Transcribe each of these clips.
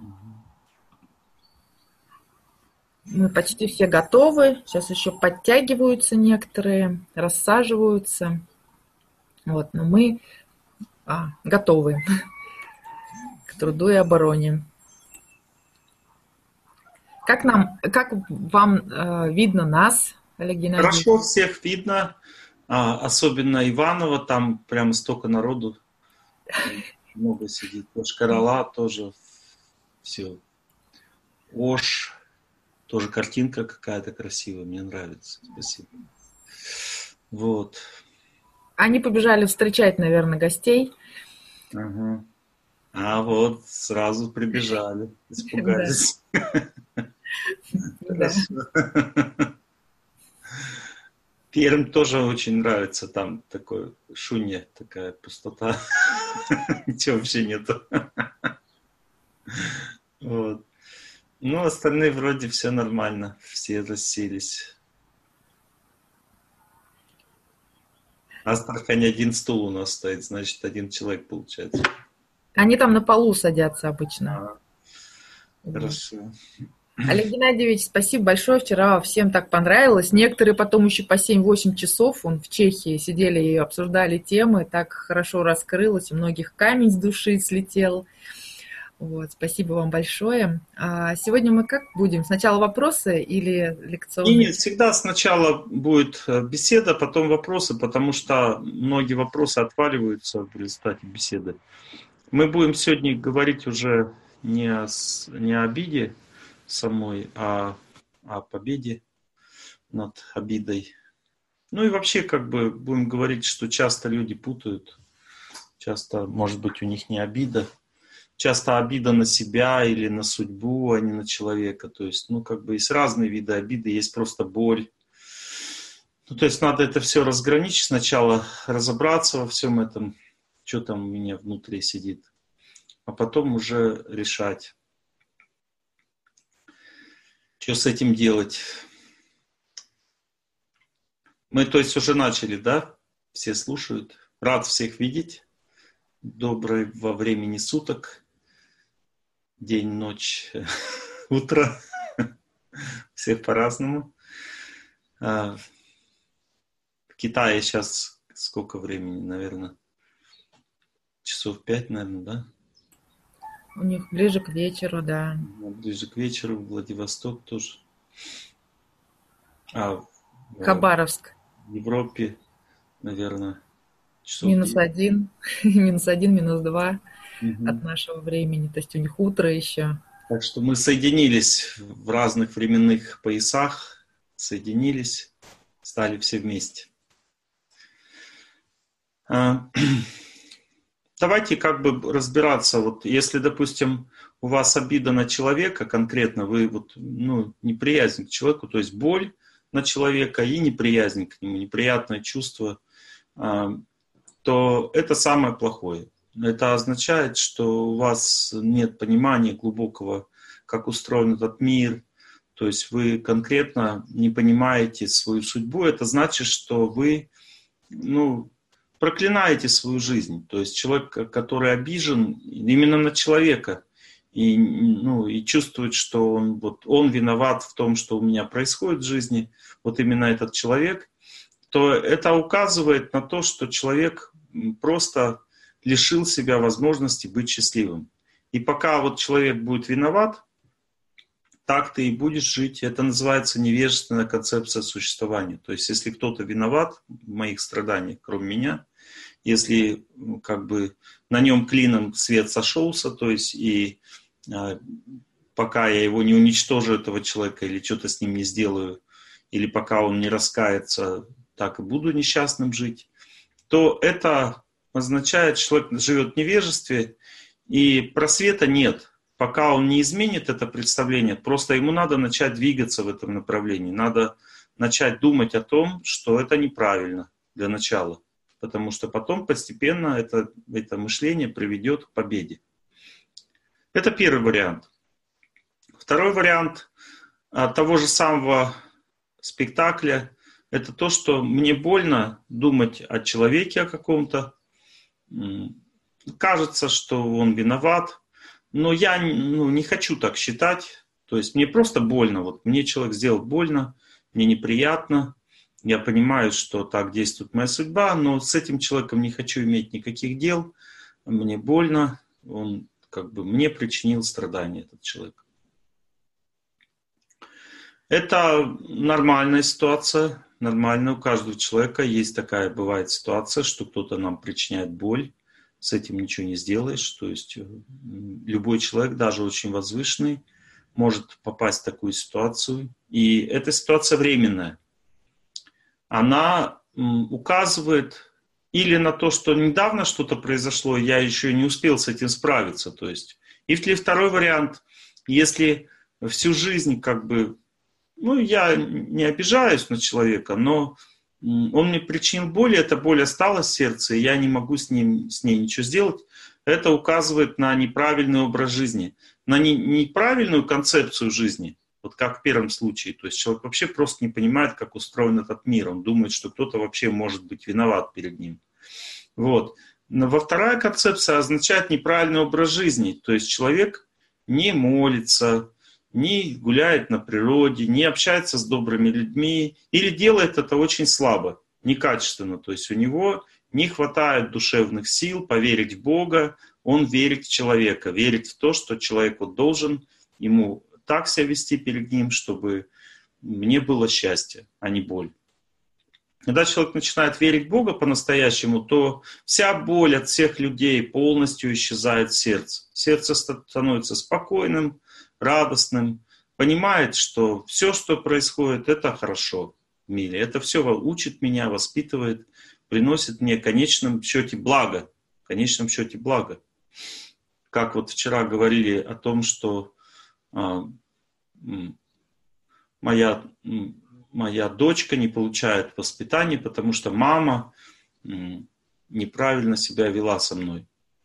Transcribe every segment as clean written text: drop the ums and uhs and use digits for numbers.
Мы почти все готовы. Сейчас еще подтягиваются некоторые, рассаживаются. Вот, но мы готовы к труду и обороне. Как вам видно нас, Олег Геннадьевич? Хорошо всех видно, особенно Иванова, там прямо столько народу, много сидит. Шкарала тоже все. Ош, тоже картинка какая-то красивая, мне нравится. Спасибо. Вот. Они побежали встречать, наверное, гостей. Ага. А вот, сразу прибежали, испугались. Хорошо. Пермь тоже очень нравится, там такое шунья, такая пустота, ничего вообще нету. Вот. Ну, остальные вроде все нормально, все расселись. Астрахань один стул у нас стоит, значит, один человек получается. Они там на полу садятся обычно. Хорошо. Олег Геннадьевич, спасибо большое. Вчера всем так понравилось. Некоторые потом еще по 7-8 часов в Чехии сидели и обсуждали темы. Так хорошо раскрылось. У многих камень с души слетел. Вот, спасибо вам большое. А сегодня мы как будем? Сначала вопросы или лекционные? Нет, всегда сначала будет беседа, потом вопросы, потому что многие вопросы отваливаются в результате беседы. Мы будем сегодня говорить уже не о обиде самой, а о победе над обидой. Ну и вообще будем говорить, что часто люди путают. Часто, может быть, у них не обида. Часто обида на себя или на судьбу, а не на человека. То есть, есть разные виды обиды, есть просто боль. То есть надо это все разграничить сначала, разобраться во всем этом, что там у меня внутри сидит, а потом уже решать, что с этим делать. Мы, то есть, уже начали, да? Все слушают. Рад всех видеть. Доброго времени суток. День, ночь, утро. Всех по-разному. В Китае сейчас сколько времени, наверное? Часов 5, наверное, да? У них ближе к вечеру, да. Ближе к вечеру, Владивосток тоже. Хабаровск. В Европе, наверное, часов -1, -1, -2 Угу. от нашего времени. То есть у них утро еще. Так что мы соединились в разных временных поясах, соединились, стали все вместе. Давайте разбираться. Вот если, допустим, у вас обида на человека, конкретно вы неприязнь к человеку, то есть боль на человека и неприязнь к нему, неприятное чувство, то это самое плохое. Это означает, что у вас нет понимания глубокого, как устроен этот мир, то есть вы конкретно не понимаете свою судьбу. Это значит, что вы проклинаете свою жизнь. То есть человек, который обижен именно на человека и чувствует, что он виноват в том, что у меня происходит в жизни, вот именно этот человек, то это указывает на то, что человек просто лишил себя возможности быть счастливым. И пока человек будет виноват, так ты и будешь жить. Это называется невежественная концепция существования. То есть если кто-то виноват в моих страданиях, кроме меня, если на нем клином свет сошелся, то есть пока я его не уничтожу, этого человека, или что-то с ним не сделаю, или пока он не раскается, так и буду несчастным жить, то это означает, что человек живет в невежестве, и просвета нет. Пока он не изменит это представление, просто ему надо начать двигаться в этом направлении. Надо начать думать о том, что это неправильно для начала. Потому что потом постепенно это мышление приведет к победе. Это первый вариант. Второй вариант того же самого спектакля – это то, что мне больно думать о человеке о каком-то. Кажется, что он виноват. Но я не хочу так считать. То есть мне просто больно. Вот мне человек сделал больно, мне неприятно. Я понимаю, что так действует моя судьба, но с этим человеком не хочу иметь никаких дел. Мне больно. Он как бы мне причинил страдания, этот человек. Это нормальная ситуация. Нормально, у каждого человека есть такая, бывает ситуация, что кто-то нам причиняет боль. С этим ничего не сделаешь. То есть любой человек, даже очень возвышенный, может попасть в такую ситуацию. И эта ситуация временная. Она указывает или на то, что недавно что-то произошло, я еще не успел с этим справиться. То есть. Или второй вариант, если всю жизнь как бы, я не обижаюсь на человека, но он мне причинил боль, эта боль осталась в сердце, и я не могу с ней ничего сделать. Это указывает на неправильный образ жизни, на неправильную концепцию жизни, вот как в первом случае. То есть человек вообще просто не понимает, как устроен этот мир. Он думает, что кто-то вообще может быть виноват перед ним. Вот. Но вторая концепция означает неправильный образ жизни. То есть человек не молится, не гуляет на природе, не общается с добрыми людьми или делает это очень слабо, некачественно. То есть у него не хватает душевных сил поверить в Бога, он верит в человека, верит в то, что человек должен ему так себя вести перед ним, чтобы мне было счастье, а не боль. Когда человек начинает верить в Бога по-настоящему, то вся боль от всех людей полностью исчезает в сердце. Сердце становится спокойным, радостным, понимает, что все, что происходит, это хорошо в мире. Это все учит меня, воспитывает, приносит мне в конечном счете благо. В конечном счете благо. Как вот вчера говорили о том, что моя дочка не получает воспитания, потому что мама неправильно себя вела со мной.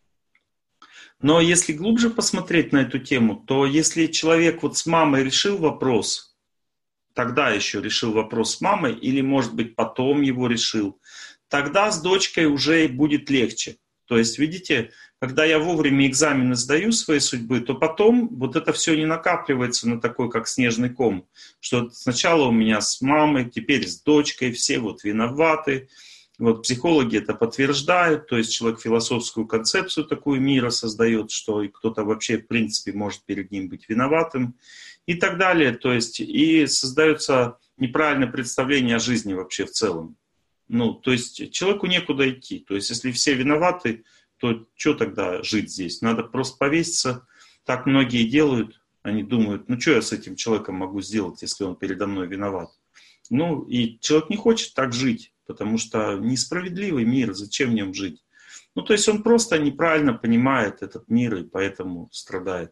Но если глубже посмотреть на эту тему, то если человек с мамой решил вопрос, тогда еще решил вопрос с мамой, или, может быть, потом его решил, тогда с дочкой уже будет легче. То есть, видите, когда я вовремя экзамены сдаю своей судьбы, то потом это все не накапливается на такой, как снежный ком. Что сначала у меня с мамой, теперь с дочкой, все виноваты. Психологи это подтверждают, то есть человек философскую концепцию такую мира создает, что кто-то вообще в принципе может перед ним быть виноватым и так далее. То есть и создается неправильное представление о жизни вообще в целом. То есть человеку некуда идти. То есть если все виноваты, то что тогда жить здесь? Надо просто повеситься. Так многие делают. Они думают, что я с этим человеком могу сделать, если он передо мной виноват? И человек не хочет так жить, потому что несправедливый мир, зачем в нем жить? То есть он просто неправильно понимает этот мир и поэтому страдает.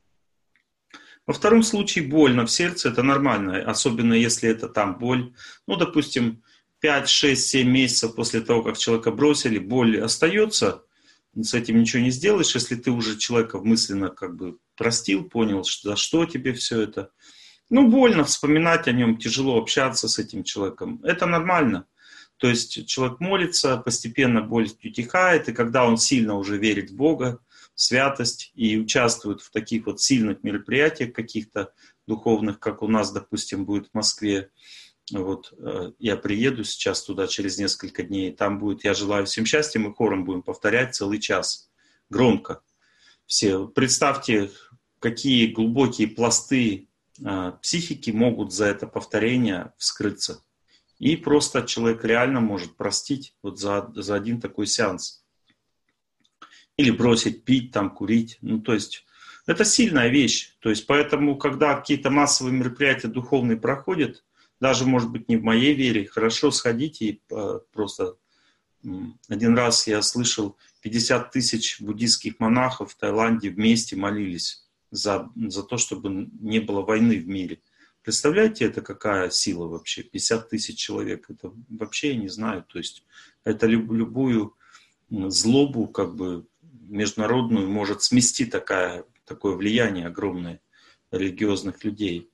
Во втором случае больно в сердце, это нормально, особенно если это там боль. Допустим, 5, 6, 7 месяцев после того, как человека бросили, боль остается, с этим ничего не сделаешь, если ты уже человека мысленно простил, понял, за что тебе все это. Больно вспоминать о нем, тяжело общаться с этим человеком. Это нормально. То есть человек молится, постепенно боль утихает, и когда он сильно уже верит в Бога, в святость и участвует в таких сильных мероприятиях каких-то духовных, как у нас, допустим, будет в Москве. Я приеду сейчас туда через несколько дней, там будет «Я желаю всем счастья», мы хором будем повторять целый час, громко. Все. Представьте, какие глубокие пласты психики могут за это повторение вскрыться. И просто человек реально может простить за один такой сеанс. Или бросить пить, курить. То есть это сильная вещь. То есть поэтому, когда какие-то массовые мероприятия духовные проходят, даже, может быть, не в моей вере, хорошо сходить и просто... Один раз я слышал, 50 тысяч буддийских монахов в Таиланде вместе молились за то, чтобы не было войны в мире. Представляете, это какая сила вообще? 50 тысяч человек. Это вообще я не знаю. То есть это любую злобу международную может смести такое влияние огромное религиозных людей.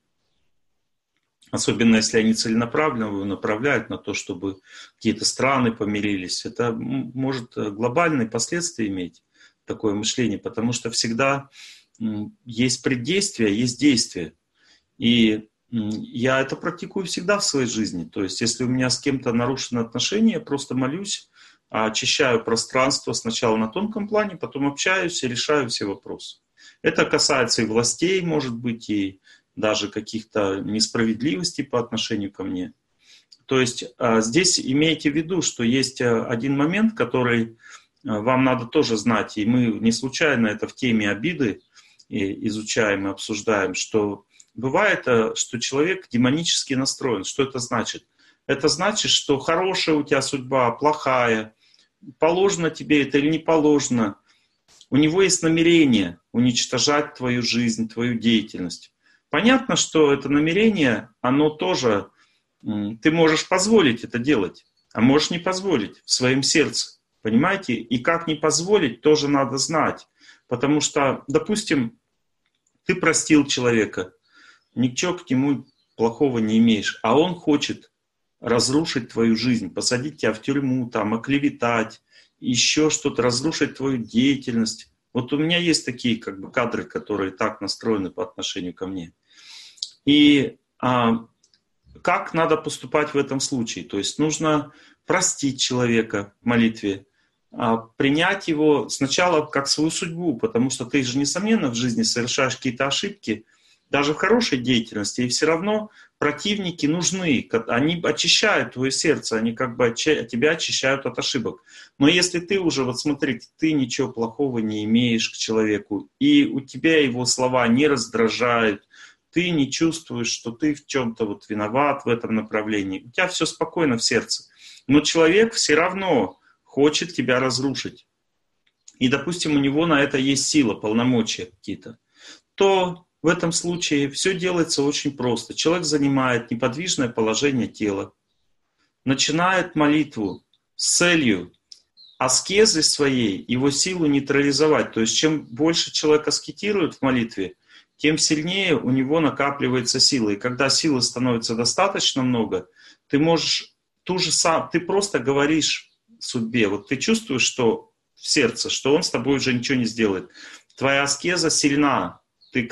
Особенно если они целенаправленно его направляют на то, чтобы какие-то страны помирились. Это может глобальные последствия иметь, такое мышление, потому что всегда есть преддействие, есть действие. И я это практикую всегда в своей жизни. То есть, если у меня с кем-то нарушены отношения, я просто молюсь, очищаю пространство сначала на тонком плане, потом общаюсь и решаю все вопросы. Это касается и властей, может быть, и даже каких-то несправедливостей по отношению ко мне. То есть здесь имейте в виду, что есть один момент, который вам надо тоже знать, и мы не случайно это в теме обиды изучаем и обсуждаем, что бывает, что человек демонически настроен. Что это значит? Это значит, что хорошая у тебя судьба, плохая, положено тебе это или не положено. У него есть намерение уничтожать твою жизнь, твою деятельность. Понятно, что это намерение, оно тоже, ты можешь позволить это делать, а можешь не позволить в своем сердце. Понимаете? И как не позволить, тоже надо знать. Потому что, допустим, ты простил человека, ничего к нему плохого не имеешь, а он хочет разрушить твою жизнь, посадить тебя в тюрьму, там, оклеветать, еще что-то, разрушить твою деятельность. Вот у меня есть такие кадры, которые так настроены по отношению ко мне. И как надо поступать в этом случае? То есть нужно простить человека в молитве, принять его сначала как свою судьбу, потому что ты же, несомненно, в жизни совершаешь какие-то ошибки, даже в хорошей деятельности, и все равно противники нужны, они очищают твое сердце, они тебя очищают от ошибок. Но если ты уже, вот смотрите, ты ничего плохого не имеешь к человеку, и у тебя его слова не раздражают, ты не чувствуешь, что ты в чем-то вот виноват в этом направлении, у тебя все спокойно в сердце. Но человек все равно хочет тебя разрушить. И, допустим, у него на это есть сила, полномочия какие-то, то в этом случае все делается очень просто. Человек занимает неподвижное положение тела, начинает молитву с целью аскезы своей, его силу нейтрализовать. То есть чем больше человек аскетирует в молитве, тем сильнее у него накапливается сила. И когда силы становится достаточно много, ты можешь ты просто говоришь судьбе, вот ты чувствуешь, что в сердце, что он с тобой уже ничего не сделает. Твоя аскеза сильна, ты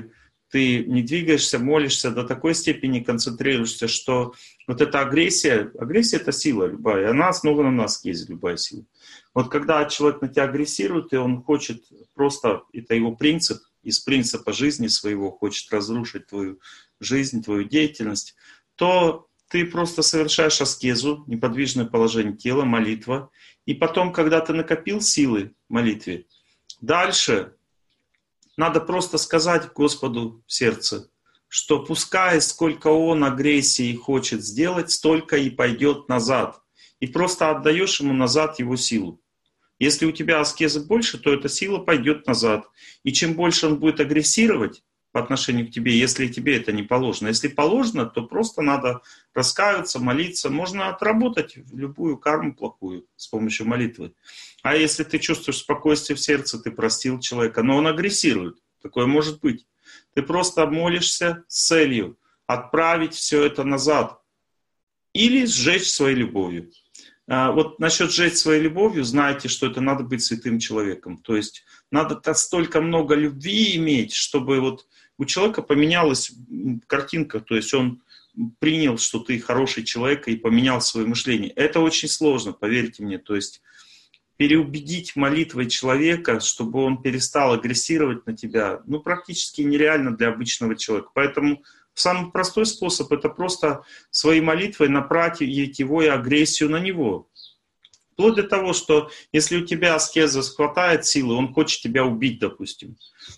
ты не двигаешься, молишься, до такой степени концентрируешься, что вот эта агрессия это сила любая, и она основана на аскезе, любая сила. Вот когда человек на тебя агрессирует, и он хочет просто, это его принцип, из принципа жизни своего, хочет разрушить твою жизнь, твою деятельность, то ты просто совершаешь аскезу, неподвижное положение тела, молитва, и потом, когда ты накопил силы в молитве, дальше надо просто сказать Господу в сердце, что пускай сколько Он агрессии хочет сделать, столько и пойдет назад. И просто отдаешь Ему назад Его силу. Если у тебя аскезы больше, то эта сила пойдет назад. И чем больше Он будет агрессировать по отношению к тебе, если тебе это не положено. Если положено, то просто надо раскаиваться, молиться. Можно отработать любую карму плохую с помощью молитвы. А если ты чувствуешь спокойствие в сердце, ты простил человека, но он агрессирует, такое может быть. Ты просто молишься с целью отправить все это назад или сжечь своей любовью. Вот насчет сжечь своей любовью, знаете, что это надо быть святым человеком. То есть надо столько много любви иметь, чтобы вот у человека поменялась картинка, то есть он принял, что ты хороший человек и поменял свое мышление. Это очень сложно, поверьте мне. То есть переубедить молитвой человека, чтобы он перестал агрессировать на тебя, практически нереально для обычного человека. Поэтому самый простой способ — это просто своей молитвой направить его и агрессию на него. Вплоть до того, что если у тебя аскеза хватает силы, он хочет тебя убить, допустим.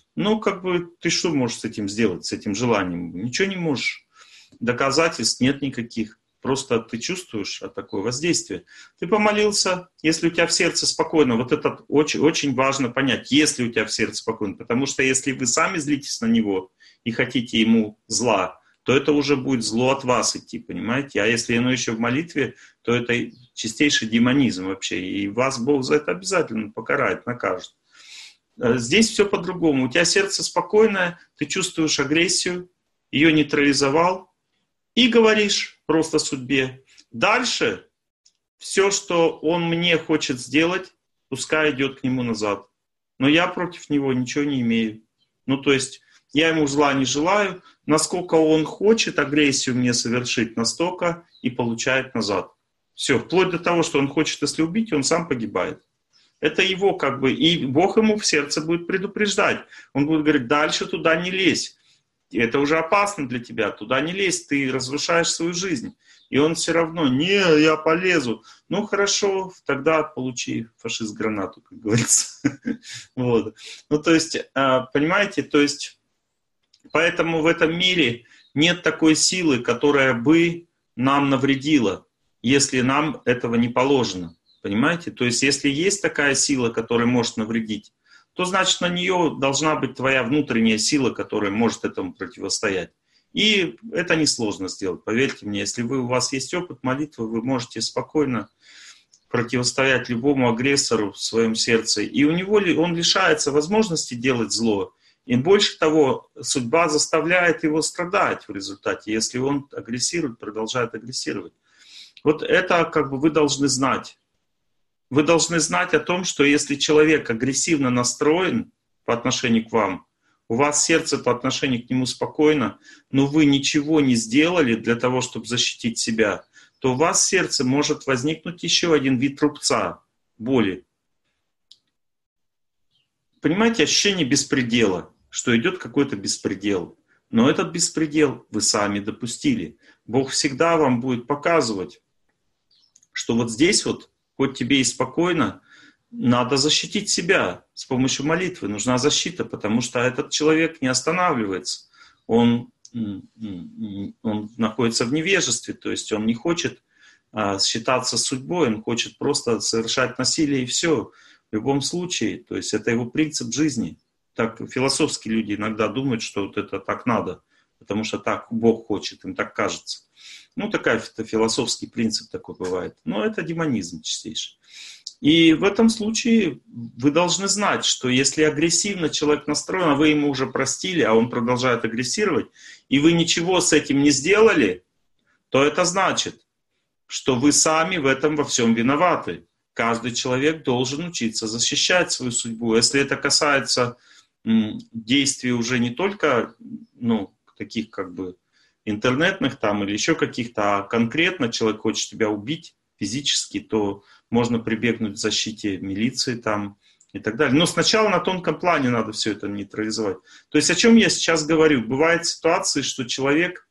Ты что можешь с этим сделать, с этим желанием? Ничего не можешь. Доказательств нет никаких. Просто ты чувствуешь такое воздействие. Ты помолился, если у тебя в сердце спокойно, вот это очень, очень важно понять, если у тебя в сердце спокойно. Потому что если вы сами злитесь на него и хотите ему зла, то это уже будет зло от вас идти, понимаете? А если оно еще в молитве, то это чистейший демонизм вообще. И вас Бог за это обязательно покарает, накажет. Здесь все по-другому. У тебя сердце спокойное, ты чувствуешь агрессию, ее нейтрализовал и говоришь просто судьбе. Дальше все, что он мне хочет сделать, пускай идет к нему назад. Но я против него ничего не имею. Ну, то есть я ему зла не желаю, насколько он хочет агрессию мне совершить, настолько и получает назад. Все, вплоть до того, что он хочет, если убить, он сам погибает. Это его как бы, и Бог ему в сердце будет предупреждать. Он будет говорить, дальше туда не лезь. Это уже опасно для тебя, туда не лезь, ты разрушаешь свою жизнь. И он все равно, не, я полезу. Ну хорошо, тогда получи, фашист, гранату, как говорится. Вот. Ну то есть, понимаете, то есть, поэтому в этом мире нет такой силы, которая бы нам навредила, если нам этого не положено. Понимаете? То есть, если есть такая сила, которая может навредить, то значит на нее должна быть твоя внутренняя сила, которая может этому противостоять. И это несложно сделать, поверьте мне. Если у вас есть опыт молитвы, вы можете спокойно противостоять любому агрессору в своем сердце. И у него он лишается возможности делать зло. И больше того, судьба заставляет его страдать в результате, если он агрессирует, продолжает агрессировать. Вот это как бы вы должны знать. Вы должны знать о том, что если человек агрессивно настроен по отношению к вам, у вас сердце по отношению к нему спокойно, но вы ничего не сделали для того, чтобы защитить себя, то у вас в сердце может возникнуть еще один вид рубца, боли. Понимаете, ощущение беспредела, что идет какой-то беспредел. Но этот беспредел вы сами допустили. Бог всегда вам будет показывать, что вот здесь вот, хоть тебе и спокойно, надо защитить себя с помощью молитвы. Нужна защита, потому что этот человек не останавливается. Он находится в невежестве, то есть он не хочет считаться с судьбой, он хочет просто совершать насилие и все. В любом случае, то есть это его принцип жизни. Так философские люди иногда думают, что вот это так надо, потому что так Бог хочет, им так кажется. Ну, такой философский принцип такой бывает. Но это демонизм чистейший. И в этом случае вы должны знать, что если агрессивно человек настроен, а вы ему уже простили, а он продолжает агрессировать, и вы ничего с этим не сделали, то это значит, что вы сами в этом во всем виноваты. Каждый человек должен учиться защищать свою судьбу. Если это касается действий уже не только таких как бы интернетных там или еще каких-то, а конкретно человек хочет тебя убить физически, то можно прибегнуть к защите милиции там и так далее. Но сначала на тонком плане надо все это нейтрализовать. То есть о чем я сейчас говорю? Бывают ситуации, что человек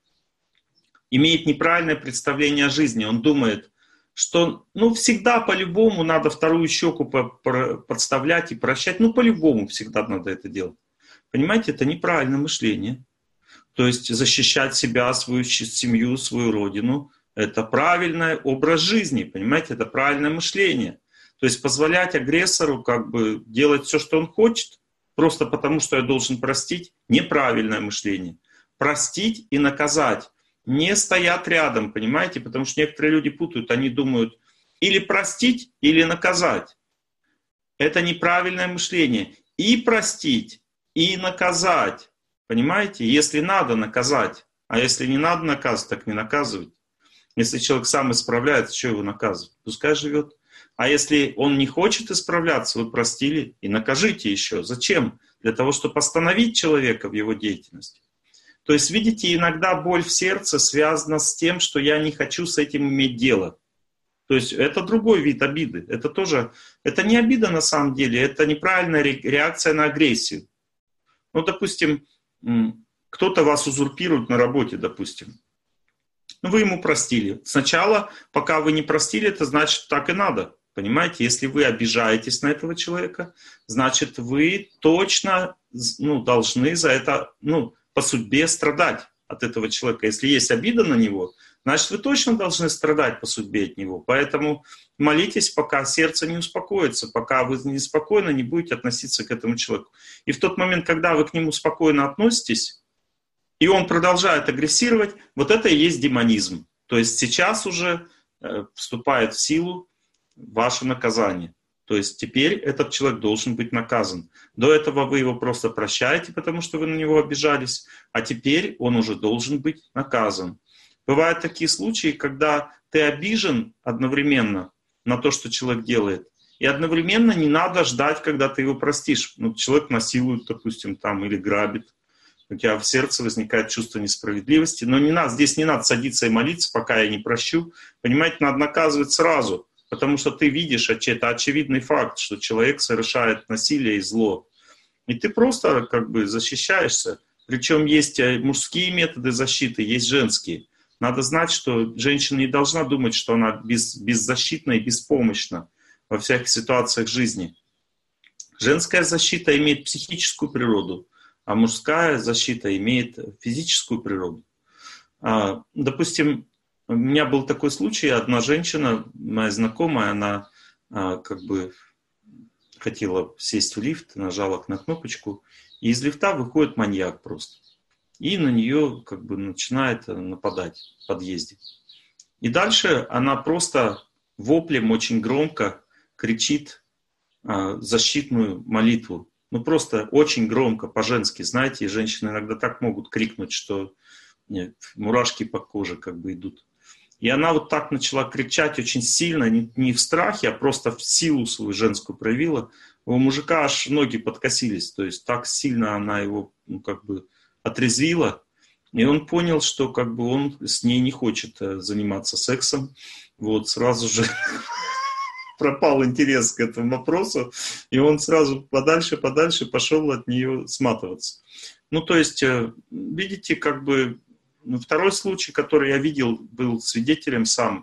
имеет неправильное представление о жизни. Он думает, что всегда по-любому надо вторую щеку подставлять и прощать. По-любому всегда надо это делать. Понимаете, это неправильное мышление. То есть защищать себя, свою семью, свою родину – это правильный образ жизни, понимаете, это правильное мышление. То есть позволять агрессору как бы делать все, что он хочет, просто потому, что я должен простить – неправильное мышление. Простить и наказать не стоят рядом, понимаете, потому что некоторые люди путают, они думают или простить, или наказать. Это неправильное мышление. И простить, и наказать. Понимаете? Если надо наказать, а если не надо наказывать, так не наказывать. Если человек сам исправляется, что его наказывать? Пускай живет. А если он не хочет исправляться, вы простили и накажите еще. Зачем? Для того, чтобы остановить человека в его деятельности. То есть, видите, иногда боль в сердце связана с тем, что я не хочу с этим иметь дело. То есть это другой вид обиды. Это не обида на самом деле, это неправильная реакция на агрессию. Допустим, кто-то вас узурпирует на работе, допустим. Вы ему простили. Сначала, пока вы не простили, это значит, так и надо. Понимаете, если вы обижаетесь на этого человека, значит, вы точно должны за это, по судьбе страдать от этого человека. Если есть обида на него, значит, вы точно должны страдать по судьбе от него. Поэтому молитесь, пока сердце не успокоится, пока вы неспокойно не будете относиться к этому человеку. И в тот момент, когда вы к нему спокойно относитесь, и он продолжает агрессировать, вот это и есть демонизм. То есть сейчас уже вступает в силу ваше наказание. То есть теперь этот человек должен быть наказан. До этого вы его просто прощаете, потому что вы на него обижались, а теперь он уже должен быть наказан. Бывают такие случаи, когда ты обижен одновременно на то, что человек делает, И одновременно не надо ждать, когда ты его простишь. Ну, человек насилует, допустим, там, или грабит. У тебя в сердце возникает чувство несправедливости. Но здесь не надо садиться и молиться, пока я не прощу. Понимаете, надо наказывать сразу. Потому что ты видишь, это очевидный факт, что человек совершает насилие и зло. И ты просто как бы защищаешься. Причем есть мужские методы защиты, есть женские. Надо знать, что женщина не должна думать, что она беззащитна и беспомощна во всяких ситуациях жизни. Женская защита имеет психическую природу, а мужская защита имеет физическую природу. Допустим, у меня был такой случай, одна женщина, моя знакомая, она как бы хотела сесть в лифт, нажала на кнопочку, и из лифта выходит маньяк просто. И на нее как бы начинает нападать в подъезде. И дальше она просто воплем очень громко кричит защитную молитву. Ну просто очень громко, по-женски, знаете, и женщины иногда так могут крикнуть, что мурашки по коже как бы идут. И она вот так начала кричать очень сильно, не в страхе, а просто в силу свою женскую проявила. У мужика аж ноги подкосились, то есть так сильно она его как бы отрезвила. И он понял, что как бы он с ней не хочет заниматься сексом. Вот сразу же пропал интерес к этому вопросу, и он сразу подальше пошел от нее сматываться. Ну, то есть, видите, как бы второй случай, который я видел, был свидетелем сам.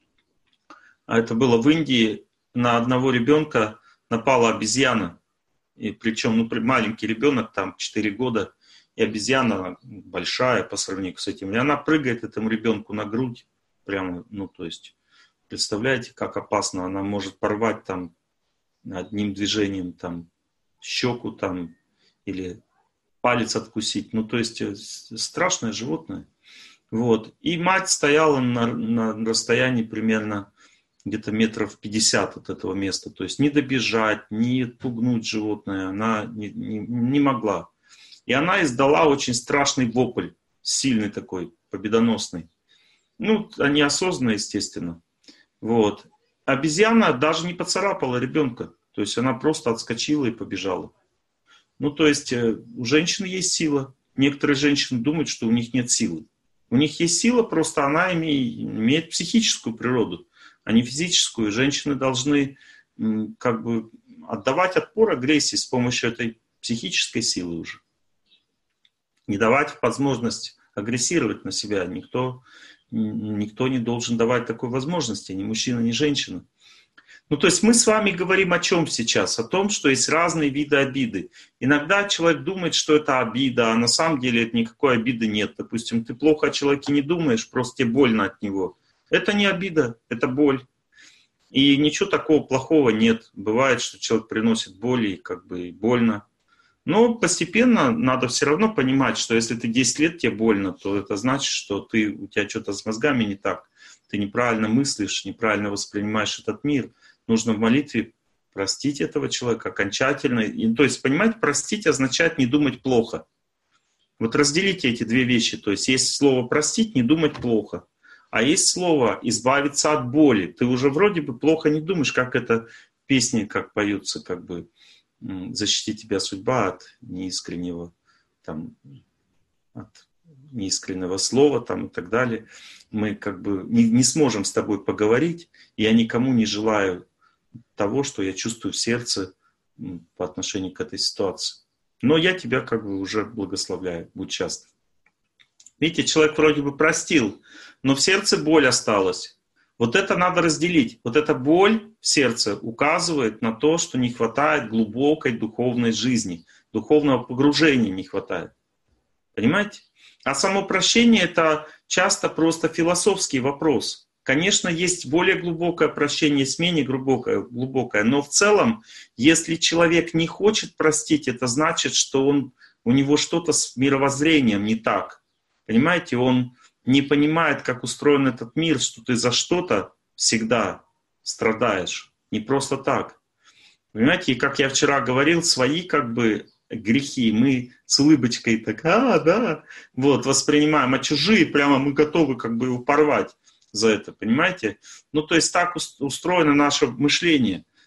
А это было в Индии. На одного ребенка напала обезьяна. И причем маленький ребенок, там 4 года, и обезьяна большая по сравнению с этим. И она прыгает этому ребенку на грудь. Прямо, ну, то есть, представляете, как опасно. Она может порвать там одним движением там щеку там или палец откусить. Ну, то есть, страшное животное. Вот. И мать стояла на расстоянии примерно где-то метров 50 от этого места. То есть, не добежать, не отпугнуть животное она не могла. И она издала очень страшный вопль, сильный такой, победоносный. Ну, неосознанно, естественно. Вот. Обезьяна даже не поцарапала ребенка. То есть, она просто отскочила и побежала. Ну, то есть, у женщины есть сила. Некоторые женщины думают, что у них нет силы. У них есть сила, просто она имеет психическую природу, а не физическую. Женщины должны как бы отдавать отпор агрессии с помощью этой психической силы уже. Не давать возможность агрессировать на себя. Никто не должен давать такой возможности, ни мужчина, ни женщина. Ну, то есть мы с вами говорим о чем сейчас? О том, что есть разные виды обиды. Иногда человек думает, что это обида, а на самом деле это никакой обиды нет. Допустим, ты плохо о человеке не думаешь, просто тебе больно от него. Это не обида, это боль. И ничего такого плохого нет. Бывает, что человек приносит боль и как бы больно. Но постепенно надо все равно понимать, что если ты 10 лет тебе больно, то это значит, что у тебя что-то с мозгами не так. Ты неправильно мыслишь, неправильно воспринимаешь этот мир. Нужно в молитве простить этого человека окончательно. То есть, понимаете, простить означает не думать плохо. Вот разделите эти две вещи. То есть, есть слово «простить», не думать плохо. А есть слово «избавиться от боли». Ты уже вроде бы плохо не думаешь, как это в песне, как поются, как бы «защити тебя судьба от неискреннего, там, от неискреннего слова» там, и так далее. Мы как бы не сможем с тобой поговорить, и я никому не желаю того, что я чувствую в сердце по отношению к этой ситуации. Но я тебя как бы уже благословляю, будь счастлив. Видите, человек вроде бы простил, но в сердце боль осталась. Вот это надо разделить. Вот эта боль в сердце указывает на то, что не хватает глубокой духовной жизни, духовного погружения не хватает. Понимаете? А само прощение — это часто просто философский вопрос. Конечно, есть более глубокое прощение, есть менее глубокое, но в целом, если человек не хочет простить, это значит, что у него что-то с мировоззрением не так. Понимаете, он не понимает, как устроен этот мир, что ты за что-то всегда страдаешь. Не просто так. Понимаете, и как я вчера говорил, свои как бы грехи мы с улыбочкой так, да, вот, воспринимаем, а чужие прямо мы готовы как бы его порвать за это, понимаете? Ну, то есть так устроено наше мышление.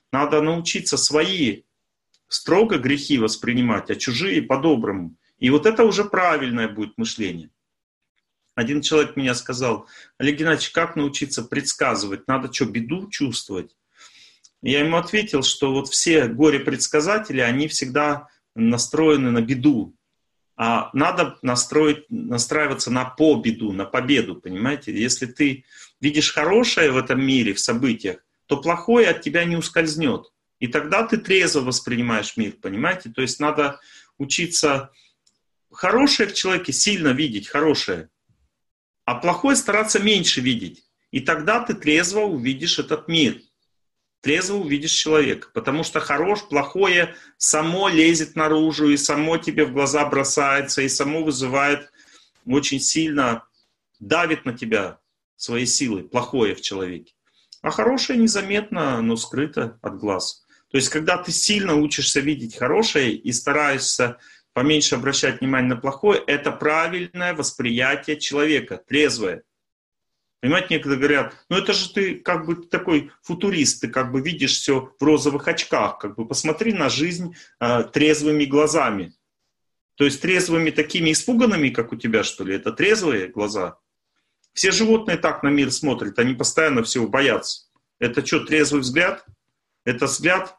Надо научиться свои строго грехи воспринимать, а чужие по-доброму. И вот это уже правильное будет мышление. Один человек мне сказал: Олег Геннадьевич, как научиться предсказывать? Надо что, беду чувствовать? Я ему ответил, что вот все горе-предсказатели, они всегда настроены на беду. А надо настраиваться на победу, на победу, понимаете? Если ты видишь хорошее в этом мире, в событиях, то плохое от тебя не ускользнет. И тогда ты трезво воспринимаешь мир, понимаете? То есть надо учиться хорошее в человеке сильно видеть, хорошее, а плохое стараться меньше видеть. И тогда ты трезво увидишь этот мир. Трезво увидишь человека, потому что плохое само лезет наружу, и само тебе в глаза бросается, и само вызывает очень сильно, давит на тебя своей силой, плохое в человеке. А хорошее незаметно, но скрыто от глаз. То есть, когда ты сильно учишься видеть хорошее и стараешься поменьше обращать внимание на плохое, это правильное восприятие человека, трезвое. Понимаете, некоторые говорят: ну это же ты как бы такой футурист, ты как бы видишь все в розовых очках, как бы посмотри на жизнь трезвыми глазами. То есть трезвыми такими испуганными, как у тебя, что ли, это трезвые глаза. Все животные так на мир смотрят, они постоянно всего боятся. Это что, трезвый взгляд? Это взгляд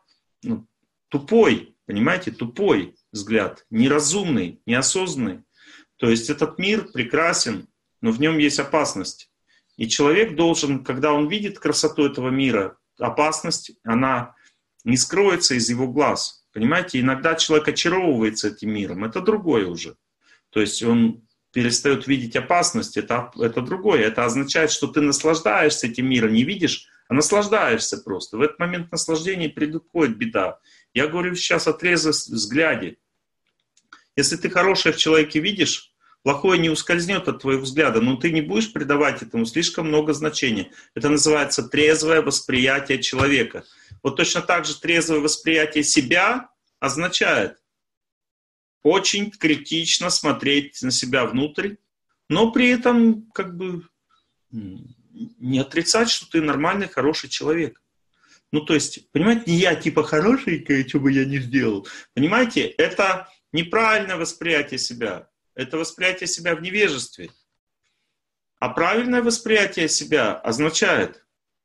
тупой, понимаете, тупой взгляд, неразумный, неосознанный. То есть этот мир прекрасен, но в нем есть опасность. И человек должен, когда он видит красоту этого мира, опасность, она не скроется из его глаз. Понимаете, иногда человек очаровывается этим миром, это другое уже. То есть он перестает видеть опасность, это другое. Это означает, что ты наслаждаешься этим миром, не видишь, а наслаждаешься просто. В этот момент наслаждения приходит беда. Я говорю сейчас о трезвом взгляде. Если ты хорошее в человеке видишь, плохое не ускользнет от твоего взгляда, но ты не будешь придавать этому слишком много значения. Это называется трезвое восприятие человека. Вот точно так же трезвое восприятие себя означает очень критично смотреть на себя внутрь, но при этом как бы не отрицать, что ты нормальный, хороший человек. Ну, то есть, понимаете, не я типа хорошенькая, что бы я ни сделал. Понимаете, это неправильное восприятие себя. Это восприятие себя в невежестве. А правильное восприятие себя означает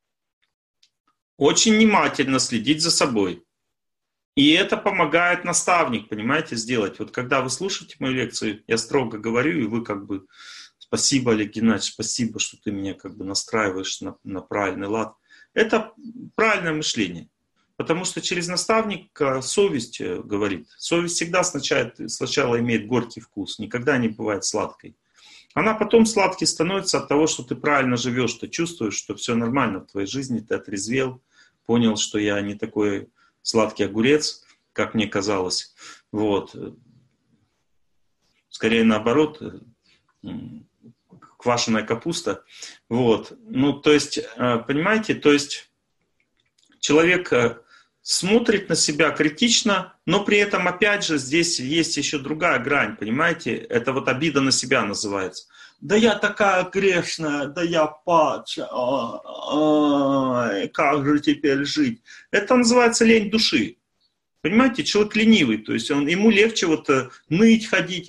очень внимательно следить за собой. И это помогает наставник, понимаете, сделать. Вот когда вы слушаете мою лекцию, я строго говорю, и вы как бы: спасибо, Олег Геннадьевич, спасибо, что ты меня как бы настраиваешь на правильный лад. Это правильное мышление. Потому что через наставника совесть говорит. Совесть всегда сначала имеет горький вкус, никогда не бывает сладкой. Она потом сладкой становится от того, что ты правильно живешь, ты чувствуешь, что все нормально в твоей жизни, ты отрезвел, понял, что я не такой сладкий огурец, как мне казалось. Вот. Скорее наоборот, квашеная капуста. Вот. Ну, то есть, понимаете, то есть человек смотрит на себя критично, но при этом, опять же, здесь есть еще другая грань, понимаете? Это вот обида на себя называется. Да я такая грешная, да я падшая, как же теперь жить? Это называется лень души. Понимаете, человек ленивый, то есть ему легче вот ныть, ходить,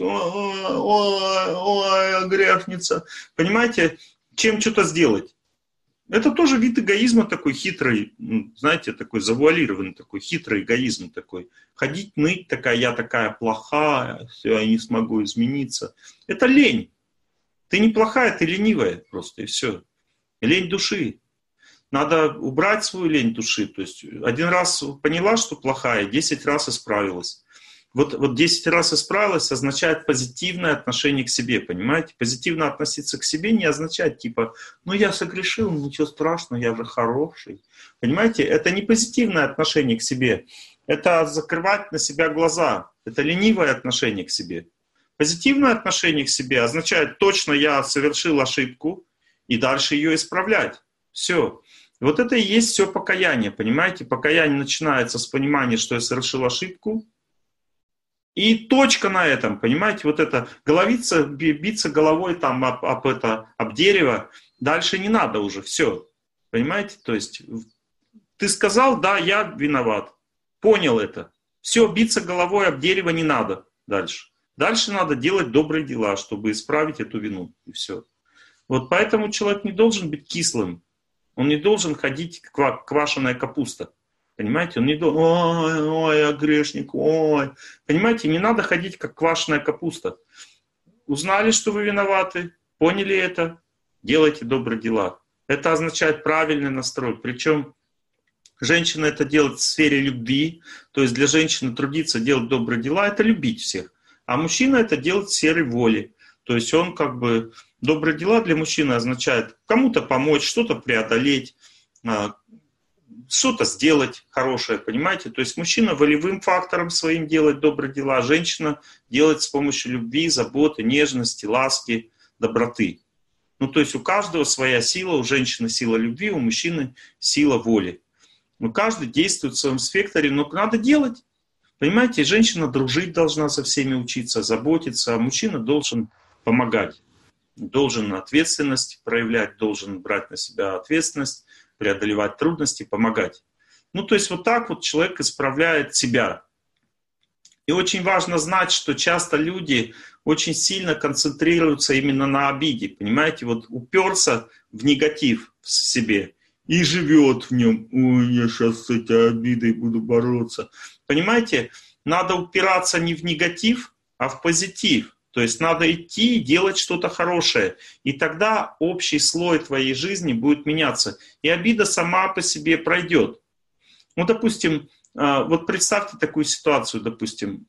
ой, грешница, понимаете, чем что-то сделать. Это тоже вид эгоизма такой хитрый, знаете, такой завуалированный, такой хитрый эгоизм такой. Ходить, ныть, я такая плохая, все, я не смогу измениться. Это лень. Ты не плохая, ты ленивая просто, и все. Лень души. Надо убрать свою лень души. То есть один раз поняла, что плохая, 10 раз исправилась. Вот 10 раз исправилась означает позитивное отношение к себе, понимаете? Позитивно относиться к себе не означает типа, ну я согрешил, ничего страшного, я же хороший. Понимаете, это не позитивное отношение к себе, это закрывать на себя глаза, это ленивое отношение к себе. Позитивное отношение к себе означает точно я совершил ошибку и дальше ее исправлять. Все. Вот это и есть все покаяние, понимаете? Покаяние начинается с понимания, что я совершил ошибку, и точка на этом, понимаете, вот это головиться, биться головой там об дерево, дальше не надо уже, все, понимаете, то есть Ты сказал, да, я виноват. Понял это. Все, биться головой об дерево не надо дальше. Дальше надо делать добрые дела, чтобы исправить эту вину. И все. Вот поэтому человек не должен быть кислым. Он не должен ходить как квашеная капуста. Понимаете? Он не должен, ой, я грешник, ой. Понимаете, не надо ходить как квашеная капуста. Узнали, что вы виноваты, поняли это, делайте добрые дела. Это означает правильный настрой. Причем женщина это делает в сфере любви. То есть для женщины трудиться, делать добрые дела, это любить всех. А мужчина это делает в сфере воли. То есть он как бы... Добрые дела для мужчины означает кому-то помочь, что-то преодолеть, что-то сделать хорошее, понимаете? То есть мужчина волевым фактором своим делает добрые дела, а женщина делает с помощью любви, заботы, нежности, ласки, доброты. Ну, то есть у каждого своя сила, у женщины сила любви, у мужчины сила воли. Но каждый действует в своем спектре, но надо делать. Понимаете, женщина дружить должна со всеми учиться, заботиться, а мужчина должен помогать. Должен ответственность проявлять, должен брать на себя ответственность, преодолевать трудности, помогать. Ну, то есть вот так вот человек исправляет себя. И очень важно знать, что часто люди очень сильно концентрируются именно на обиде. Понимаете, вот уперся в негатив в себе и живет в нем. Ой, я сейчас с этой обидой буду бороться. Понимаете, надо упираться не в негатив, а в позитив. То есть надо идти и делать что-то хорошее. И тогда общий слой твоей жизни будет меняться. И обида сама по себе пройдет. Ну, допустим, вот представьте такую ситуацию, допустим.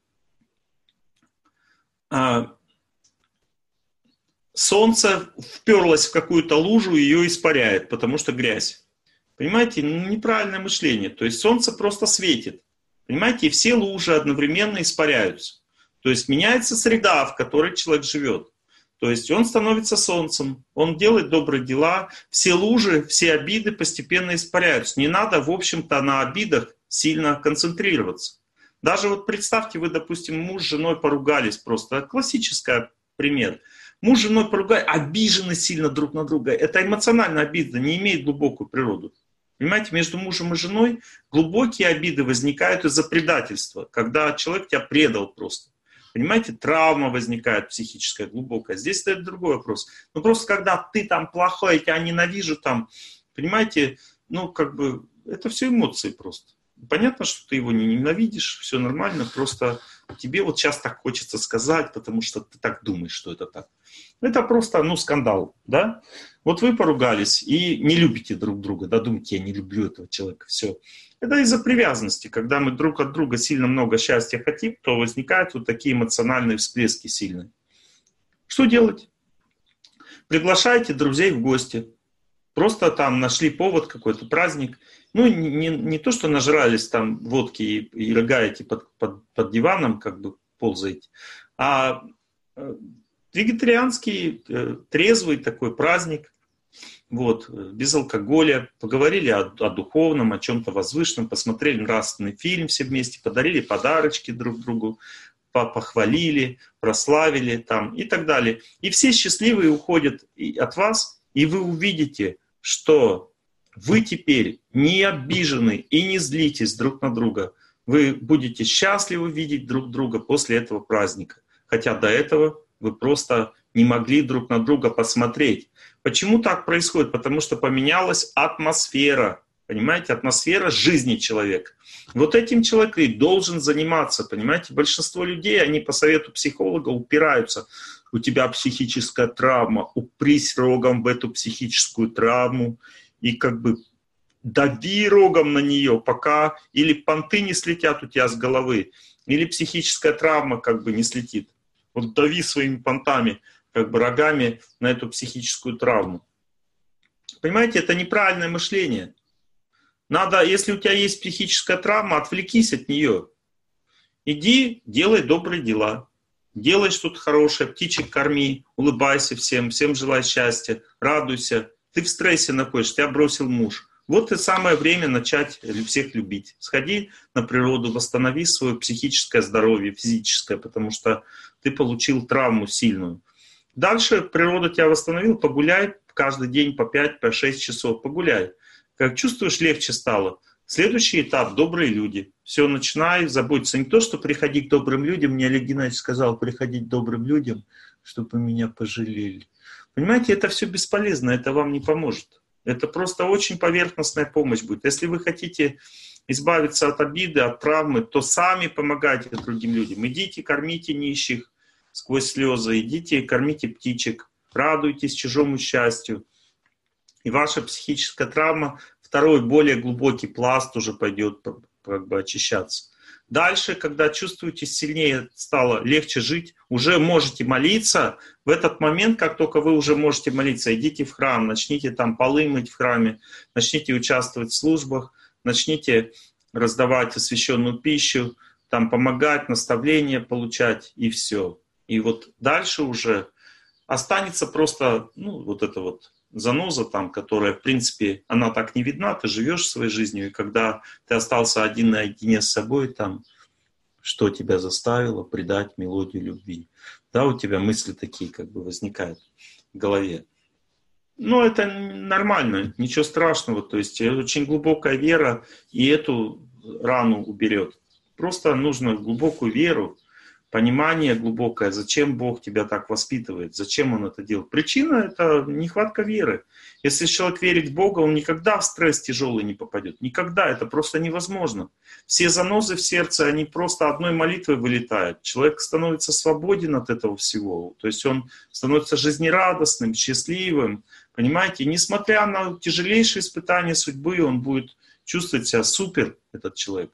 Солнце вперлось в какую-то лужу и ее испаряет, потому что грязь. Понимаете, неправильное мышление. То есть солнце просто светит. Понимаете, и все лужи одновременно испаряются. То есть меняется среда, в которой человек живет. То есть он становится солнцем, он делает добрые дела, все лужи, все обиды постепенно испаряются. Не надо, в общем-то, на обидах сильно концентрироваться. Даже вот представьте, вы, допустим, муж с женой поругались просто. Классический пример. Муж с женой поругались, обижены сильно друг на друга. Это эмоциональная обида, не имеет глубокую природу. Понимаете, между мужем и женой глубокие обиды возникают из-за предательства, когда человек тебя предал просто. Понимаете, травма возникает психическая, глубокая. Здесь стоит другой вопрос. Ну просто когда ты там плохой, я тебя ненавижу там, понимаете, ну как бы это все эмоции просто. Понятно, что ты его не ненавидишь, все нормально, просто тебе вот сейчас так хочется сказать, потому что ты так думаешь, что это так. Это просто, ну, скандал, да? Вот вы поругались и не любите друг друга, да, думаете, я не люблю этого человека, все. Это из-за привязанности. Когда мы друг от друга сильно много счастья хотим, то возникают вот такие эмоциональные всплески сильные. Что делать? Приглашайте друзей в гости. Просто там нашли повод, какой-то праздник. Ну, не то, что нажрались там водки и рыгаете под диваном, как бы ползаете, а вегетарианский, трезвый такой праздник. Вот, без алкоголя, поговорили о духовном, о чем-то возвышенном, посмотрели нравственный фильм все вместе, подарили подарочки друг другу, похвалили, прославили там и так далее. И все счастливые уходят от вас, и вы увидите, что вы теперь не обижены и не злитесь друг на друга. Вы будете счастливы видеть друг друга после этого праздника. Хотя до этого вы просто не могли друг на друга посмотреть. Почему так происходит? Потому что поменялась атмосфера. Понимаете, атмосфера жизни человека. Вот этим человек и должен заниматься. Понимаете, большинство людей, они по совету психолога упираются. У тебя психическая травма, упрись рогом в эту психическую травму и как бы дави рогом на нее, пока или понты не слетят у тебя с головы, или психическая травма как бы не слетит. Вот дави своими понтами, как бы рогами на эту психическую травму. Понимаете, это неправильное мышление. Надо, если у тебя есть психическая травма, отвлекись от нее. Иди, делай добрые дела. Делай что-то хорошее, птичек корми, улыбайся всем, всем желай счастья, радуйся. Ты в стрессе находишься, тебя бросил муж. Вот и самое время начать всех любить. Сходи на природу, восстанови свое психическое здоровье, физическое, потому что ты получил травму сильную. Дальше природа тебя восстановила, погуляй каждый день по 5-6 часов, погуляй. Как чувствуешь, легче стало, Следующий этап – добрые люди. Все, начинай заботиться. Не то, что приходи к добрым людям. Мне Олег Геннадьевич сказал приходить к добрым людям, чтобы меня пожалели. Понимаете, это все бесполезно, это вам не поможет. Это просто очень поверхностная помощь будет. Если вы хотите избавиться от обиды, от травмы, то сами помогайте другим людям. Идите, кормите нищих сквозь слезы, идите, кормите птичек, радуйтесь чужому счастью. И ваша психическая травма, второй, более глубокий пласт уже пойдет как бы очищаться. Дальше, когда чувствуете сильнее стало, легче жить, уже можете молиться. В этот момент, как только вы уже можете молиться, идите в храм, начните там полы мыть в храме, начните участвовать в службах, начните раздавать освященную пищу, там помогать, наставления получать, и все. И вот дальше уже останется просто, вот это вот заноза там, которая, в принципе, она так не видна, ты живешь своей жизнью, и когда ты остался один наедине с собой, там, что тебя заставило предать мелодию любви. Да, у тебя мысли такие как бы возникают в голове. Это нормально, ничего страшного, то есть очень глубокая вера и эту рану уберет. Просто нужно глубокую веру, понимание глубокое, зачем Бог тебя так воспитывает, зачем Он это делает. Причина – это нехватка веры. Если человек верит в Бога, он никогда в стресс тяжелый не попадет. Никогда, это просто невозможно. Все занозы в сердце, они просто одной молитвой вылетают. Человек становится свободен от этого всего. То есть он становится жизнерадостным, счастливым. Понимаете, и несмотря на тяжелейшие испытания судьбы, он будет чувствовать себя супер, этот человек.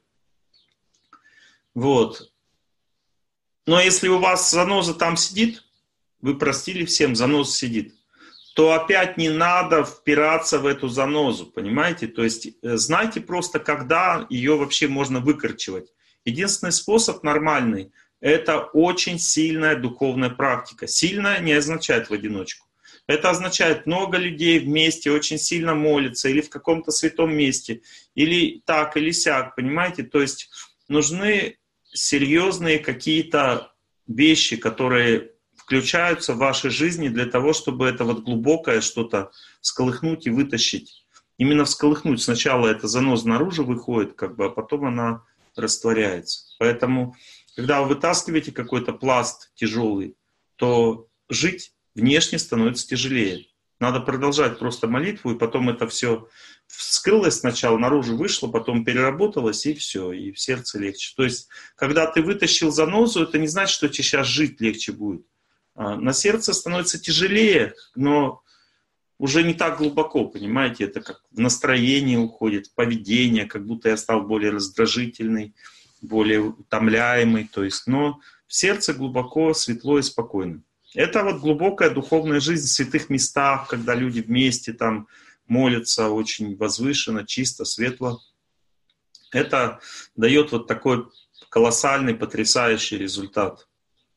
Вот. Но если у вас заноза там сидит, вы простили всем, заноза сидит, то опять не надо впираться в эту занозу, понимаете? То есть знайте просто, когда ее вообще можно выкорчевать. Единственный способ нормальный – это очень сильная духовная практика. Сильная не означает в одиночку. Это означает много людей вместе очень сильно молятся, или в каком-то святом месте, или так, или сяк, понимаете? То есть нужны серьезные какие-то вещи, которые включаются в вашей жизни для того, чтобы это вот глубокое что-то всколыхнуть и вытащить. Именно всколыхнуть. Сначала эта заноза наружу выходит, как бы, а потом она растворяется. Поэтому, когда вы вытаскиваете какой-то пласт тяжелый, то жить внешне становится тяжелее. Надо продолжать просто молитву, и потом это все вскрылось сначала, наружу вышло, потом переработалось, и все, и в сердце легче. То есть, когда ты вытащил занозу, это не значит, что тебе сейчас жить легче будет. На сердце становится тяжелее, но уже не так глубоко, понимаете, это как в настроение уходит, в поведение, как будто я стал более раздражительный, более утомляемый, то есть, но в сердце глубоко, светло и спокойно. Это вот глубокая духовная жизнь в святых местах, когда люди вместе там молятся очень возвышенно, чисто, светло. Это дает вот такой колоссальный, потрясающий результат.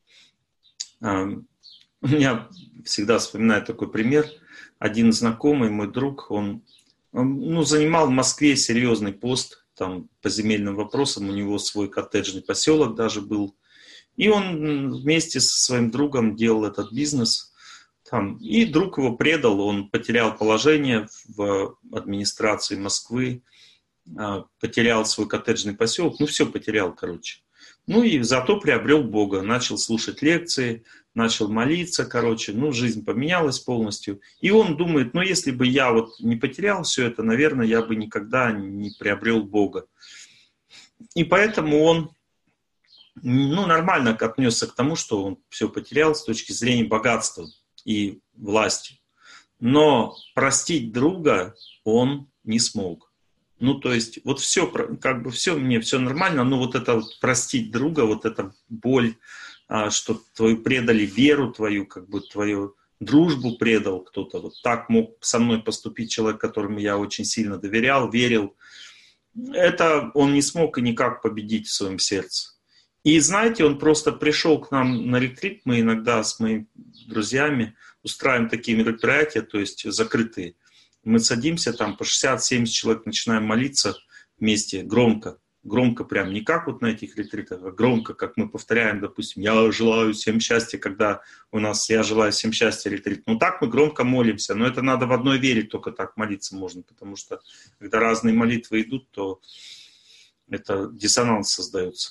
У меня всегда вспоминаю такой пример. Один знакомый, мой друг, он занимал в Москве серьезный пост там, по земельным вопросам. У него свой коттеджный поселок даже был. И он вместе со своим другом делал этот бизнес. Там, и друг его предал, он потерял положение в администрации Москвы, потерял свой коттеджный поселок, все потерял, короче. И зато приобрел Бога, начал слушать лекции, начал молиться, жизнь поменялась полностью. И он думает, если бы я вот не потерял все это, наверное, я бы никогда не приобрел Бога. И поэтому он нормально отнесся к тому, что он все потерял с точки зрения богатства и власти. Но простить друга он не смог. То есть, вот все, мне все нормально, но вот это вот простить друга, вот эта боль, что твою предали веру твою, твою дружбу предал кто-то. Вот так мог со мной поступить человек, которому я очень сильно доверял, верил. Это он не смог и никак победить в своем сердце. И знаете, он просто пришел к нам на ретрит, мы иногда с моими друзьями устраиваем такие мероприятия, то есть закрытые. Мы садимся там по 60-70 человек, начинаем молиться вместе, громко. громко прям, не как вот на этих ретритах, а громко, как мы повторяем, допустим, «Я желаю всем счастья», когда у нас «Я желаю всем счастья» ретрит. Ну так мы громко молимся, но это надо в одной вере только так молиться можно, потому что когда разные молитвы идут, то это диссонанс создается.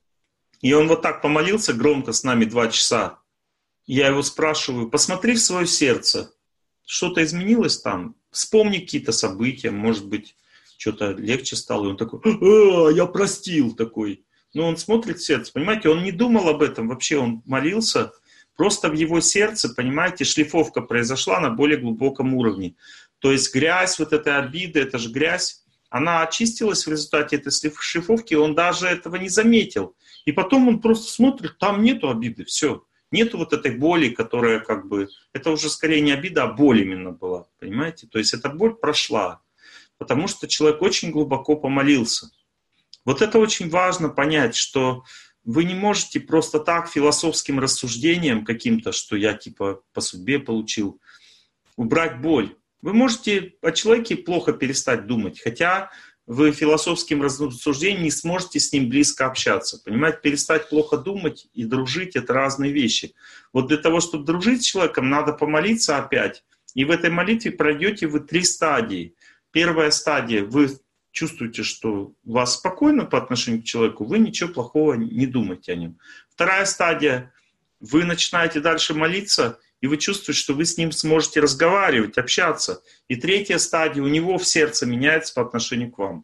И он вот так помолился громко с нами 2 часа. Я его спрашиваю: посмотри в свое сердце, что-то изменилось там? Вспомни какие-то события, может быть, что-то легче стало. И он такой: я простил такой. Но он смотрит в сердце, понимаете, он не думал об этом вообще, он молился. Просто в его сердце, понимаете, шлифовка произошла на более глубоком уровне. То есть грязь, вот этой обиды, это же грязь, она очистилась в результате этой шлифовки, он даже этого не заметил. И потом он просто смотрит, там нету обиды, все. Нету вот этой боли, которая как бы... Это уже скорее не обида, а боль именно была, понимаете? То есть эта боль прошла, потому что человек очень глубоко помолился. Вот это очень важно понять, что вы не можете просто так философским рассуждением каким-то, что я типа по судьбе получил, убрать боль. Вы можете о человеке плохо перестать думать, хотя вы философским рассуждением не сможете с ним близко общаться. Понимаете, перестать плохо думать и дружить — это разные вещи. Вот для того, чтобы дружить с человеком, надо помолиться опять. И в этой молитве пройдете вы 3 стадии. Первая стадия — вы чувствуете, что у вас спокойно по отношению к человеку, вы ничего плохого не думаете о нем. Вторая стадия — вы начинаете дальше молиться, и вы чувствуете, что вы с ним сможете разговаривать, общаться. И третья стадия, у него в сердце меняется по отношению к вам.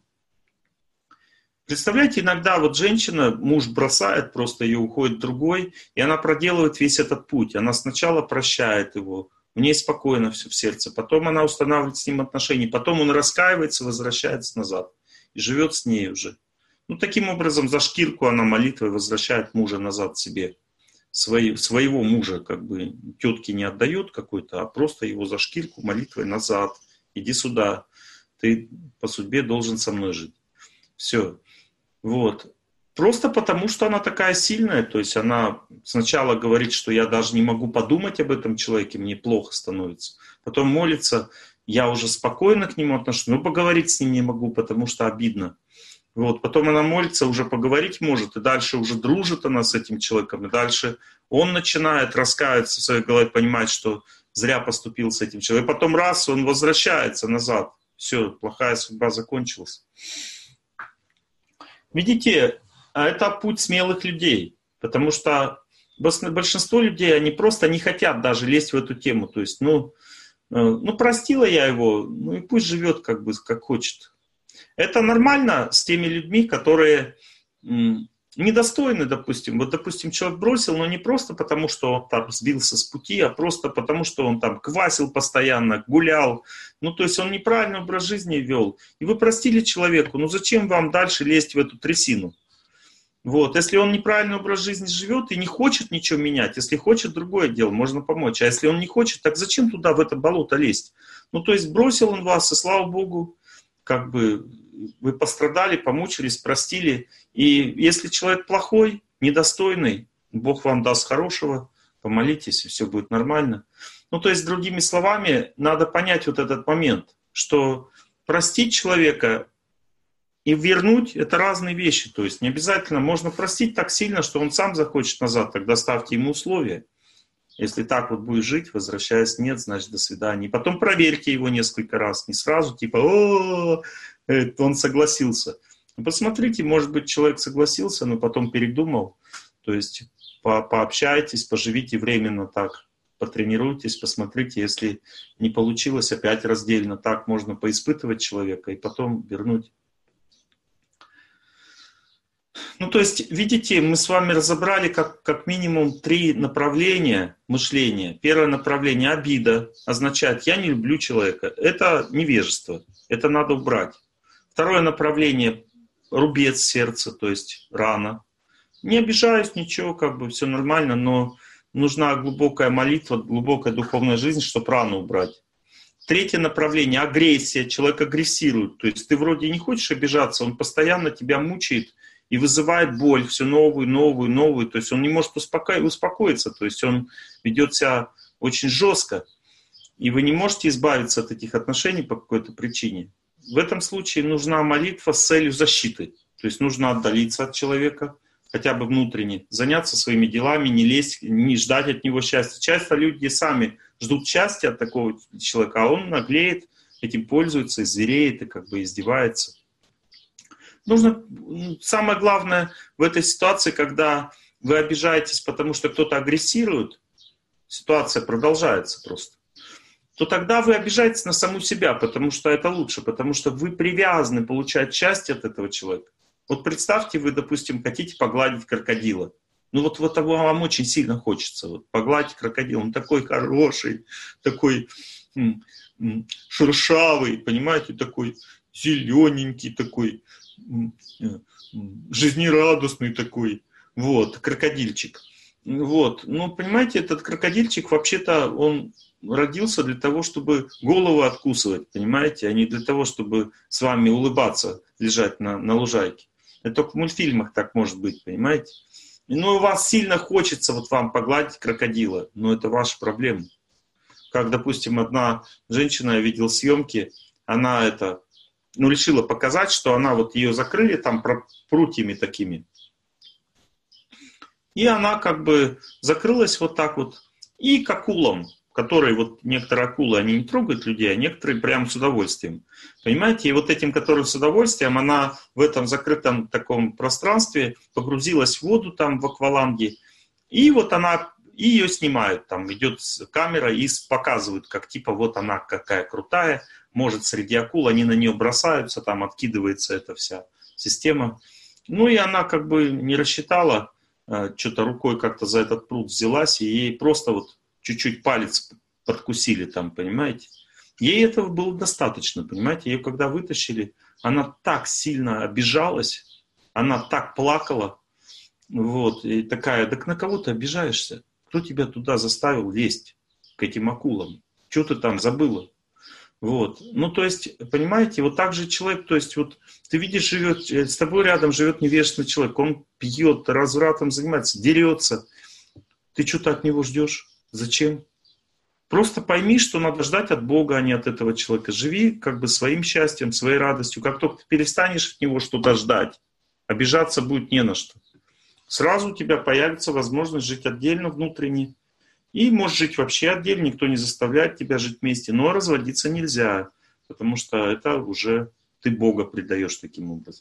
Представляете, иногда вот женщина, муж бросает, просто ее уходит другой, и она проделывает весь этот путь. Она сначала прощает его, у нее спокойно все в сердце, потом она устанавливает с ним отношения, потом он раскаивается, возвращается назад и живет с ней уже. Ну, таким образом, за шкирку она молитвой возвращает мужа назад себе. Своего мужа, как бы тетке не отдает какой-то, а просто его за шкирку молитвой назад. Иди сюда, ты по судьбе должен со мной жить. Все. Вот. Просто потому, что она такая сильная, то есть она сначала говорит, что я даже не могу подумать об этом человеке, мне плохо становится. Потом молится, я уже спокойно к нему отношусь, но поговорить с ним не могу, потому что обидно. Вот, потом она молится, уже поговорить может, и дальше уже дружит она с этим человеком, и дальше он начинает раскаиваться в своей голове, понимать, что зря поступил с этим человеком. Потом раз, он возвращается назад. Все, плохая судьба закончилась. Видите, это путь смелых людей, потому что большинство людей, они просто не хотят даже лезть в эту тему. То есть, простила я его, ну и пусть живет как бы как хочет. Это нормально с теми людьми, которые недостойны, допустим. Вот, допустим, человек бросил, но не просто потому, что он там сбился с пути, а просто потому, что он там квасил постоянно, гулял. Ну, то есть он неправильный образ жизни вел. И вы простили человеку, ну зачем вам дальше лезть в эту трясину? Вот, если он неправильный образ жизни живет и не хочет ничего менять, если хочет, другое дело, можно помочь. А если он не хочет, так зачем туда, в это болото лезть? Ну, то есть бросил он вас, и слава Богу, как бы вы пострадали, помучились, простили. И если человек плохой, недостойный, Бог вам даст хорошего, помолитесь, и все будет нормально. Ну, то есть, другими словами, надо понять вот этот момент, что простить человека и вернуть — это разные вещи. То есть, не обязательно можно простить так сильно, что он сам захочет назад, тогда ставьте ему условия. Если так вот будет жить, возвращаясь, нет, значит, до свидания. И потом проверьте его несколько раз, не сразу, типа, он согласился. Посмотрите, может быть, человек согласился, но потом передумал. То есть пообщайтесь, поживите временно так, потренируйтесь, посмотрите. Если не получилось, опять раздельно. Так можно поиспытывать человека и потом вернуть. Ну, то есть, видите, мы с вами разобрали как минимум 3 направления мышления. Первое направление — обида, означает «я не люблю человека». Это невежество, это надо убрать. Второе направление — рубец сердца, то есть рана. Не обижаюсь, ничего, как бы все нормально, но нужна глубокая молитва, глубокая духовная жизнь, чтобы рану убрать. Третье направление — агрессия, человек агрессирует. То есть ты вроде не хочешь обижаться, он постоянно тебя мучает и вызывает боль, все новую, новую, новую. То есть он не может успокоиться, то есть он ведет себя очень жестко. И вы не можете избавиться от этих отношений по какой-то причине. В этом случае нужна молитва с целью защиты. То есть нужно отдалиться от человека, хотя бы внутренне, заняться своими делами, не лезть, не ждать от него счастья. Часто люди сами ждут счастья от такого человека, а он наглеет, этим пользуется, и звереет, и как бы издевается. Нужно, самое главное в этой ситуации, когда вы обижаетесь, потому что кто-то агрессирует, ситуация продолжается просто, то тогда вы обижаетесь на саму себя, потому что это лучше, потому что вы привязаны получать счастье от этого человека. Вот представьте, вы, допустим, хотите погладить крокодила. Ну вот вам очень сильно хочется вот, погладить крокодила. Он такой хороший, такой шершавый, понимаете, такой зелененький, такой жизнерадостный такой. Вот, крокодильчик. Вот, ну, понимаете, этот крокодильчик, вообще-то, он родился для того, чтобы голову откусывать, понимаете, а не для того, чтобы с вами улыбаться, лежать на лужайке. Это только в мультфильмах так может быть, понимаете. Ну, у вас сильно хочется вот вам погладить крокодила, но это ваша проблема. Как, допустим, одна женщина, я видел съемки, она решила показать, что она вот ее закрыли там прутьями такими. И она как бы закрылась вот так вот. И к акулам, которые вот некоторые акулы, они не трогают людей, а некоторые прям с удовольствием. Понимаете? И вот этим, которые с удовольствием, она в этом закрытом таком пространстве погрузилась в воду там в акваланге. И вот и ее снимают. Там идет камера и показывают, как типа вот она какая крутая. Может среди акул, они на нее бросаются, там откидывается эта вся система. Ну и она как бы не рассчитала, что-то рукой как-то за этот пруд взялась, и ей просто вот чуть-чуть палец подкусили там, понимаете. Ей этого было достаточно, понимаете. Ее когда вытащили, она так сильно обижалась, она так плакала, вот, и такая, так на кого ты обижаешься? Кто тебя туда заставил лезть к этим акулам? Что ты там забыла? Вот. Ну, то есть, понимаете, вот так же человек, то есть, вот ты видишь, с тобой рядом живет невежественный человек, он пьет, развратом занимается, дерется. Ты что-то от него ждешь? Зачем? Просто пойми, что надо ждать от Бога, а не от этого человека. Живи как бы своим счастьем, своей радостью. Как только ты перестанешь от него что-то ждать, обижаться будет не на что. Сразу у тебя появится возможность жить отдельно, внутренне. И можешь жить вообще отдельно, никто не заставляет тебя жить вместе. Но разводиться нельзя, потому что это уже ты Бога предаешь таким образом.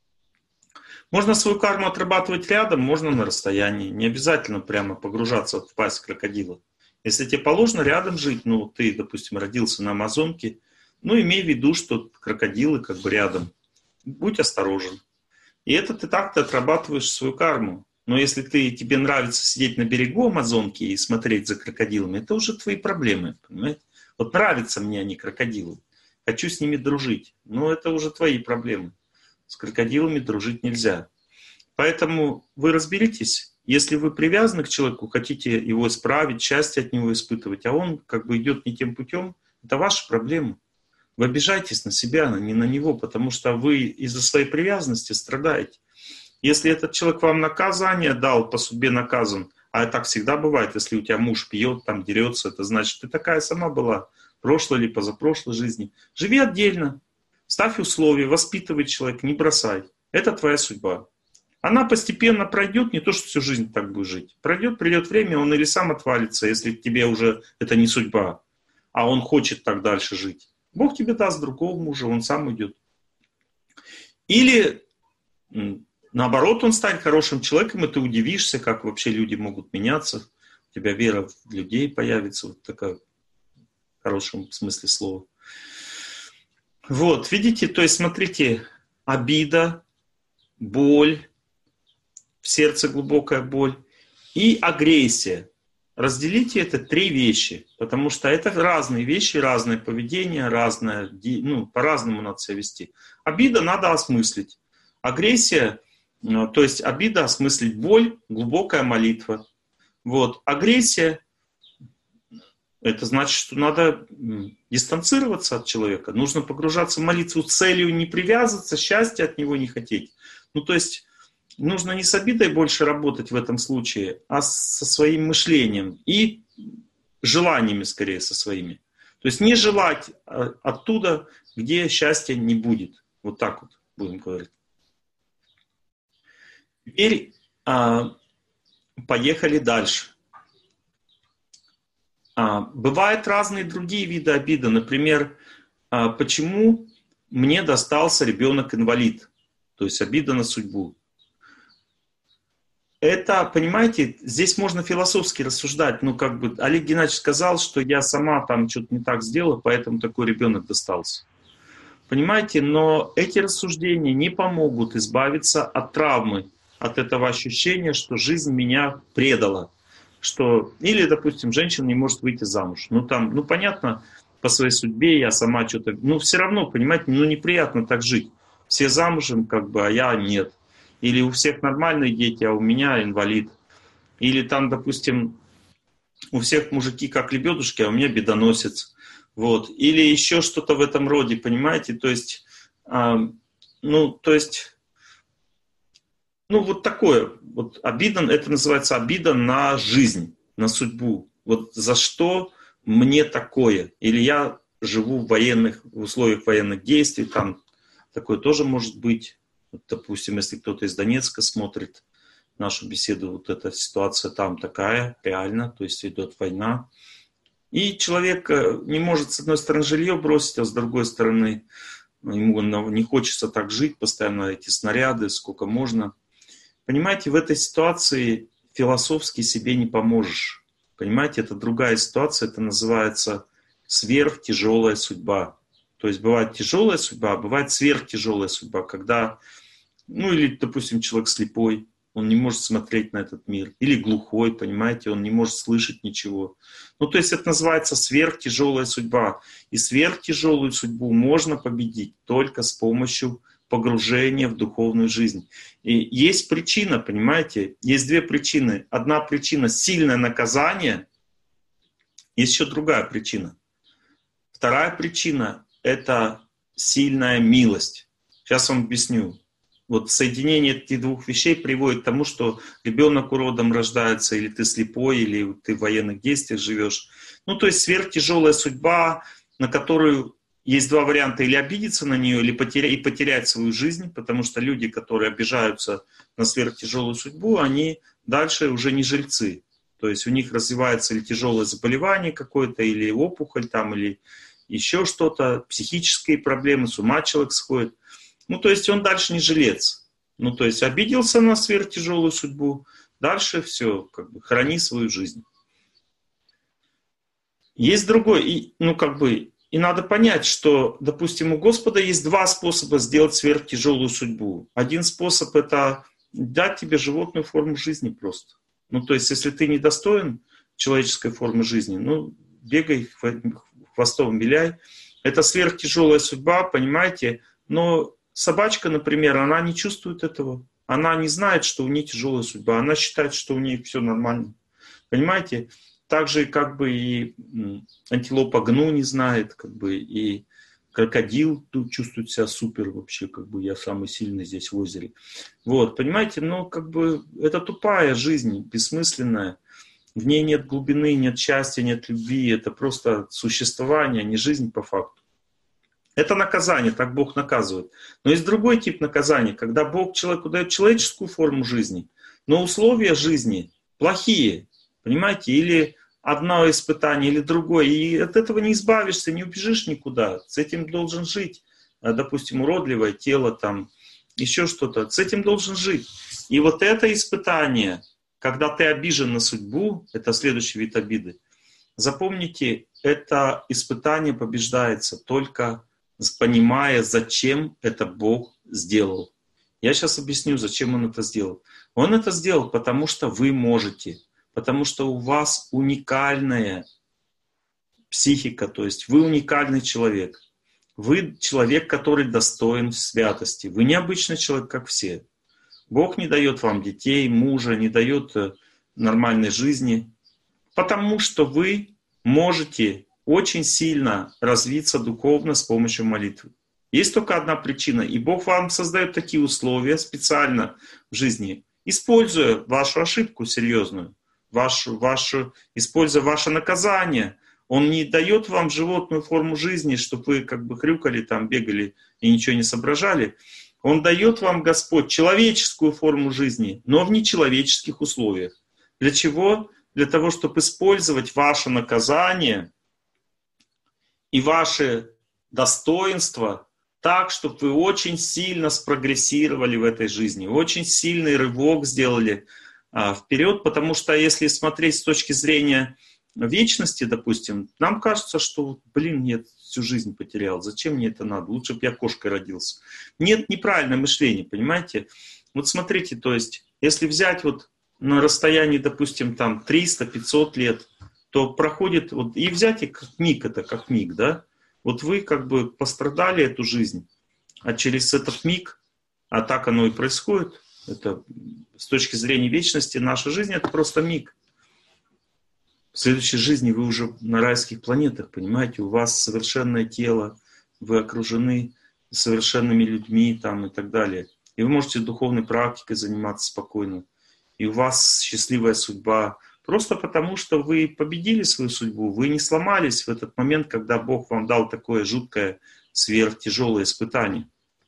Можно свою карму отрабатывать рядом, можно на расстоянии. Не обязательно прямо погружаться в пасть крокодила. Если тебе положено рядом жить, ну ты, допустим, родился на Амазонке, ну имей в виду, что крокодилы как бы рядом. Будь осторожен. И это ты так-то отрабатываешь свою карму. Но если тебе нравится сидеть на берегу Амазонки и смотреть за крокодилами, это уже твои проблемы, понимаете? Вот нравятся мне они, крокодилы. Хочу с ними дружить. Но это уже твои проблемы. С крокодилами дружить нельзя. Поэтому вы разберитесь. Если вы привязаны к человеку, хотите его исправить, счастье от него испытывать, а он как бы идет не тем путем, это ваша проблема. Вы обижаетесь на себя, не на него, потому что вы из-за своей привязанности страдаете. Если этот человек вам наказание дал, по судьбе наказан, а так всегда бывает, если у тебя муж пьет, там дерется, это значит, ты такая сама была в прошлой или позапрошлой жизни. Живи отдельно, ставь условия, воспитывай человека, не бросай. Это твоя судьба. Она постепенно пройдет, не то, что всю жизнь так будет жить. Придет время, он или сам отвалится, если тебе уже это не судьба, а он хочет так дальше жить. Бог тебе даст другого мужа, он сам уйдет. Или наоборот, он станет хорошим человеком, и ты удивишься, как вообще люди могут меняться. У тебя вера в людей появится, вот такая, в хорошем смысле слова. Вот, видите, то есть, смотрите, обида, боль, в сердце глубокая боль и агрессия. Разделите это 3 вещи, потому что это разные вещи, разное поведение, разное, ну, по-разному надо себя вести. Обида надо осмыслить. Агрессия, то есть обида осмыслить, боль, глубокая молитва. Вот. Агрессия, это значит, что надо дистанцироваться от человека. Нужно погружаться в молитву с целью не привязываться, счастья от него не хотеть. Ну, то есть нужно не с обидой больше работать в этом случае, а со своим мышлением и желаниями, скорее, со своими. То есть не желать оттуда, где счастья не будет. Вот так вот будем говорить. Теперь поехали дальше. Бывают разные другие виды обиды. Например, почему мне достался ребенок-инвалид? То есть обида на судьбу. Это, понимаете, здесь можно философски рассуждать. Ну, как бы Олег Геннадьевич сказал, что я сама там что-то не так сделала, поэтому такой ребенок достался. Понимаете, но эти рассуждения не помогут избавиться от травмы, от этого ощущения, что жизнь меня предала. Что, или, допустим, женщина не может выйти замуж. Ну, там, ну, понятно, по своей судьбе я сама что-то... Ну, все равно, понимаете, ну, неприятно так жить. Все замужем, как бы, а я нет. Или у всех нормальные дети, а у меня инвалид. Или там, допустим, у всех мужики как лебедушки, а у меня бедоносец. Вот. Или еще что-то в этом роде, понимаете? То есть, ну, вот такое. Вот обида, это называется обида на жизнь, на судьбу. Вот за что мне такое? Или я живу в условиях военных действий, там такое тоже может быть. Вот, допустим, если кто-то из Донецка смотрит нашу беседу, вот эта ситуация там такая, реально, то есть идет война. И человек не может, с одной стороны, жилье бросить, а с другой стороны, ему не хочется так жить, постоянно эти снаряды, сколько можно. Понимаете, в этой ситуации философски себе не поможешь. Понимаете, это другая ситуация, это называется сверхтяжелая судьба. То есть бывает тяжелая судьба, а бывает сверхтяжелая судьба, когда, ну или, допустим, человек слепой, он не может смотреть на этот мир. Или глухой, понимаете, он не может слышать ничего. Ну, то есть это называется сверхтяжелая судьба. И сверхтяжелую судьбу можно победить только с помощью погружения в духовную жизнь. И есть причина, понимаете, есть две причины. Одна причина — сильное наказание, есть еще другая причина. Вторая причина — это сильная милость. Сейчас вам объясню. Вот соединение этих двух вещей приводит к тому, что ребенок уродом рождается, или ты слепой, или ты в военных действиях живешь. Ну, то есть сверхтяжелая судьба, на которую есть два варианта: или обидеться на нее, или потерять свою жизнь, потому что люди, которые обижаются на сверхтяжелую судьбу, они дальше уже не жильцы. То есть у них развивается или тяжелое заболевание какое-то, или опухоль там, или еще что-то, психические проблемы, с ума человек сходит. Ну, то есть он дальше не жилец. Ну, то есть обиделся на сверхтяжелую судьбу, дальше все, как бы храни свою жизнь. Есть другой, и надо понять, что, допустим, у Господа есть два способа сделать сверхтяжелую судьбу. Один способ — это дать тебе животную форму жизни просто. Ну, то есть, если ты недостоин человеческой формы жизни, ну, бегай, хвостом виляй. Это сверхтяжелая судьба, понимаете, но собачка, например, она не чувствует этого. Она не знает, что у нее тяжелая судьба. Она считает, что у нее все нормально. Понимаете? Так же, как бы и антилопа гну не знает, как бы и крокодил тут чувствует себя супер вообще, как бы я самый сильный здесь в озере. Вот, понимаете? Но как бы это тупая жизнь, бессмысленная. В ней нет глубины, нет счастья, нет любви. Это просто существование, а не жизнь по факту. Это наказание, так Бог наказывает. Но есть другой тип наказания, когда Бог человеку дает человеческую форму жизни, но условия жизни плохие, понимаете, или одно испытание, или другое, и от этого не избавишься, не убежишь никуда, с этим должен жить. Допустим, уродливое тело, там, еще что-то, с этим должен жить. И вот это испытание, когда ты обижен на судьбу, это следующий вид обиды, запомните, это испытание побеждается только понимая, зачем это Бог сделал. Я сейчас объясню, зачем Он это сделал. Он это сделал, потому что вы можете, потому что у вас уникальная психика, то есть вы уникальный человек. Вы человек, который достоин святости. Вы необычный человек, как все. Бог не дает вам детей, мужа, не дает нормальной жизни, потому что вы можете очень сильно развиться духовно с помощью молитвы. Есть только одна причина, и Бог вам создает такие условия специально в жизни, используя вашу ошибку серьезную, используя ваше наказание. Он не дает вам животную форму жизни, чтобы вы как бы хрюкали, там, бегали и ничего не соображали. Он дает вам, Господь, человеческую форму жизни, но в нечеловеческих условиях. Для чего? Для того, чтобы использовать ваше наказание и ваши достоинства так, чтобы вы очень сильно спрогрессировали в этой жизни, очень сильный рывок сделали вперед, потому что если смотреть с точки зрения вечности, допустим, нам кажется, что, нет, всю жизнь потерял, зачем мне это надо, лучше бы я кошкой родился. Нет, неправильное мышление, понимаете? Вот смотрите, то есть, если взять вот на расстоянии, допустим, там 300-500 лет, то проходит, вот, и взять и как миг, это как миг, да? Вот вы как бы пострадали эту жизнь, а через этот миг, а так оно и происходит, это с точки зрения вечности, наша жизнь это просто миг. В следующей жизни вы уже на райских планетах, понимаете, у вас совершенное тело, вы окружены совершенными людьми там, и так далее. И вы можете духовной практикой заниматься спокойно. И у вас счастливая судьба. Просто потому, что вы победили свою судьбу, вы не сломались в этот момент, когда Бог вам дал такое жуткое, сверхтяжелое испытание.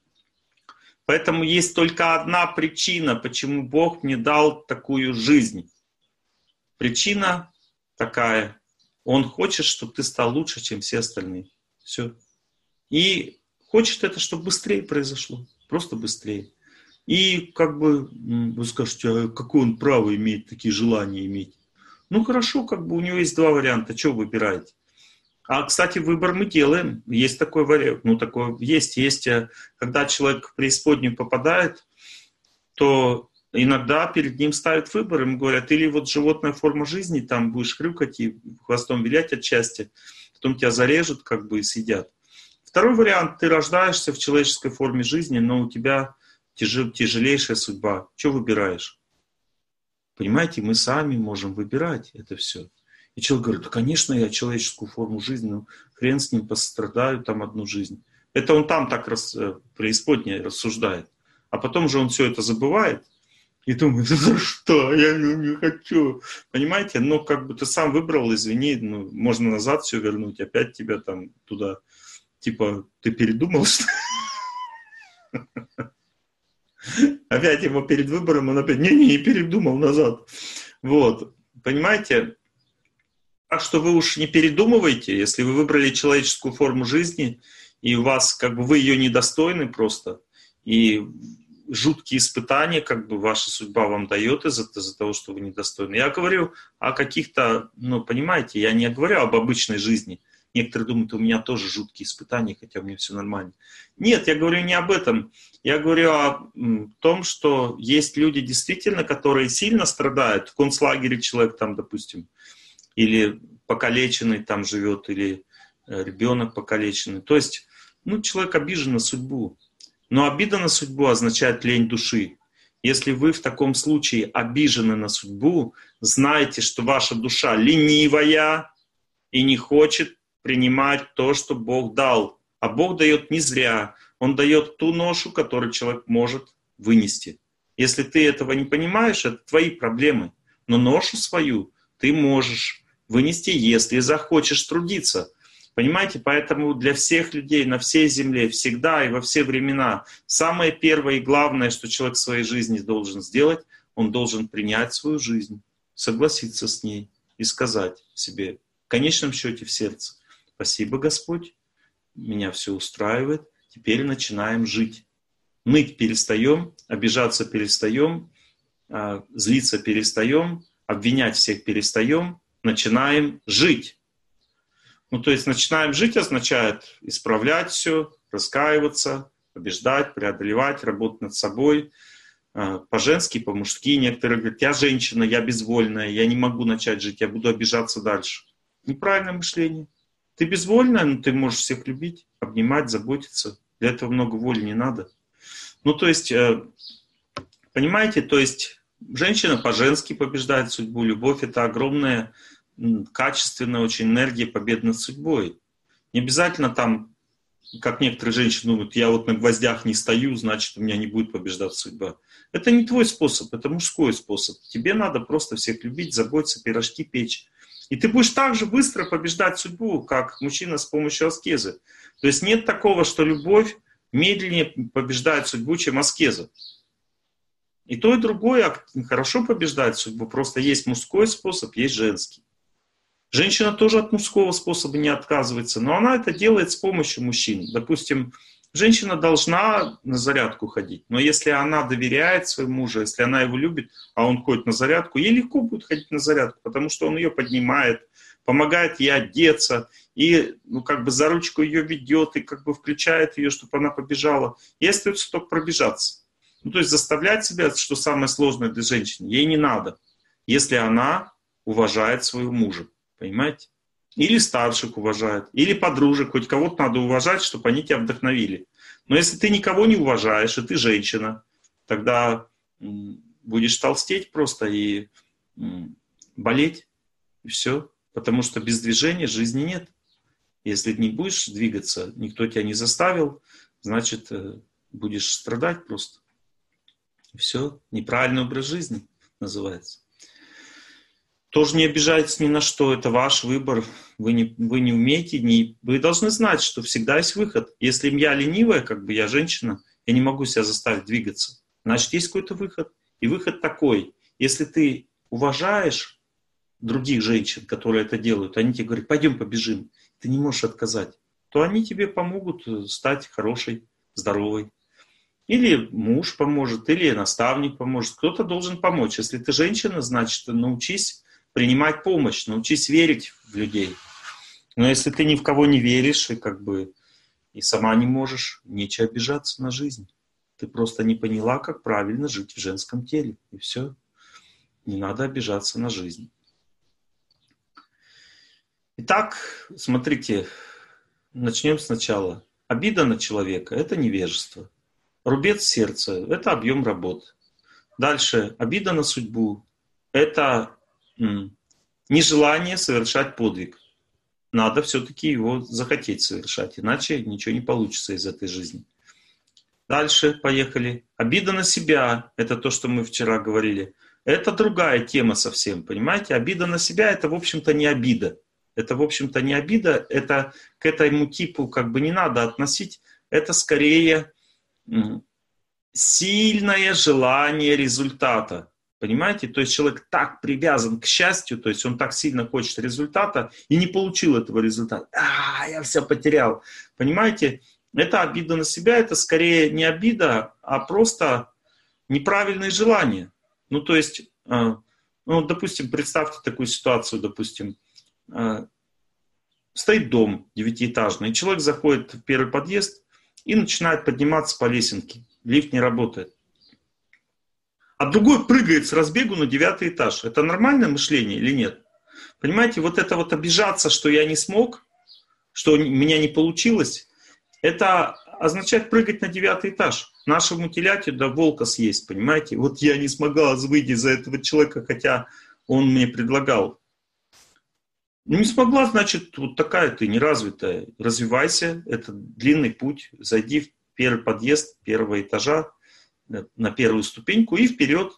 Поэтому есть только одна причина, почему Бог мне дал такую жизнь. Причина такая. Он хочет, чтобы ты стал лучше, чем все остальные. Все. И хочет это, чтобы быстрее произошло. Просто быстрее. И как бы вы скажете, а какое он право имеет такие желания иметь? Ну хорошо, как бы у него есть два варианта, что выбираете? А, кстати, выбор мы делаем. Есть такой вариант. Ну, такой есть. Когда человек в преисподнюю попадает, то иногда перед ним ставят выбор. Ему говорят, или вот животная форма жизни, там будешь хрюкать и хвостом вилять от счастья, потом тебя зарежут как бы и съедят. Второй вариант, ты рождаешься в человеческой форме жизни, но у тебя тяжелейшая судьба. Что выбираешь? Понимаете, мы сами можем выбирать это все. И человек говорит, да, конечно, я человеческую форму жизни, но хрен с ним, пострадаю там одну жизнь. Это он там так преисподней рассуждает. А потом же он все это забывает и думает, за что, я не хочу. Понимаете, но как бы ты сам выбрал, извини, ну, можно назад все вернуть, опять тебя там туда, типа, ты передумал, что опять его перед выбором, он опять, не передумал назад. Вот, понимаете? Так что вы уж не передумывайте, если вы выбрали человеческую форму жизни, и у вас, как бы, вы ее недостойны просто, и жуткие испытания, как бы, ваша судьба вам дает из-за того, что вы недостойны. Я говорю о каких-то, ну, понимаете, я не говорю об обычной жизни. Некоторые думают, у меня тоже жуткие испытания, хотя у меня все нормально. Нет, я говорю не об этом. Я говорю о том, что есть люди действительно, которые сильно страдают. В концлагере человек там, допустим, или покалеченный там живет, или ребенок покалеченный. То есть, ну, человек обижен на судьбу. Но обида на судьбу означает лень души. Если вы в таком случае обижены на судьбу, знайте, что ваша душа ленивая и не хочет принимать то, что Бог дал. А Бог дает не зря. Он дает ту ношу, которую человек может вынести. Если ты этого не понимаешь, это твои проблемы. Но ношу свою ты можешь вынести, если захочешь трудиться. Понимаете, поэтому для всех людей на всей земле всегда и во все времена самое первое и главное, что человек в своей жизни должен сделать, он должен принять свою жизнь, согласиться с ней и сказать себе, в конечном счете в сердце, спасибо, Господь, меня все устраивает, теперь начинаем жить. Ныть перестаем, обижаться перестаем, злиться перестаем, обвинять всех перестаем, начинаем жить. Ну, то есть начинаем жить означает исправлять все, раскаиваться, побеждать, преодолевать, работать над собой. По-женски, по-мужски. Некоторые говорят, я женщина, я безвольная, я не могу начать жить, я буду обижаться дальше. Неправильное мышление. Ты безвольная, но ты можешь всех любить, обнимать, заботиться. Для этого много воли не надо. Ну, то есть, понимаете, то есть женщина по-женски побеждает судьбу. Любовь — это огромная, качественная очень энергия победы над судьбой. Не обязательно там, как некоторые женщины думают, я вот на гвоздях не стою, значит, у меня не будет побеждать судьба. Это не твой способ, это мужской способ. Тебе надо просто всех любить, заботиться, пирожки печь. И ты будешь так же быстро побеждать судьбу, как мужчина с помощью аскезы. То есть нет такого, что любовь медленнее побеждает судьбу, чем аскеза. И то, и другое хорошо побеждает судьбу. Просто есть мужской способ, есть женский. Женщина тоже от мужского способа не отказывается, но она это делает с помощью мужчин. Допустим, женщина должна на зарядку ходить, но если она доверяет своему мужу, если она его любит, а он ходит на зарядку, ей легко будет ходить на зарядку, потому что он ее поднимает, помогает ей одеться, и как бы за ручку ее ведет, и как бы включает ее, чтобы она побежала. Ей остается только пробежаться. То есть заставлять себя, что самое сложное для женщины, ей не надо, если она уважает своего мужа. Понимаете? Или старших уважает, или подружек, хоть кого-то надо уважать, чтобы они тебя вдохновили. Но если ты никого не уважаешь, и ты женщина, тогда будешь толстеть просто и болеть, и все. Потому что без движения жизни нет. Если не будешь двигаться, никто тебя не заставил, значит, будешь страдать просто. И все. Неправильный образ жизни называется. Тоже не обижайтесь ни на что, это ваш выбор. Вы не умеете, вы должны знать, что всегда есть выход. Если я ленивая, как бы я женщина, я не могу себя заставить двигаться. Значит, есть какой-то выход. И выход такой. Если ты уважаешь других женщин, которые это делают, они тебе говорят, пойдем побежим, ты не можешь отказать, то они тебе помогут стать хорошей, здоровой. Или муж поможет, или наставник поможет. Кто-то должен помочь. Если ты женщина, значит, научись принимать помощь, научись верить в людей. Но если ты ни в кого не веришь и как бы и сама не можешь, нечего обижаться на жизнь. Ты просто не поняла, как правильно жить в женском теле. И все. Не надо обижаться на жизнь. Итак, смотрите, начнем сначала. Обида на человека – это невежество. Рубец в сердце – это объем работы. Дальше, обида на судьбу – это нежелание совершать подвиг. Надо все-таки его захотеть совершать, иначе ничего не получится из этой жизни. Дальше, поехали. Обида на себя – это то, что мы вчера говорили. Это другая тема совсем, понимаете? Обида на себя – это, в общем-то, не обида. Это, в общем-то, не обида, это к этому типу как бы не надо относить. Это скорее сильное желание результата. Понимаете? То есть человек так привязан к счастью, то есть он так сильно хочет результата и не получил этого результата. Я все потерял. Понимаете? Это обида на себя, это скорее не обида, а просто неправильные желания. То есть, допустим, представьте такую ситуацию, допустим, стоит дом девятиэтажный, и человек заходит в первый подъезд и начинает подниматься по лесенке. Лифт не работает. А другой прыгает с разбегу на 9 этаж. Это нормальное мышление или нет? Понимаете, вот это вот обижаться, что я не смог, что у меня не получилось, это означает прыгать на 9 этаж. Нашему телятю до волка съесть, понимаете? Вот я не смогла выйти за этого человека, хотя он мне предлагал. Не смогла, значит, вот такая ты неразвитая. Развивайся, это длинный путь. Зайди в первый подъезд первого этажа, на первую ступеньку и вперед.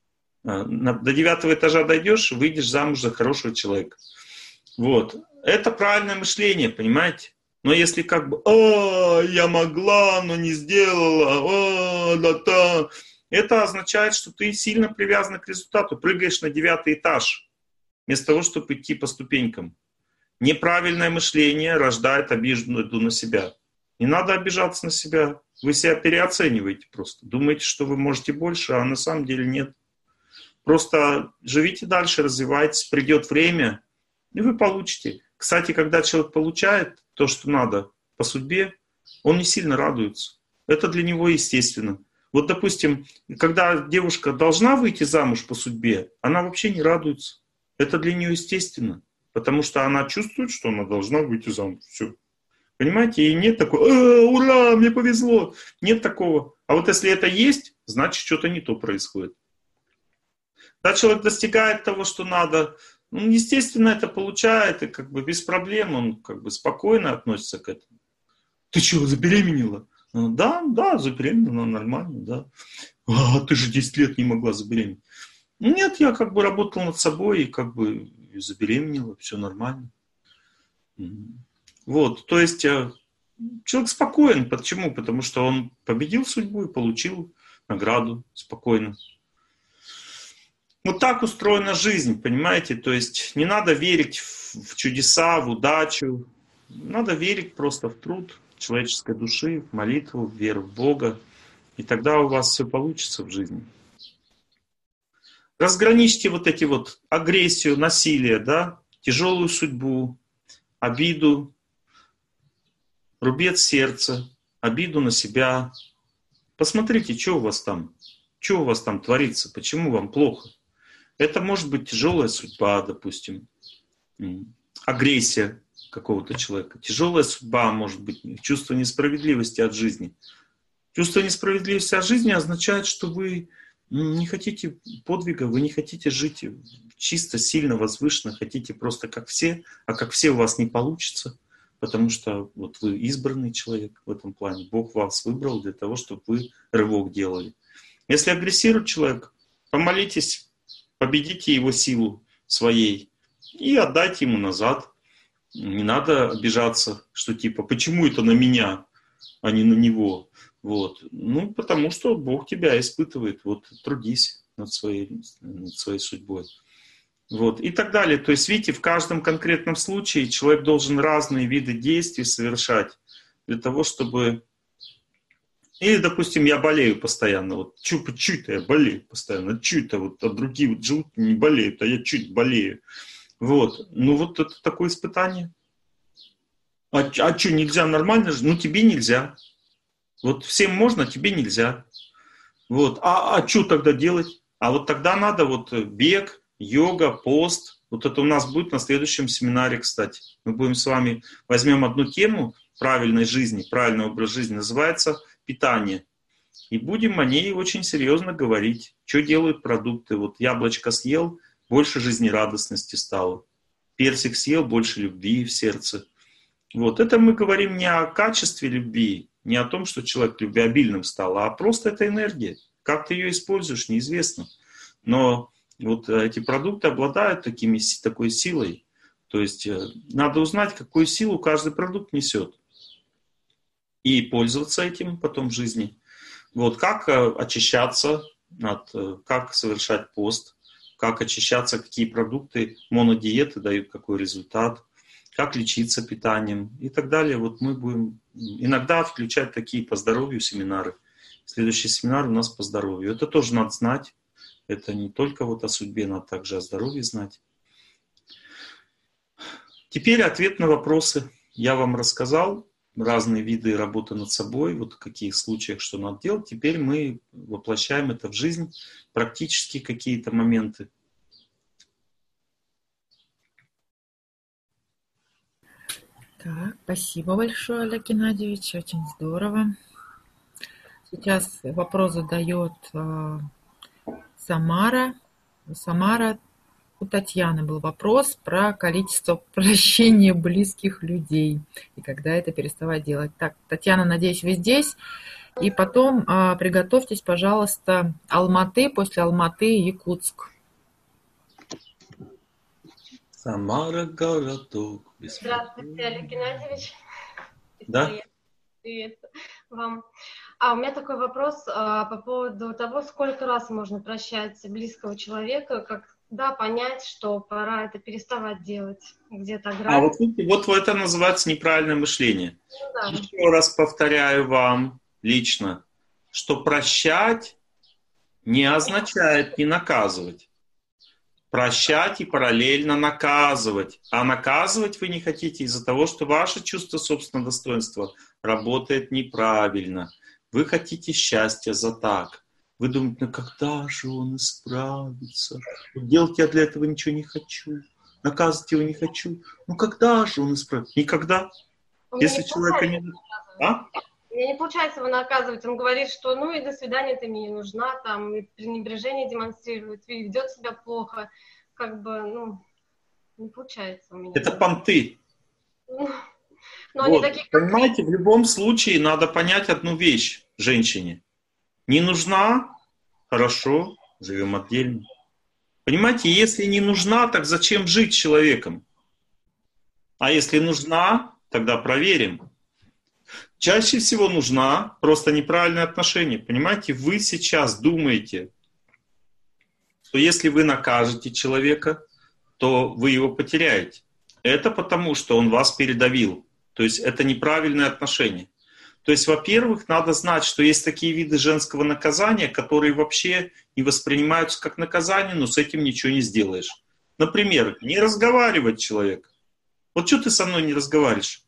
До 9 этажа дойдешь, выйдешь замуж за хорошего человека. Вот. Это правильное мышление, понимаете? Но если как бы, я могла, но не сделала, это означает, что ты сильно привязан к результату. Прыгаешь на 9 этаж, вместо того, чтобы идти по ступенькам. Неправильное мышление рождает обиду на себя. Не надо обижаться на себя. Вы себя переоцениваете просто. Думаете, что вы можете больше, а на самом деле нет. Просто живите дальше, развивайтесь. Придет время, и вы получите. Кстати, когда человек получает то, что надо по судьбе, он не сильно радуется. Это для него естественно. Вот, допустим, когда девушка должна выйти замуж по судьбе, она вообще не радуется. Это для нее естественно. Потому что она чувствует, что она должна выйти замуж. Все. Понимаете? И нет такого, ура, мне повезло. Нет такого. А вот если это есть, значит, что-то не то происходит. Когда человек достигает того, что надо, естественно, это получает, и как бы без проблем, он как бы спокойно относится к этому. Ты что, забеременела? Да, забеременела, нормально, да. Ты же 10 лет не могла забеременеть. Нет, я как бы работал над собой и как бы забеременела, все нормально. Вот, то есть человек спокоен. Почему? Потому что он победил судьбу и получил награду спокойно. Вот так устроена жизнь, понимаете? То есть не надо верить в чудеса, в удачу. Надо верить просто в труд человеческой души, в молитву, в веру в Бога. И тогда у вас все получится в жизни. Разграничьте вот эти вот агрессию, насилие, да, тяжелую судьбу, обиду, рубец сердца, обиду на себя. Посмотрите, что у вас там творится, почему вам плохо. Это может быть тяжелая судьба, допустим, агрессия какого-то человека. Тяжелая судьба может быть чувство несправедливости от жизни. Чувство несправедливости от жизни означает, что вы не хотите подвига, вы не хотите жить чисто, сильно, возвышенно, хотите просто как все, а как все у вас не получится, потому что вот вы избранный человек в этом плане. Бог вас выбрал для того, чтобы вы рывок делали. Если агрессирует человек, помолитесь, победите его силу своей и отдайте ему назад. Не надо обижаться, что типа, почему это на меня, а не на него. Вот. Ну, потому что Бог тебя испытывает. Вот, трудись над своей судьбой. Вот. И так далее. То есть, видите, в каждом конкретном случае человек должен разные виды действий совершать для того, чтобы... Или, допустим, я болею постоянно. Вот, чуть-то я болею постоянно. Чуть-то вот, а другие вот живут не болеют, а я чуть болею. Вот. Ну, вот это такое испытание. А что, нельзя нормально же? Ну, тебе нельзя. Вот всем можно, тебе нельзя. Вот. А что тогда делать? А вот тогда надо вот бег, йога, пост. Вот это у нас будет на следующем семинаре, кстати. Мы будем с вами, возьмем одну тему правильной жизни, правильный образ жизни, называется питание. И будем о ней очень серьезно говорить. Что делают продукты? Вот яблочко съел, больше жизнерадостности стало. Персик съел, больше любви в сердце. Вот. Это мы говорим не о качестве любви, не о том, что человек любвеобильным стал, а просто это энергия. Как ты ее используешь, неизвестно. Но вот эти продукты обладают такой силой. То есть надо узнать, какую силу каждый продукт несет. И пользоваться этим потом в жизни. Вот как очищаться, как совершать пост, как очищаться, какие продукты, монодиеты дают какой результат, как лечиться питанием и так далее. Вот мы будем иногда включать такие по здоровью семинары. Следующий семинар у нас по здоровью. Это тоже надо знать. Это не только вот о судьбе, надо также о здоровье знать. Теперь ответ на вопросы. Я вам рассказал разные виды работы над собой, вот в каких случаях что надо делать. Теперь мы воплощаем это в жизнь, практически какие-то моменты. Так, спасибо большое, Олег Геннадьевич, очень здорово. Сейчас вопрос задает Самара. Самара, у Татьяны был вопрос про количество прощения близких людей и когда это переставать делать. Так, Татьяна, надеюсь, вы здесь. И потом приготовьтесь, пожалуйста, Алматы, после Алматы Якутск. Самара, городок. Здравствуйте, Олег Геннадьевич. Да? Привет вам. У меня такой вопрос по поводу того, сколько раз можно прощать близкого человека, когда понять, что пора это переставать делать, где-то грань. Вот видите, вот это называется неправильное мышление. Ну, да. Еще раз повторяю вам лично, что прощать не означает не наказывать. Прощать и параллельно наказывать. А наказывать вы не хотите из-за того, что ваше чувство собственного достоинства работает неправильно. Вы хотите счастья за так. Вы думаете, ну когда же он исправится? Делать я для этого ничего не хочу. Наказывать его не хочу. Ну когда же он исправится? Никогда. Если человека не... У меня не получается его наказывать. Он говорит, что ну и до свидания, ты мне не нужна, там, и пренебрежение демонстрирует, и ведет себя плохо. Как бы, ну, не получается у меня. Это понты. Но вот. они такие, как... Понимаете, в любом случае надо понять одну вещь женщине. Не нужна? Хорошо, живем отдельно. Понимаете, если не нужна, так зачем жить с человеком? А если нужна, тогда проверим. Чаще всего нужна просто неправильное отношение. Понимаете, вы сейчас думаете, что если вы накажете человека, то вы его потеряете. Это потому, что он вас передавил. То есть это неправильное отношение. То есть, во-первых, надо знать, что есть такие виды женского наказания, которые вообще не воспринимаются как наказание, но с этим ничего не сделаешь. Например, не разговаривать человек. Вот что ты со мной не разговариваешь?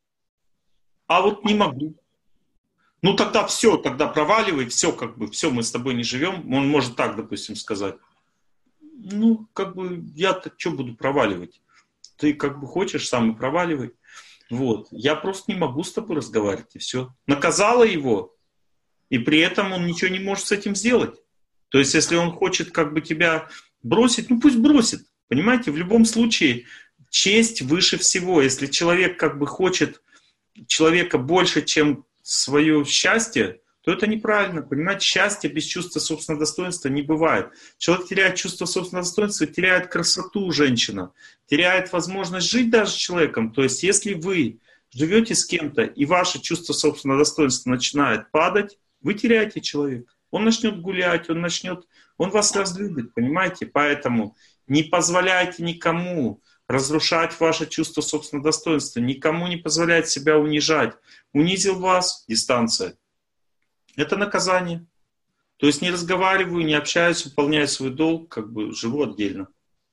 А вот не могу. Ну тогда все, тогда проваливай, все, как бы, все, мы с тобой не живем. Он может так, допустим, сказать. Ну, как бы, я-то что буду проваливать? Ты как бы хочешь, сам и проваливай. Вот. Я просто не могу с тобой разговаривать, и все. Наказала его, и при этом он ничего не может с этим сделать. То есть, если он хочет как бы тебя бросить, ну пусть бросит. Понимаете, в любом случае честь выше всего. Если человек как бы хочет человека больше, чем свое счастье, то это неправильно. Понимаете, счастье без чувства собственного достоинства не бывает. Человек теряет чувство собственного достоинства, теряет красоту женщина, теряет возможность жить даже с человеком. То есть, если вы живете с кем-то, и ваше чувство собственного достоинства начинает падать, вы теряете человека. Он начнет гулять, он вас разлюбит, понимаете? Поэтому не позволяйте никому разрушать ваше чувство собственного достоинства, никому не позволяйте себя унижать. Унизил вас — дистанция. Это наказание. То есть не разговариваю, не общаюсь, выполняю свой долг, как бы живу отдельно.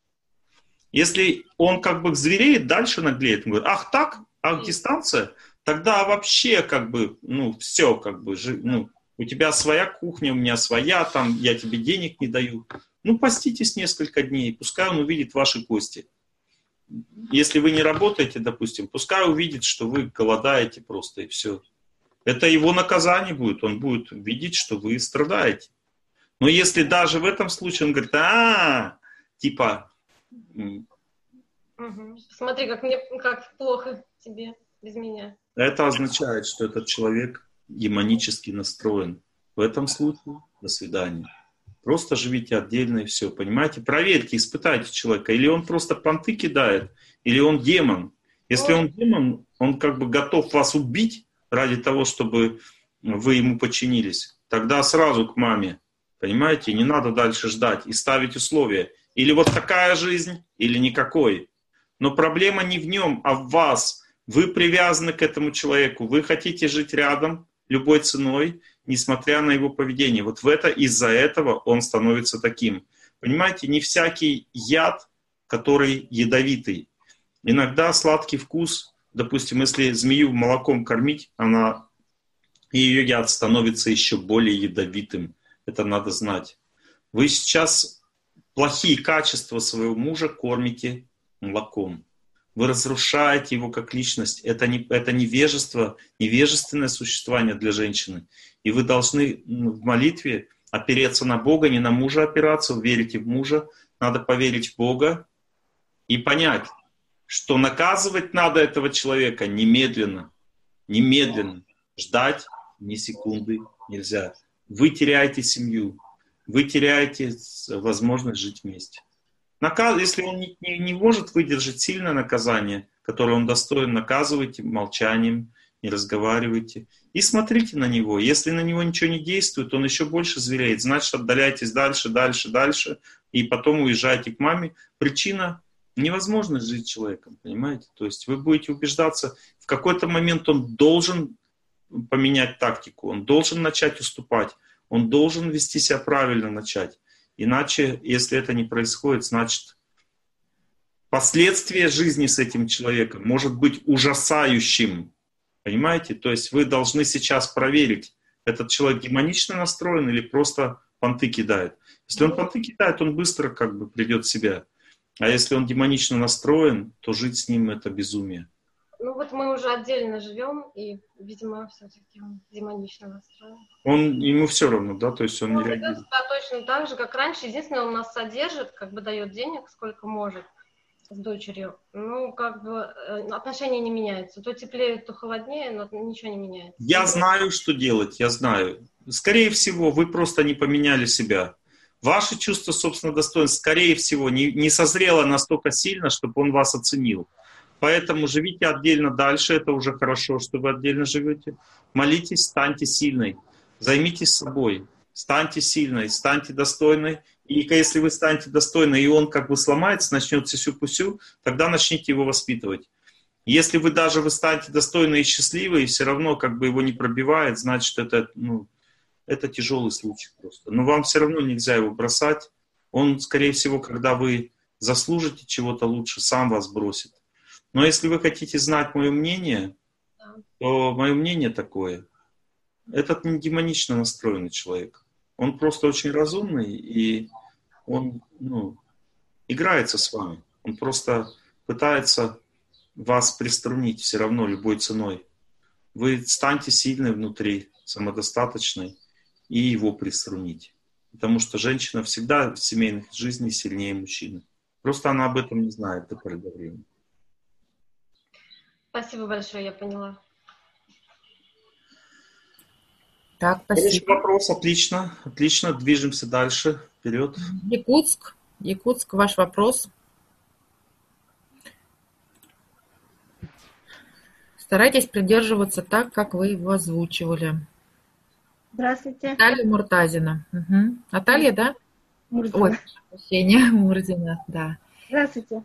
Если он как бы звереет, дальше наглеет, он говорит, ах так, ах дистанция, тогда вообще как бы, ну все, как бы, ну, у тебя своя кухня, у меня своя, там, я тебе денег не даю. Ну поститесь несколько дней, пускай он увидит ваши кости. Если вы не работаете, допустим, пускай увидит, что вы голодаете просто и все. Это его наказание будет, он будет видеть, что вы страдаете. Но если даже в этом случае он говорит, типа... Смотри, как плохо тебе без меня. Это означает, что этот человек демонически настроен. В этом случае до свидания. Просто живите отдельно и все, понимаете? Проверьте, испытайте человека. Или он просто понты кидает, или он демон. Если он демон, он как бы готов вас убить ради того, чтобы вы ему подчинились. Тогда сразу к маме, понимаете? Не надо дальше ждать и ставить условия. Или вот такая жизнь, или никакой. Но проблема не в нем, а в вас. Вы привязаны к этому человеку. Вы хотите жить рядом любой ценой, несмотря на его поведение. Вот из-за этого он становится таким. Понимаете, не всякий яд, который ядовитый. Иногда сладкий вкус, допустим, если змею молоком кормить, ее яд становится еще более ядовитым. Это надо знать. Вы сейчас плохие качества своего мужа кормите молоком. Вы разрушаете его как личность. Это невежество, невежественное существование для женщины. И вы должны в молитве опереться на Бога, не на мужа опираться, верите в мужа. Надо поверить в Бога и понять, что наказывать надо этого человека немедленно. Немедленно. Ждать ни секунды нельзя. Вы теряете семью. Вы теряете возможность жить вместе. Если он не может выдержать сильное наказание, которое он достоин, наказывайте молчанием, не разговаривайте. И смотрите на него. Если на него ничего не действует, он еще больше звереет. Значит, отдаляйтесь дальше. И потом уезжайте к маме. Причина — невозможность жить с человеком, понимаете? То есть вы будете убеждаться, в какой-то момент он должен поменять тактику, он должен начать уступать, он должен вести себя правильно начать. Иначе, если это не происходит, значит, последствия жизни с этим человеком может быть ужасающим. Понимаете? То есть вы должны сейчас проверить, этот человек демонично настроен или просто понты кидает. Если он понты кидает, он быстро как бы придет в себя. А если он демонично настроен, то жить с ним — это безумие. Ну вот мы уже отдельно живем, и, видимо, все-таки он демонично настроен. Ему все равно, да? То есть он не реагирует. Да, точно так же, как раньше. Единственное, он нас содержит, как бы дает денег, сколько может, с дочерью. Ну, как бы отношения не меняются. То теплее, то холоднее, но ничего не меняется. Я знаю, что делать, я знаю. Скорее всего, вы просто не поменяли себя. Ваше чувство собственного достоинства, скорее всего, не созрело настолько сильно, чтобы он вас оценил. Поэтому живите отдельно дальше, это уже хорошо, что вы отдельно живете. Молитесь, станьте сильной, займитесь собой, станьте сильной, станьте достойной. И если вы станете достойной, и он как бы сломается, начнет сисю-пусю, тогда начните его воспитывать. Если вы станете достойной и счастливой, и все равно как бы его не пробивает, значит это тяжелый случай просто. Но вам все равно нельзя его бросать. Он, скорее всего, когда вы заслужите чего-то лучше, сам вас бросит. Но если вы хотите знать мое мнение, то мое мнение такое. Этот не демонично настроенный человек. Он просто очень разумный, и он играется с вами. Он просто пытается вас приструнить все равно любой ценой. Вы станьте сильной внутри, самодостаточной, и его приструнить. Потому что женщина всегда в семейных жизнях сильнее мужчины. Просто она об этом не знает до поры до времени. Спасибо большое, я поняла. Так, Хороший спасибо. вопрос, отлично, отлично, движемся дальше, вперед. Якутск, ваш вопрос. Старайтесь придерживаться так, как вы его озвучивали. Здравствуйте. Наталья Муртазина. Угу. Наталья, да? Мурзина. Ой, прощения, Мурзина, да. Здравствуйте.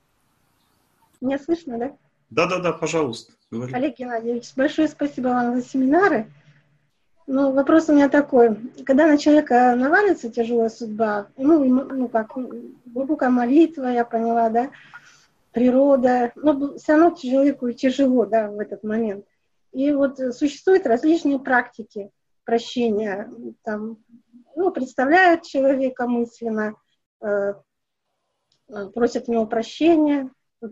Меня слышно, да? Да, пожалуйста, говори. Олег Геннадьевич, большое спасибо вам за семинары. Но вопрос у меня такой. Когда на человека навалится тяжелая судьба, глубокая молитва, я поняла, да, природа, но все равно человеку тяжело, да, в этот момент. И вот существуют различные практики прощения. Там, представляют человека мысленно, просят у него прощения,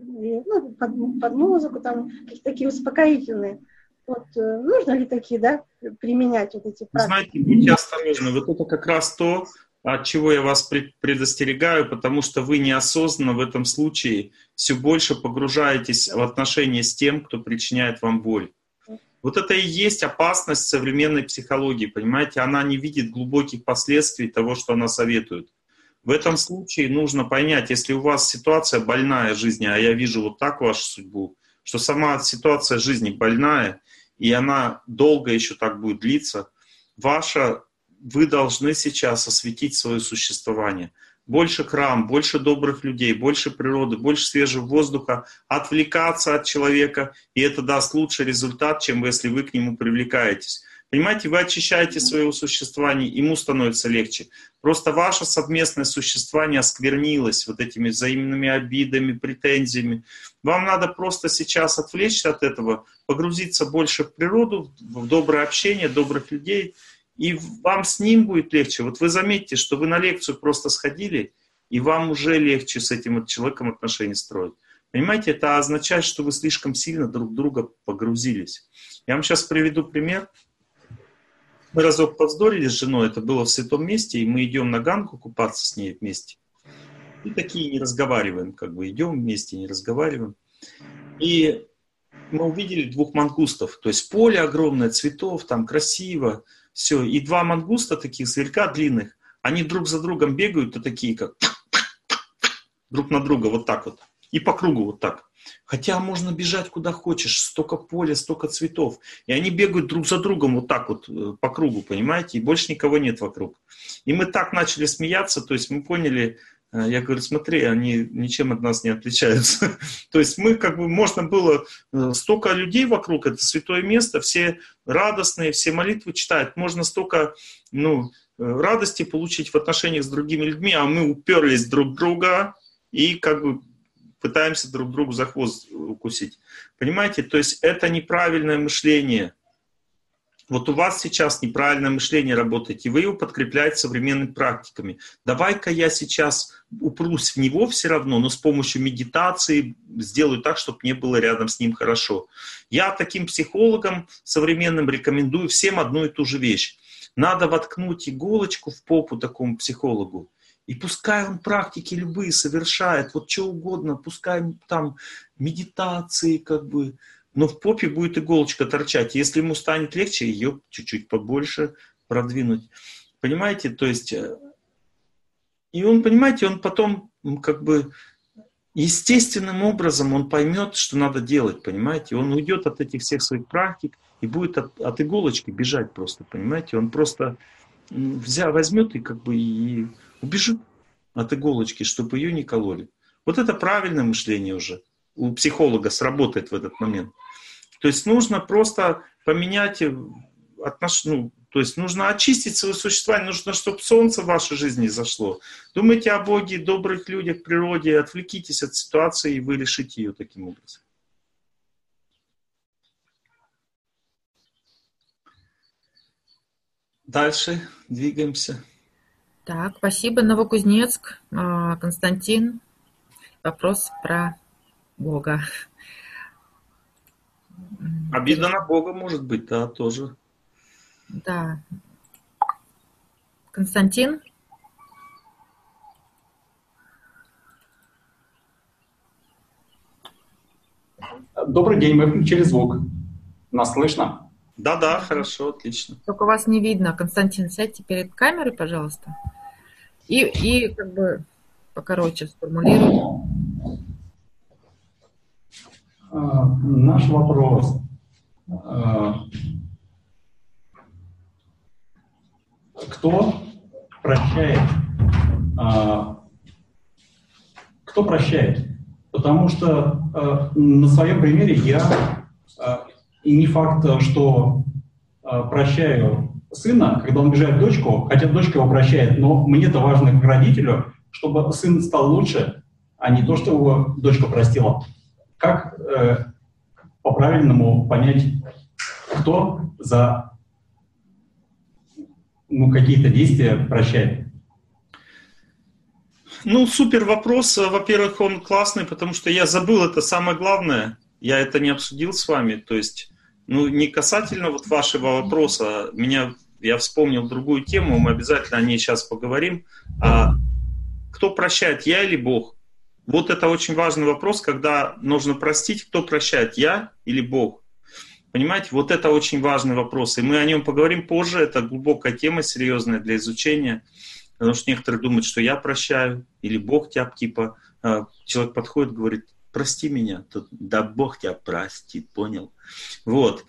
под музыку, там какие-то такие успокоительные. Вот нужно ли такие, да, применять вот эти практики? Знаете, будьте осторожны. Вот это как раз то, от чего я вас предостерегаю, потому что вы неосознанно в этом случае все больше погружаетесь в отношения с тем, кто причиняет вам боль. Вот это и есть опасность современной психологии, понимаете? Она не видит глубоких последствий того, что она советует. В этом случае нужно понять, если у вас ситуация больная жизни, а я вижу вот так вашу судьбу, что сама ситуация жизни больная, и она долго еще так будет длиться, вы должны сейчас осветить свое существование. Больше храм, больше добрых людей, больше природы, больше свежего воздуха, отвлекаться от человека, и это даст лучший результат, чем если вы к нему привлекаетесь. Понимаете, вы очищаете свое существование, ему становится легче. Просто ваше совместное существование осквернилось вот этими взаимными обидами, претензиями. Вам надо просто сейчас отвлечься от этого, погрузиться больше в природу, в доброе общение, добрых людей, и вам с ним будет легче. Вот вы заметите, что вы на лекцию просто сходили, и вам уже легче с этим человеком отношения строить. Понимаете, это означает, что вы слишком сильно друг в друга погрузились. Я вам сейчас приведу пример. Мы разок повздорили с женой, это было в святом месте, и мы идем на Ганку купаться с ней вместе. И такие не разговариваем, как бы идем вместе, не разговариваем. И мы увидели 2 мангустов, то есть поле огромное, цветов, там красиво, все. И 2 мангуста таких, зверька длинных, они друг за другом бегают, и такие как друг на друга, вот так вот. И по кругу вот так. Хотя можно бежать куда хочешь, столько поля, столько цветов. И они бегают друг за другом вот так вот по кругу, понимаете? И больше никого нет вокруг. И мы так начали смеяться, то есть мы поняли, я говорю, смотри, они ничем от нас не отличаются. То есть мы как бы, можно было, столько людей вокруг, это святое место, все радостные, все молитвы читают. Можно столько, радости получить в отношениях с другими людьми, а мы уперлись друг в друга и как бы пытаемся друг другу за хвост укусить. Понимаете? То есть это неправильное мышление. Вот у вас сейчас неправильное мышление работает, и вы его подкрепляете современными практиками. Давай-ка я сейчас упрусь в него все равно, но с помощью медитации сделаю так, чтобы мне было рядом с ним хорошо. Я таким психологам современным рекомендую всем одну и ту же вещь. Надо воткнуть иголочку в попу такому психологу. И пускай он практики любые совершает, вот что угодно, пускай там медитации как бы, но в попе будет иголочка торчать. Если ему станет легче, ее чуть-чуть побольше продвинуть. Понимаете, то есть, и он, понимаете, он потом как бы естественным образом он поймет, что надо делать, понимаете? Он уйдет от этих всех своих практик и будет от иголочки бежать просто, понимаете? Он просто возьмет и как бы и убежит от иголочки, чтобы ее не кололи. Вот это правильное мышление уже у психолога сработает в этот момент. То есть нужно просто поменять отношения, то есть нужно очистить свое существование, нужно, чтобы солнце в вашей жизни зашло. Думайте о Боге, добрых людях, природе, отвлекитесь от ситуации, и вы решите ее таким образом. Дальше двигаемся. Так, спасибо. Новокузнецк, Константин. Вопрос про Бога. Обида на Бога может быть, да, тоже. Да. Константин? Добрый день, мы включили звук. Нас слышно? Да, хорошо, отлично. Только вас не видно. Константин, сядьте перед камерой, пожалуйста. И как бы покороче сформулируйте. Наш вопрос. Кто прощает? Кто прощает? Потому что на своем примере я, и не факт, что прощаю сына, когда он обижает дочку, хотя дочка его прощает, но мне-то важно как родителю, чтобы сын стал лучше, а не то, что его дочка простила. Как по-правильному понять, кто за какие-то действия прощает? Супер вопрос. Во-первых, он классный, потому что я забыл это самое главное. Я это не обсудил с вами. То есть, не касательно вот вашего вопроса. Я вспомнил другую тему, мы обязательно о ней сейчас поговорим. Кто прощает, я или Бог? Вот это очень важный вопрос, когда нужно простить, кто прощает, я или Бог. Понимаете, вот это очень важный вопрос. И мы о нем поговорим позже. Это глубокая тема, серьезная для изучения. Потому что некоторые думают, что я прощаю, или Бог тебя, человек подходит, говорит, прости меня. Тут, да, Бог тебя простит, понял? Вот.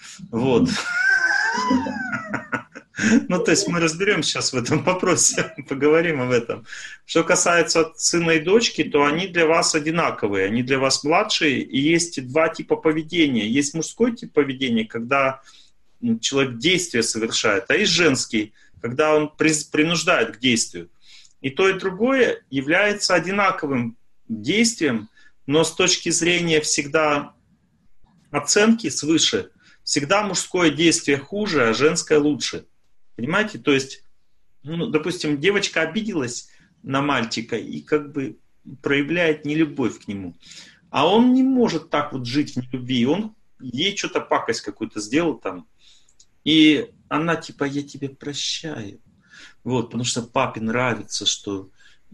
То есть мы разберем сейчас в этом вопросе, поговорим об этом. Что касается сына и дочки, то они для вас одинаковые, они для вас младшие, и есть два типа поведения. Есть мужской тип поведения, когда человек действие совершает, а есть женский, когда он принуждает к действию. И то, и другое является одинаковым действием, но с точки зрения всегда оценки свыше, всегда мужское действие хуже, а женское лучше. Понимаете? То есть, допустим, девочка обиделась на мальчика и как бы проявляет нелюбовь к нему. А он не может так вот жить в нелюбви. Он ей что-то пакость какую-то сделал там. И она типа, я тебя прощаю. Вот, потому что папе нравится, что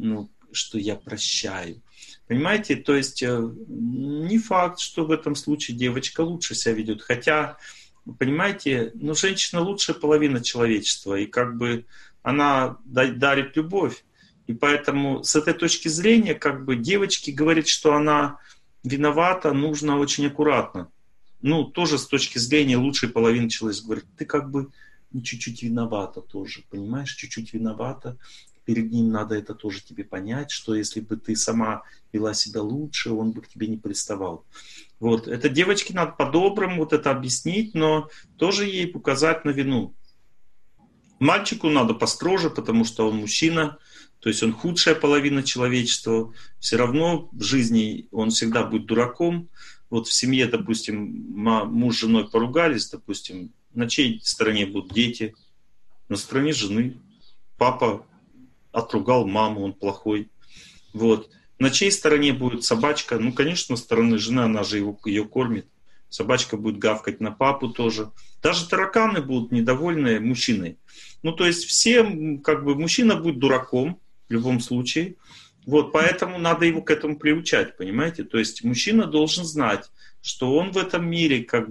я прощаю. Понимаете? То есть не факт, что в этом случае девочка лучше себя ведет. Хотя, понимаете, женщина лучшая половина человечества. И как бы она дарит любовь. И поэтому с этой точки зрения, как бы девочке говорить, что она виновата, нужно очень аккуратно. Тоже с точки зрения лучшей половины человека говорит, ты как бы чуть-чуть виновата тоже, понимаешь, чуть-чуть виновата. Перед ним надо это тоже тебе понять, что если бы ты сама вела себя лучше, он бы к тебе не приставал. Вот, это девочке надо по-доброму вот это объяснить, но тоже ей показать на вину. Мальчику надо построже, потому что он мужчина, то есть он худшая половина человечества. Все равно в жизни он всегда будет дураком. Вот в семье, допустим, муж с женой поругались, допустим, на чьей стороне будут дети? На стороне жены. Папа отругал маму, он плохой. Вот. На чьей стороне будет собачка? Конечно, на стороне жены, она же ее кормит. Собачка будет гавкать на папу тоже. Даже тараканы будут недовольны мужчиной. То есть все, мужчина будет дураком в любом случае. Вот, поэтому надо его к этому приучать, понимаете? То есть мужчина должен знать, что он в этом мире, к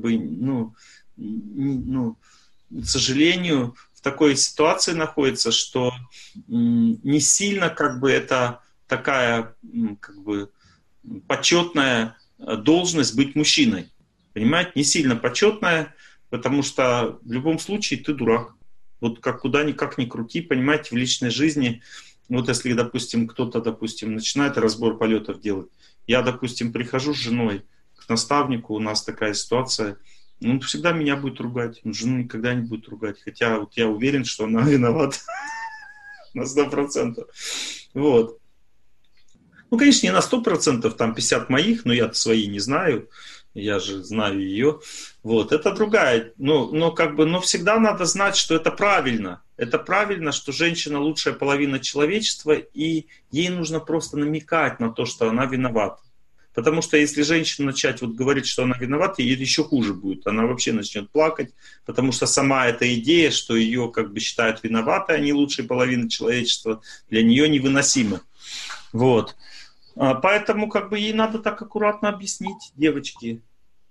сожалению, в такой ситуации находится, что не сильно это такая, почетная должность быть мужчиной. Понимаете, не сильно почетная, потому что в любом случае ты дурак. Вот как куда никак ни крути, понимаете, в личной жизни, вот если, допустим, кто-то, допустим, начинает разбор полетов делать, я, допустим, прихожу с женой к наставнику, у нас такая ситуация, он всегда меня будет ругать, он жену никогда не будет ругать, хотя вот я уверен, что она виновата на 100%. Вот. Ну, конечно, не на 100%, там 50 моих, но я-то свои не знаю. Я же знаю ее. Вот, это другая. Но всегда надо знать, что это правильно. Это правильно, что женщина лучшая половина человечества, и ей нужно просто намекать на то, что она виновата. Потому что если женщина начать говорить, что она виновата, ей еще хуже будет. Она вообще начнет плакать, потому что сама эта идея, что ее считают виноватой, а не лучшей половиной человечества, для нее невыносима. Вот. Поэтому ей надо так аккуратно объяснить, девочки.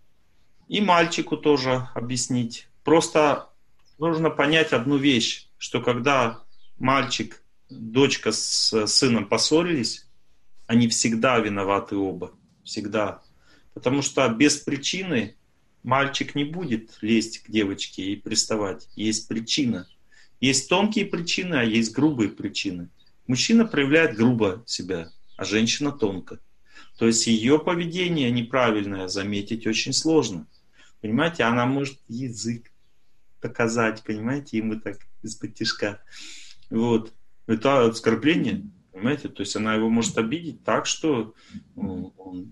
И мальчику тоже объяснить. Просто нужно понять одну вещь, что когда мальчик, дочка с сыном поссорились, они всегда виноваты оба. Всегда. Потому что без причины мальчик не будет лезть к девочке и приставать. Есть причина. Есть тонкие причины, а есть грубые причины. Мужчина проявляет грубо себя, а женщина тонко. То есть ее поведение неправильное заметить очень сложно. Понимаете, она может язык показать, понимаете, и мы так из-под тишка. Вот. Это оскорбление, понимаете, то есть она его может обидеть так, что он,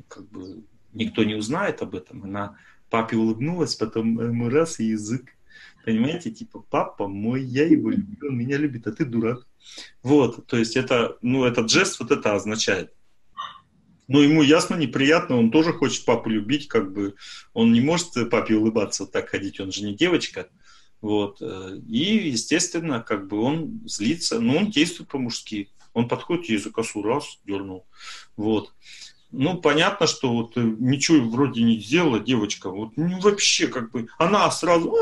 никто не узнает об этом. Она папе улыбнулась, потом ему раз и язык. Понимаете, папа мой, я его люблю, он меня любит, а ты дурак. Вот, то есть это, этот жест это означает. Но ему ясно, неприятно, он тоже хочет папу любить, он не может папе улыбаться, так ходить, он же не девочка. Вот, и, естественно, он злится, но он действует по-мужски. Он подходит ей за косу, раз, дернул. Вот. Понятно, что ничего вроде не сделала девочка, вообще она сразу,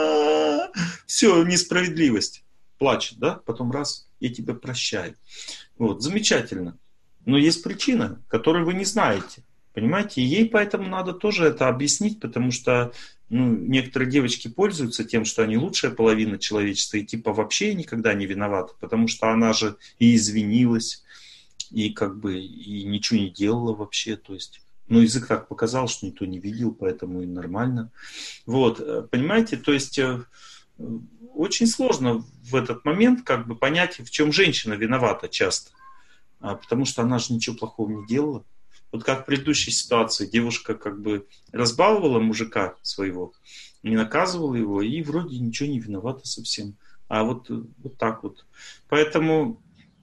все, несправедливость, плачет, да, потом раз, я тебя прощаю. Вот, замечательно. Но есть причина, которую вы не знаете, понимаете, и ей поэтому надо тоже это объяснить, потому что некоторые девочки пользуются тем, что они лучшая половина человечества, и вообще никогда не виновата, потому что она же и извинилась, и и ничего не делала вообще, то есть, язык так показал, что никто не видел, поэтому и нормально. Вот, понимаете, то есть очень сложно в этот момент понять, в чем женщина виновата часто, потому что она же ничего плохого не делала. Вот как в предыдущей ситуации девушка разбаловала мужика своего, не наказывала его, и вроде ничего не виновата совсем. А вот так вот. Поэтому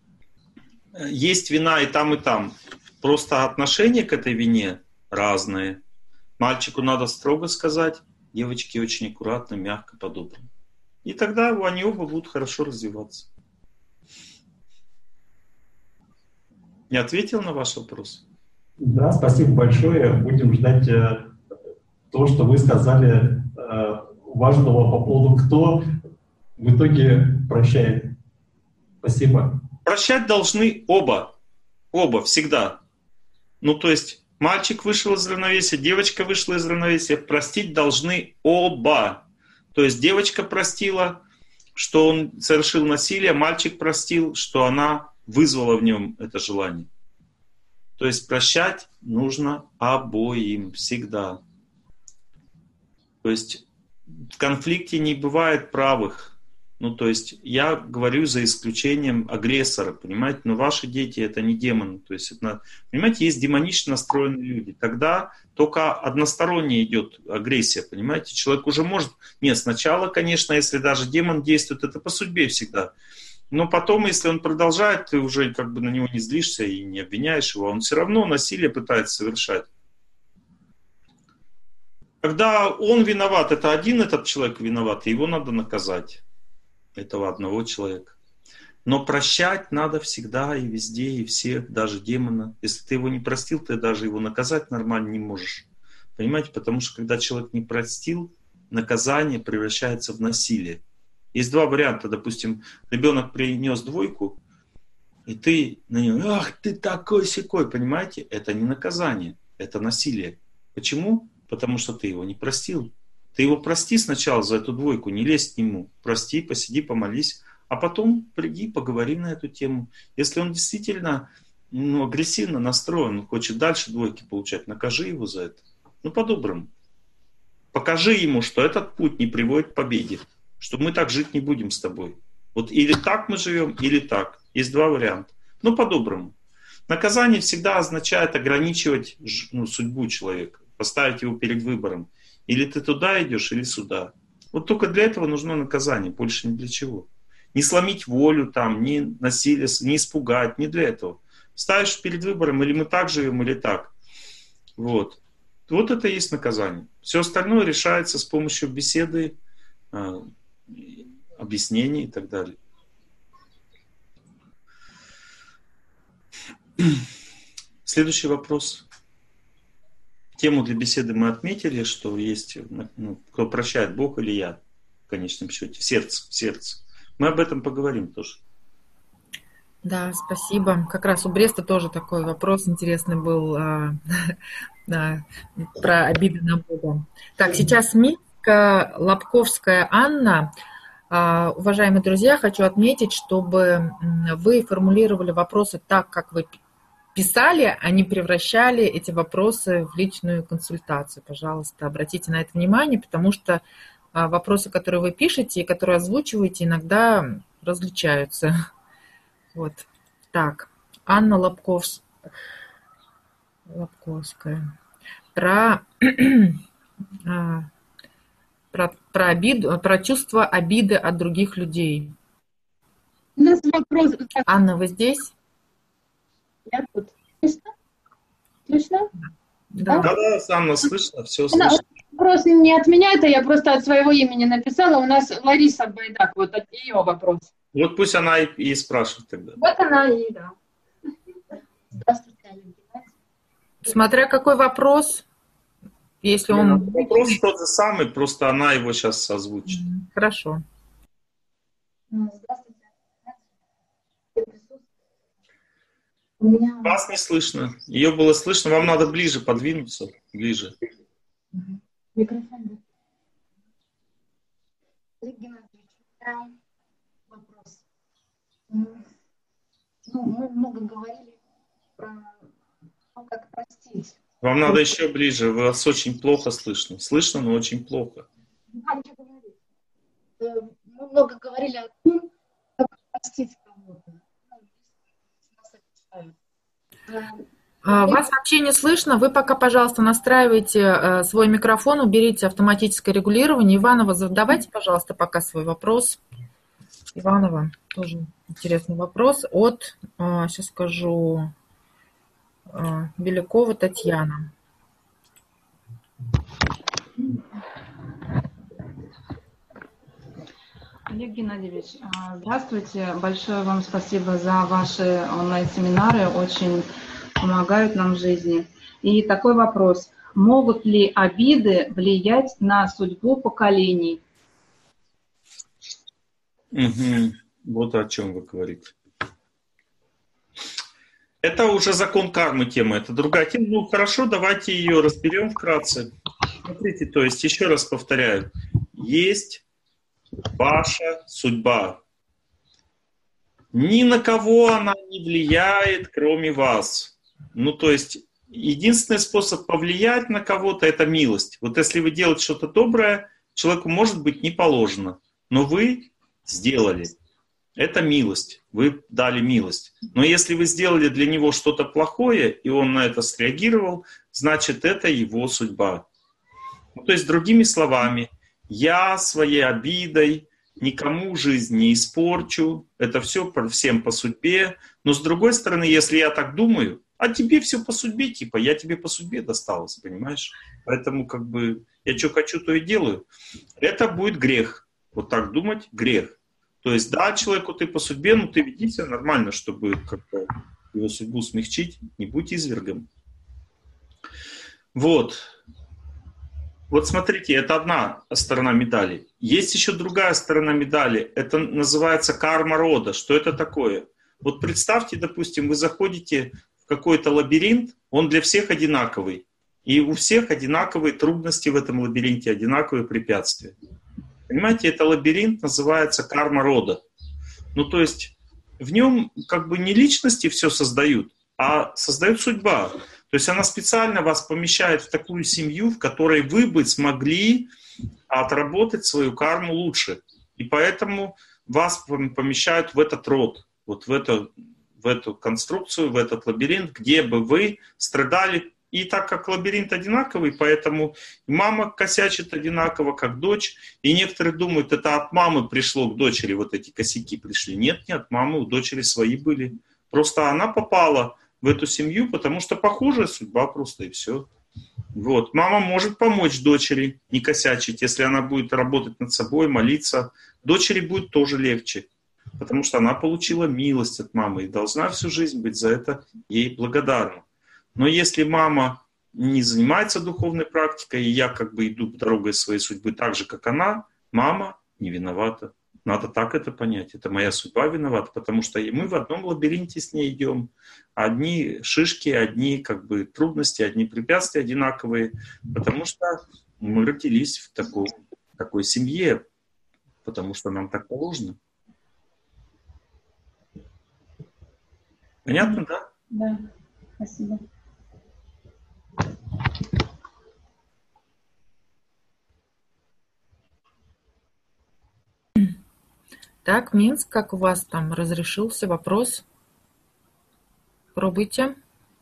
есть вина и там, и там. Просто отношение к этой вине разные. Мальчику надо строго сказать, девочке очень аккуратно, мягко, по-доброму. И тогда они оба будут хорошо развиваться. Не ответил на ваш вопрос? Да, спасибо большое. Будем ждать то, что вы сказали важного по поводу, кто в итоге прощает. Спасибо. Прощать должны оба. Оба, всегда. То есть мальчик вышел из равновесия, девочка вышла из равновесия. Простить должны оба. То есть девочка простила, что он совершил насилие, мальчик простил, что она вызвала в нем это желание. То есть прощать нужно обоим всегда. То есть в конфликте не бывает правых. То есть я говорю за исключением агрессора, понимаете? Но ваши дети это не демоны. То есть, понимаете, есть демонично настроенные люди. Тогда только односторонне идет агрессия, понимаете? Человек уже может... Нет, сначала, конечно, если даже демон действует, это по судьбе всегда. Но потом, если он продолжает, ты уже на него не злишься и не обвиняешь его, он все равно насилие пытается совершать. Когда он виноват, это один этот человек виноват, и его надо наказать. Этого одного человека. Но прощать надо всегда и везде, и всех, даже демона. Если ты его не простил, ты даже его наказать нормально не можешь. Понимаете? Потому что когда человек не простил, наказание превращается в насилие. Есть два варианта. Допустим, ребенок принес 2, И ты на него, ах, ты такой-сякой, понимаете? Это не наказание, это насилие. Почему? Потому что ты его не простил. Ты его прости сначала за эту двойку, не лезь к нему. Прости, посиди, помолись, а потом приди, поговори на эту тему. Если он действительно агрессивно настроен, хочет дальше двойки получать, накажи его за это. По-доброму. Покажи ему, что этот путь не приводит к победе, что мы так жить не будем с тобой. Вот или так мы живем, или так. Есть два варианта. По-доброму. Наказание всегда означает ограничивать судьбу человека, поставить его перед выбором. Или ты туда идешь, или сюда. Вот только для этого нужно наказание, больше ни для чего. Не сломить волю, не насилие, не испугать, не для этого. Ставишь перед выбором, или мы так живем, или так. Вот это и есть наказание. Все остальное решается с помощью беседы, объяснений и так далее. Следующий вопрос. Тему для беседы мы отметили, что есть, кто прощает, Бог или я, в конечном счете, в сердце. Мы об этом поговорим тоже. Да, спасибо. Как раз у Бреста тоже такой вопрос интересный был про обиды на Бога. Так, сейчас Митка Лобковская Анна. Уважаемые друзья, хочу отметить, чтобы вы формулировали вопросы так, как вы писали, а не превращали эти вопросы в личную консультацию. Пожалуйста, обратите на это внимание, потому что вопросы, которые вы пишете и которые озвучиваете, иногда различаются. Вот. Так, Анна Лобковская. Про обиду, про чувство обиды от других людей. У нас вопрос. Анна, вы здесь? Я тут. Слышно? Да, Анна, слышно, все слышно. Вопрос не от меня, это я просто от своего имени написала. У нас Лариса Байдак, вот от ее вопрос. Вот пусть она и спрашивает тогда. Вот она и, да. Здравствуйте, Олег Геннадьевич. Смотря какой вопрос, если он... Вопрос тот же самый, просто она его сейчас озвучит. Хорошо. Здравствуйте. У меня... Вас не слышно. Ее было слышно. Вам надо ближе подвинуться. Ближе. Микрофон. Олег Геннадьевич, вопрос. Мы много говорили про то, как простить. Вам надо еще ближе. Вас очень плохо слышно. Слышно, но очень плохо. Мы много говорили о том, как простить кого-то. Вас вообще не слышно. Вы пока, пожалуйста, настраивайте свой микрофон, уберите автоматическое регулирование. Иванова, задавайте, пожалуйста, пока свой вопрос. Иванова, тоже интересный вопрос от, сейчас скажу, Белякова Татьяна. Олег Геннадьевич, здравствуйте. Большое вам спасибо за ваши онлайн-семинары. Очень помогают нам в жизни. И такой вопрос. Могут ли обиды влиять на судьбу поколений? Вот о чем вы говорите. Это уже закон кармы тема, это другая тема. Хорошо, давайте ее разберем вкратце. Смотрите, то есть, еще раз повторяю. Есть ваша судьба. Ни на кого она не влияет, кроме вас. То есть, единственный способ повлиять на кого-то – это милость. Вот если вы делаете что-то доброе, человеку, может быть, не положено. Но вы сделали. Это милость. Вы дали милость. Но если вы сделали для него что-то плохое, и он на это среагировал, значит, это его судьба. То есть, другими словами, я своей обидой никому жизнь не испорчу. Это все всем по судьбе. Но с другой стороны, если я так думаю, а тебе все по судьбе, типа, я тебе по судьбе досталось, понимаешь? Поэтому, я что хочу, то и делаю. Это будет грех. Вот так думать — грех. То есть, да, человеку ты по судьбе, но ты веди себя нормально, чтобы как-то его судьбу смягчить. Не будь извергом. Вот смотрите, это одна сторона медали. Есть еще другая сторона медали. Это называется карма рода. Что это такое? Вот представьте, допустим, вы заходите в какой-то лабиринт, он для всех одинаковый. И у всех одинаковые трудности в этом лабиринте, одинаковые препятствия. Понимаете, это лабиринт называется карма рода. Ну, то есть в нем как бы не личности все создают, а создает судьба. То есть она специально вас помещает в такую семью, в которой вы бы смогли отработать свою карму лучше. И поэтому вас помещают в этот род, вот в эту конструкцию, в этот лабиринт, где бы вы страдали. И так как лабиринт одинаковый, поэтому мама косячит одинаково, как дочь. И некоторые думают, это от мамы пришло к дочери, вот эти косяки пришли. Нет, не от мамы, у дочери свои были. Просто она попала в эту семью, потому что похожая судьба просто, и все. Вот. Мама может помочь дочери не косячить, если она будет работать над собой, молиться. Дочери будет тоже легче, потому что она получила милость от мамы и должна всю жизнь быть за это ей благодарна. Но если мама не занимается духовной практикой, и я как бы иду дорогой своей судьбы так же, как она, мама не виновата. Надо так это понять. Это моя судьба виновата, потому что мы в одном лабиринте с ней идем. Одни шишки, одни как бы трудности, одни препятствия одинаковые, потому что мы родились в такой семье, потому что нам так положено. Понятно, да? Да, спасибо. Так, Минск, как у вас там разрешился вопрос? Пробуйте.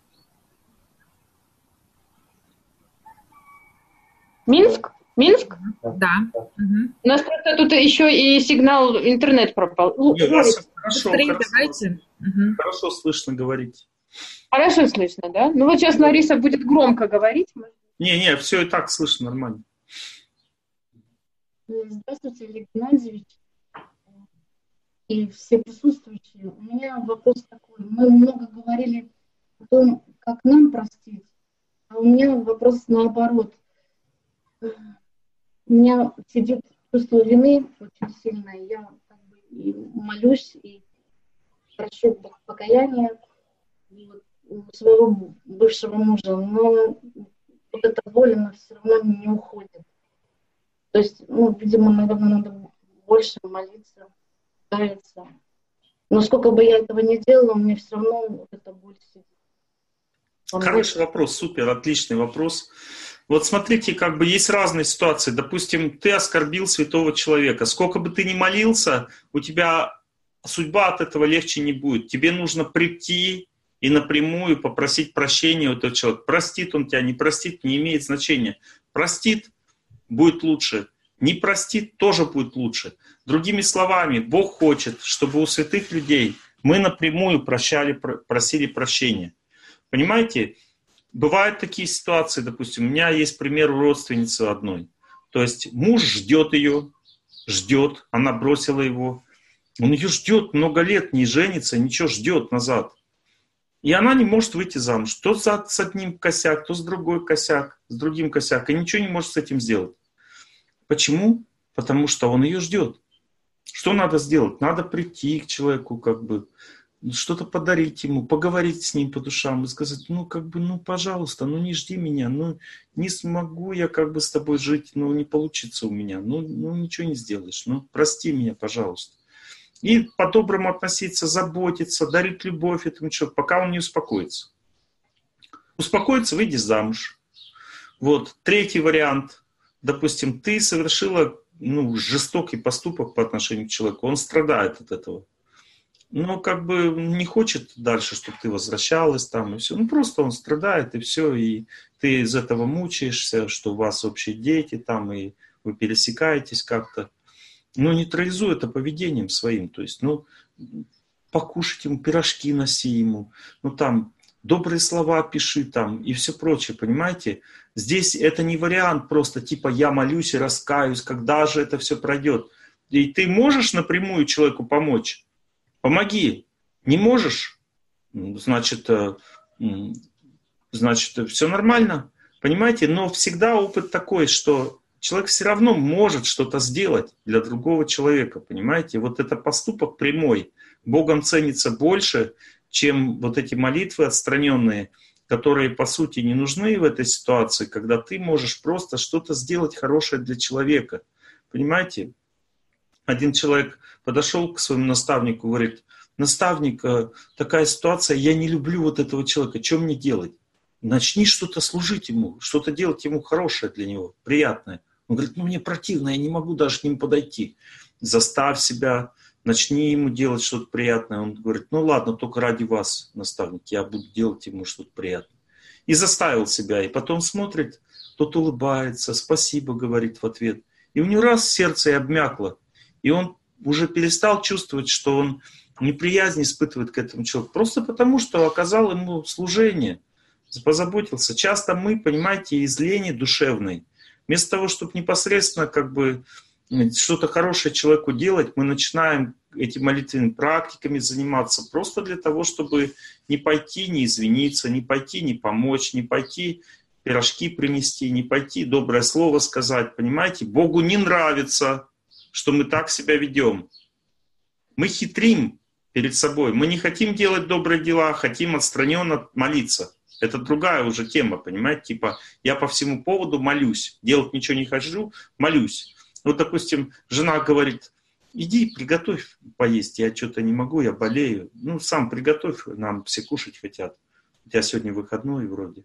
Минск? Минск? Да. Угу. У нас просто тут еще и сигнал интернет пропал. Хорошо, давайте. Угу. Хорошо слышно говорить. Хорошо слышно, да? Ну вот сейчас Лариса будет громко говорить. Не, все и так слышно нормально. Здравствуйте, Олег Геннадьевич и все присутствующие. У меня вопрос такой. Мы много говорили о том, как нам простить, а у меня вопрос наоборот. У меня сидит чувство вины очень сильное. Я как бы и молюсь, и прошу покаяния у своего бывшего мужа, но вот эта боль, она все равно не уходит. То есть, видимо, наверное, надо больше молиться, каяться. Но сколько бы я этого не делала, у меня все равно вот эта боль сидит. Хороший вопрос, супер, отличный вопрос. Вот смотрите, как бы есть разные ситуации. Допустим, ты оскорбил святого человека. Сколько бы ты ни молился, у тебя судьба от этого легче не будет. Тебе нужно прийти и напрямую попросить прощения у этого человека. Простит он тебя, не простит, не имеет значения. Простит, будет лучше. Не простит, тоже будет лучше. Другими словами, Бог хочет, чтобы у святых людей мы напрямую просили прощения. Понимаете? Бывают такие ситуации, допустим, у меня есть пример у родственницы одной. То есть муж ждет ее, она бросила его. Он ее ждет много лет, не женится, ничего, ждет назад. И она не может выйти замуж. То с одним косяк, то с другой косяк, с другим косяк. И ничего не может с этим сделать. Почему? Потому что он ее ждет. Что надо сделать? Надо прийти к человеку, как бы, что-то подарить ему, поговорить с ним по душам и сказать, пожалуйста, не жди меня, не смогу я как бы с тобой жить, не получится у меня, ничего не сделаешь, прости меня, пожалуйста. И по-доброму относиться, заботиться, дарить любовь этому человеку, пока он не успокоится. Успокоится, выйди замуж. Вот, третий вариант. Допустим, ты совершила жестокий поступок по отношению к человеку, он страдает от этого. Но как бы не хочет дальше, чтобы ты возвращалась там и все. Просто он страдает и все, и ты из этого мучаешься, что у вас общие дети там, и вы пересекаетесь как-то. Нейтрализуй это поведением своим. То есть, покушать ему, пирожки носи ему, добрые слова пиши там и все прочее, понимаете? Здесь это не вариант просто типа я молюсь и раскаюсь, когда же это все пройдет. И ты можешь напрямую человеку помочь? Помоги. Не можешь? Значит, все нормально. Понимаете? Но всегда опыт такой, что человек все равно может что-то сделать для другого человека, понимаете? Вот это поступок прямой Богом ценится больше, чем вот эти молитвы отстраненные, которые по сути не нужны в этой ситуации, когда ты можешь просто что-то сделать хорошее для человека. Понимаете? Один человек подошел к своему наставнику и говорит: наставник, такая ситуация, я не люблю вот этого человека, что мне делать? Начни что-то служить ему, что-то делать ему хорошее для него, приятное. Он говорит: ну мне противно, я не могу даже к нему подойти. Заставь себя, начни ему делать что-то приятное. Он говорит: ну ладно, только ради вас, наставник, я буду делать ему что-то приятное. И заставил себя, и потом смотрит, тот улыбается, спасибо говорит в ответ. И у него раз сердце и обмякло, и он уже перестал чувствовать, что он неприязнь испытывает к этому человеку, просто потому, что оказал ему служение, позаботился. Часто мы, понимаете, из лени душевной, вместо того, чтобы непосредственно как бы что-то хорошее человеку делать, мы начинаем этими молитвенными практиками заниматься просто для того, чтобы не пойти, не извиниться, не пойти, не помочь, не пойти пирожки принести, не пойти доброе слово сказать. Понимаете, Богу не нравится, что мы так себя ведем. Мы хитрим перед собой. Мы не хотим делать добрые дела, хотим отстраненно молиться. Это другая уже тема, понимаете? Типа, я по всему поводу молюсь, делать ничего не хочу, молюсь. Вот, допустим, жена говорит: иди, приготовь поесть, я что-то не могу, я болею. Ну, сам приготовь, нам все кушать хотят. У тебя сегодня выходной вроде.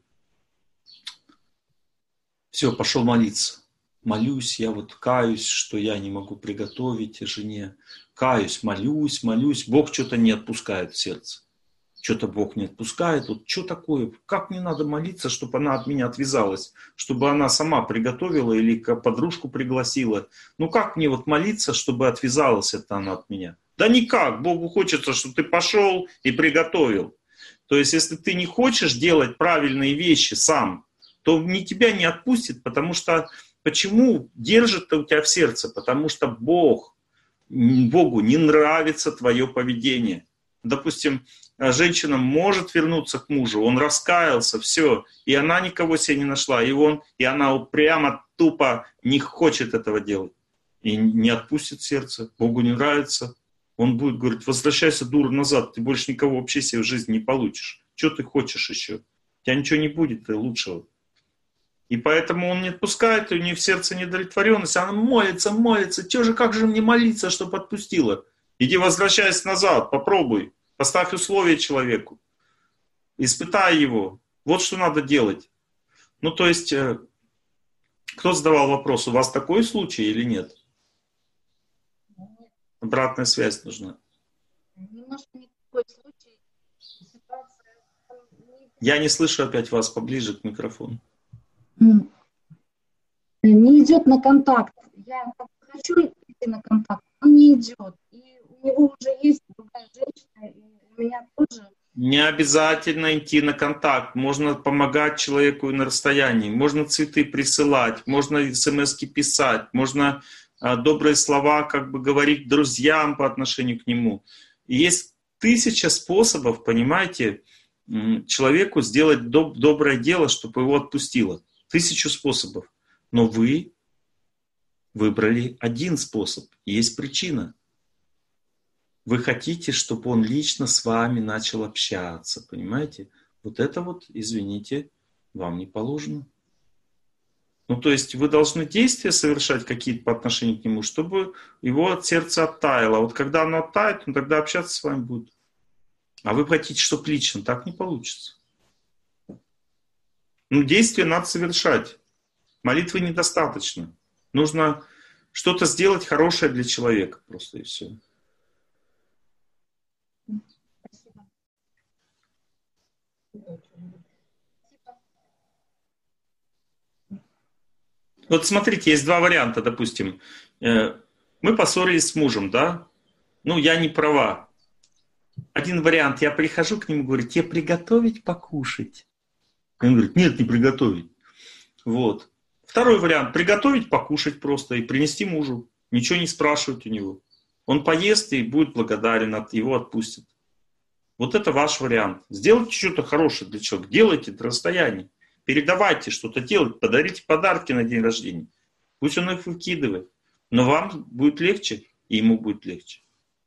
Все, пошел молиться. Молюсь, я вот каюсь, что я не могу приготовить жене. Каюсь, молюсь, молюсь. Бог что-то не отпускает в сердце. Что-то Бог не отпускает. Вот что такое? Как мне надо молиться, чтобы она от меня отвязалась? Чтобы она сама приготовила или подружку пригласила? Ну как мне вот молиться, чтобы отвязалась это она от меня? Да никак. Богу хочется, чтобы ты пошел и приготовил. То есть если ты не хочешь делать правильные вещи сам, то тебя не отпустит, потому что почему держит-то у тебя в сердце? Потому что Богу не нравится твое поведение. Допустим, женщина может вернуться к мужу, он раскаялся, все, и она никого себе не нашла, и она упрямо, тупо не хочет этого делать. И не отпустит сердце, Богу не нравится. Он будет говорить: возвращайся, дура, назад, ты больше никого вообще себе в жизни не получишь. Что ты хочешь еще? У тебя ничего не будет лучшего. И поэтому он не отпускает, у нее в сердце недовлетворенность, она молится, как же мне молиться, чтобы отпустила? Иди возвращайся назад, попробуй, поставь условия человеку, испытай его. Вот что надо делать. Ну, то есть, кто задавал вопрос, у вас такой случай или нет? Обратная связь нужна. Немножко не такой случай. Ситуация... Я не слышу опять вас, поближе к микрофону. Не идет на контакт. Я хочу идти на контакт, он не идет. И у него уже есть другая женщина, и у меня тоже. Не обязательно идти на контакт. Можно помогать человеку на расстоянии. Можно цветы присылать, можно смс-ки писать, можно добрые слова как бы говорить друзьям по отношению к нему. И есть 1000 способов, понимаете, человеку сделать доброе дело, чтобы его отпустило. 1000 способов. Но вы выбрали один способ. Есть причина. Вы хотите, чтобы он лично с вами начал общаться. Понимаете? Вот это вот, извините, вам не положено. Ну, то есть вы должны действия совершать какие-то по отношению к нему, чтобы его от сердца оттаяло. Вот когда оно оттает, он тогда общаться с вами будет. А вы хотите, чтобы лично. Так не получится. Ну, действия надо совершать. Молитвы недостаточно. Нужно что-то сделать хорошее для человека. Просто и все. Вот смотрите, есть два варианта, допустим. Мы поссорились с мужем, да? Ну, я не права. Один вариант, я прихожу к нему и говорю: тебе приготовить покушать? Он говорит: нет, не приготовить. Вот. Второй вариант, приготовить покушать просто и принести мужу. Ничего не спрашивать у него. Он поест и будет благодарен, его отпустит. Вот это ваш вариант. Сделайте что-то хорошее для человека. Делайте на расстоянии. Передавайте что-то делать. Подарите подарки на день рождения. Пусть он их выкидывает. Но вам будет легче, и ему будет легче.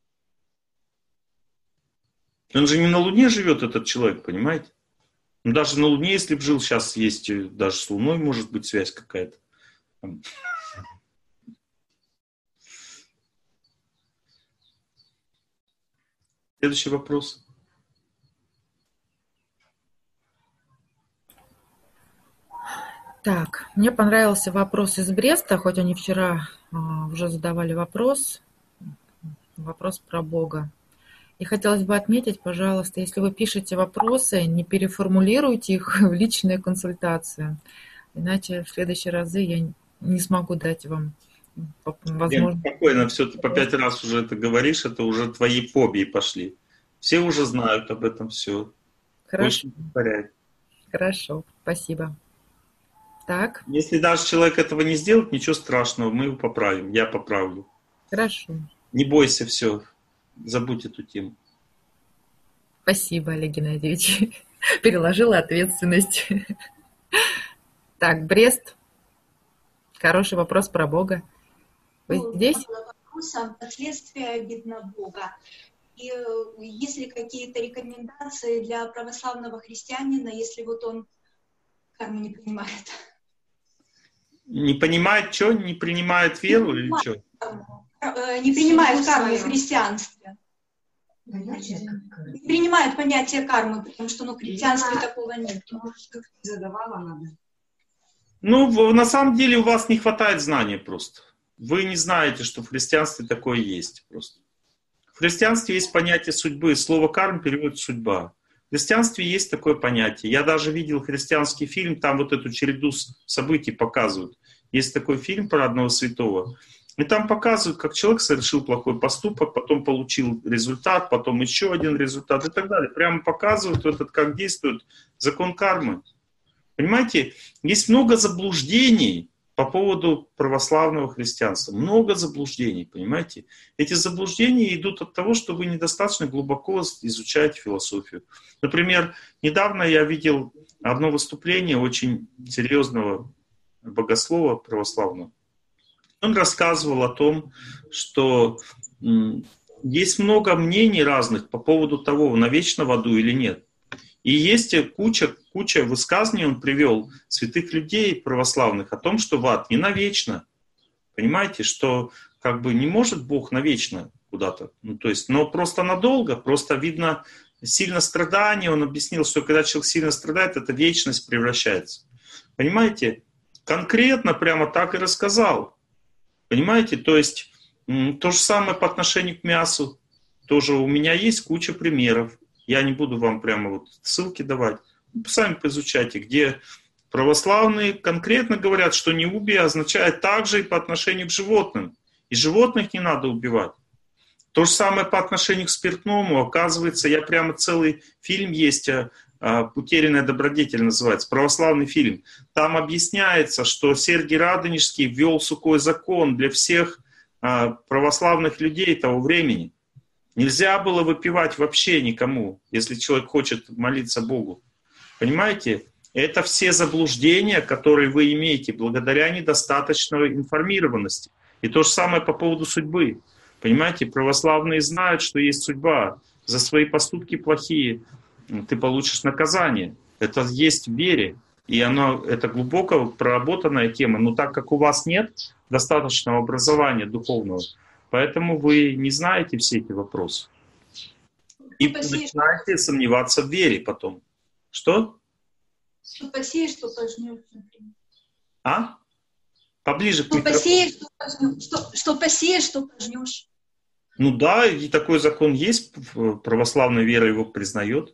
Он же не на Луне живет, этот человек, понимаете? Ну, даже на Луне, если бы жил, сейчас есть, даже с Луной может быть связь какая-то. Следующий вопрос. Так, мне понравился вопрос из Бреста, хоть они вчера уже задавали вопрос про Бога. И хотелось бы отметить, пожалуйста, если вы пишете вопросы, не переформулируйте их в личную консультацию. Иначе в следующие разы я не смогу дать вам возможность. Спокойно, все, ты по 5 раз уже это говоришь, это уже твои фобии пошли. Все уже знают об этом все. Хорошо. Повторяй. Хорошо, спасибо. Так. Если даже человек этого не сделает, ничего страшного, мы его поправим, я поправлю. Хорошо. Не бойся, все, забудь эту тему. Спасибо, Олег Геннадьевич. Переложила ответственность. Так, Брест. Хороший вопрос про Бога. Вы здесь? Вопрос о последствиях видно Бога. И есть ли какие-то рекомендации для православного христианина, если вот он карму не принимает? Не понимает, что? Не принимает веру или что? Не принимает карму в христианстве. Не принимает понятие кармы, потому что в христианстве такого нет. Ну, на самом деле у вас не хватает знания просто. Вы не знаете, что в христианстве такое есть просто. В христианстве есть понятие судьбы. Слово карма переводится судьба. В христианстве есть такое понятие. Я даже видел христианский фильм, там вот эту череду событий показывают. Есть такой фильм про одного святого. И там показывают, как человек совершил плохой поступок, потом получил результат, потом еще один результат и так далее. Прямо показывают, как действует закон кармы. Понимаете, есть много заблуждений по поводу православного христианства. Много заблуждений, понимаете? Эти заблуждения идут от того, что вы недостаточно глубоко изучаете философию. Например, недавно я видел одно выступление очень серьезного богослова православного. Он рассказывал о том, что есть много мнений разных по поводу того, навечно в аду или нет. И есть куча высказаний, он привел святых людей православных о том, что в ад не навечно. Понимаете, что не может Бог навечно куда-то. Но просто надолго, просто видно сильно страдание. Он объяснил, что когда человек сильно страдает, это вечность превращается. Понимаете, конкретно прямо так и рассказал. Понимаете, то есть то же самое по отношению к мясу. Тоже у меня есть куча примеров. Я не буду вам прямо ссылки давать. Сами поизучайте, где православные конкретно говорят, что не убей означает также и по отношению к животным. И животных не надо убивать. То же самое по отношению к спиртному. Оказывается, я прямо целый фильм есть, «Утерянная добродетель» называется, православный фильм. Там объясняется, что Сергий Радонежский ввел сухой закон для всех православных людей того времени. Нельзя было выпивать вообще никому, если человек хочет молиться Богу. Понимаете? Это все заблуждения, которые вы имеете благодаря недостаточной информированности. И то же самое по поводу судьбы. Понимаете, православные знают, что есть судьба. За свои поступки плохие ты получишь наказание. Это есть в вере. И это глубоко проработанная тема. Но так как у вас нет достаточного образования духовного, поэтому вы не знаете все эти вопросы. И начинаете сомневаться в вере потом. Что? Что посеешь, что пожнешь. А? Поближе к микрофону. Что посеешь, что пожнешь. Ну да, и такой закон есть. Православная вера его признает.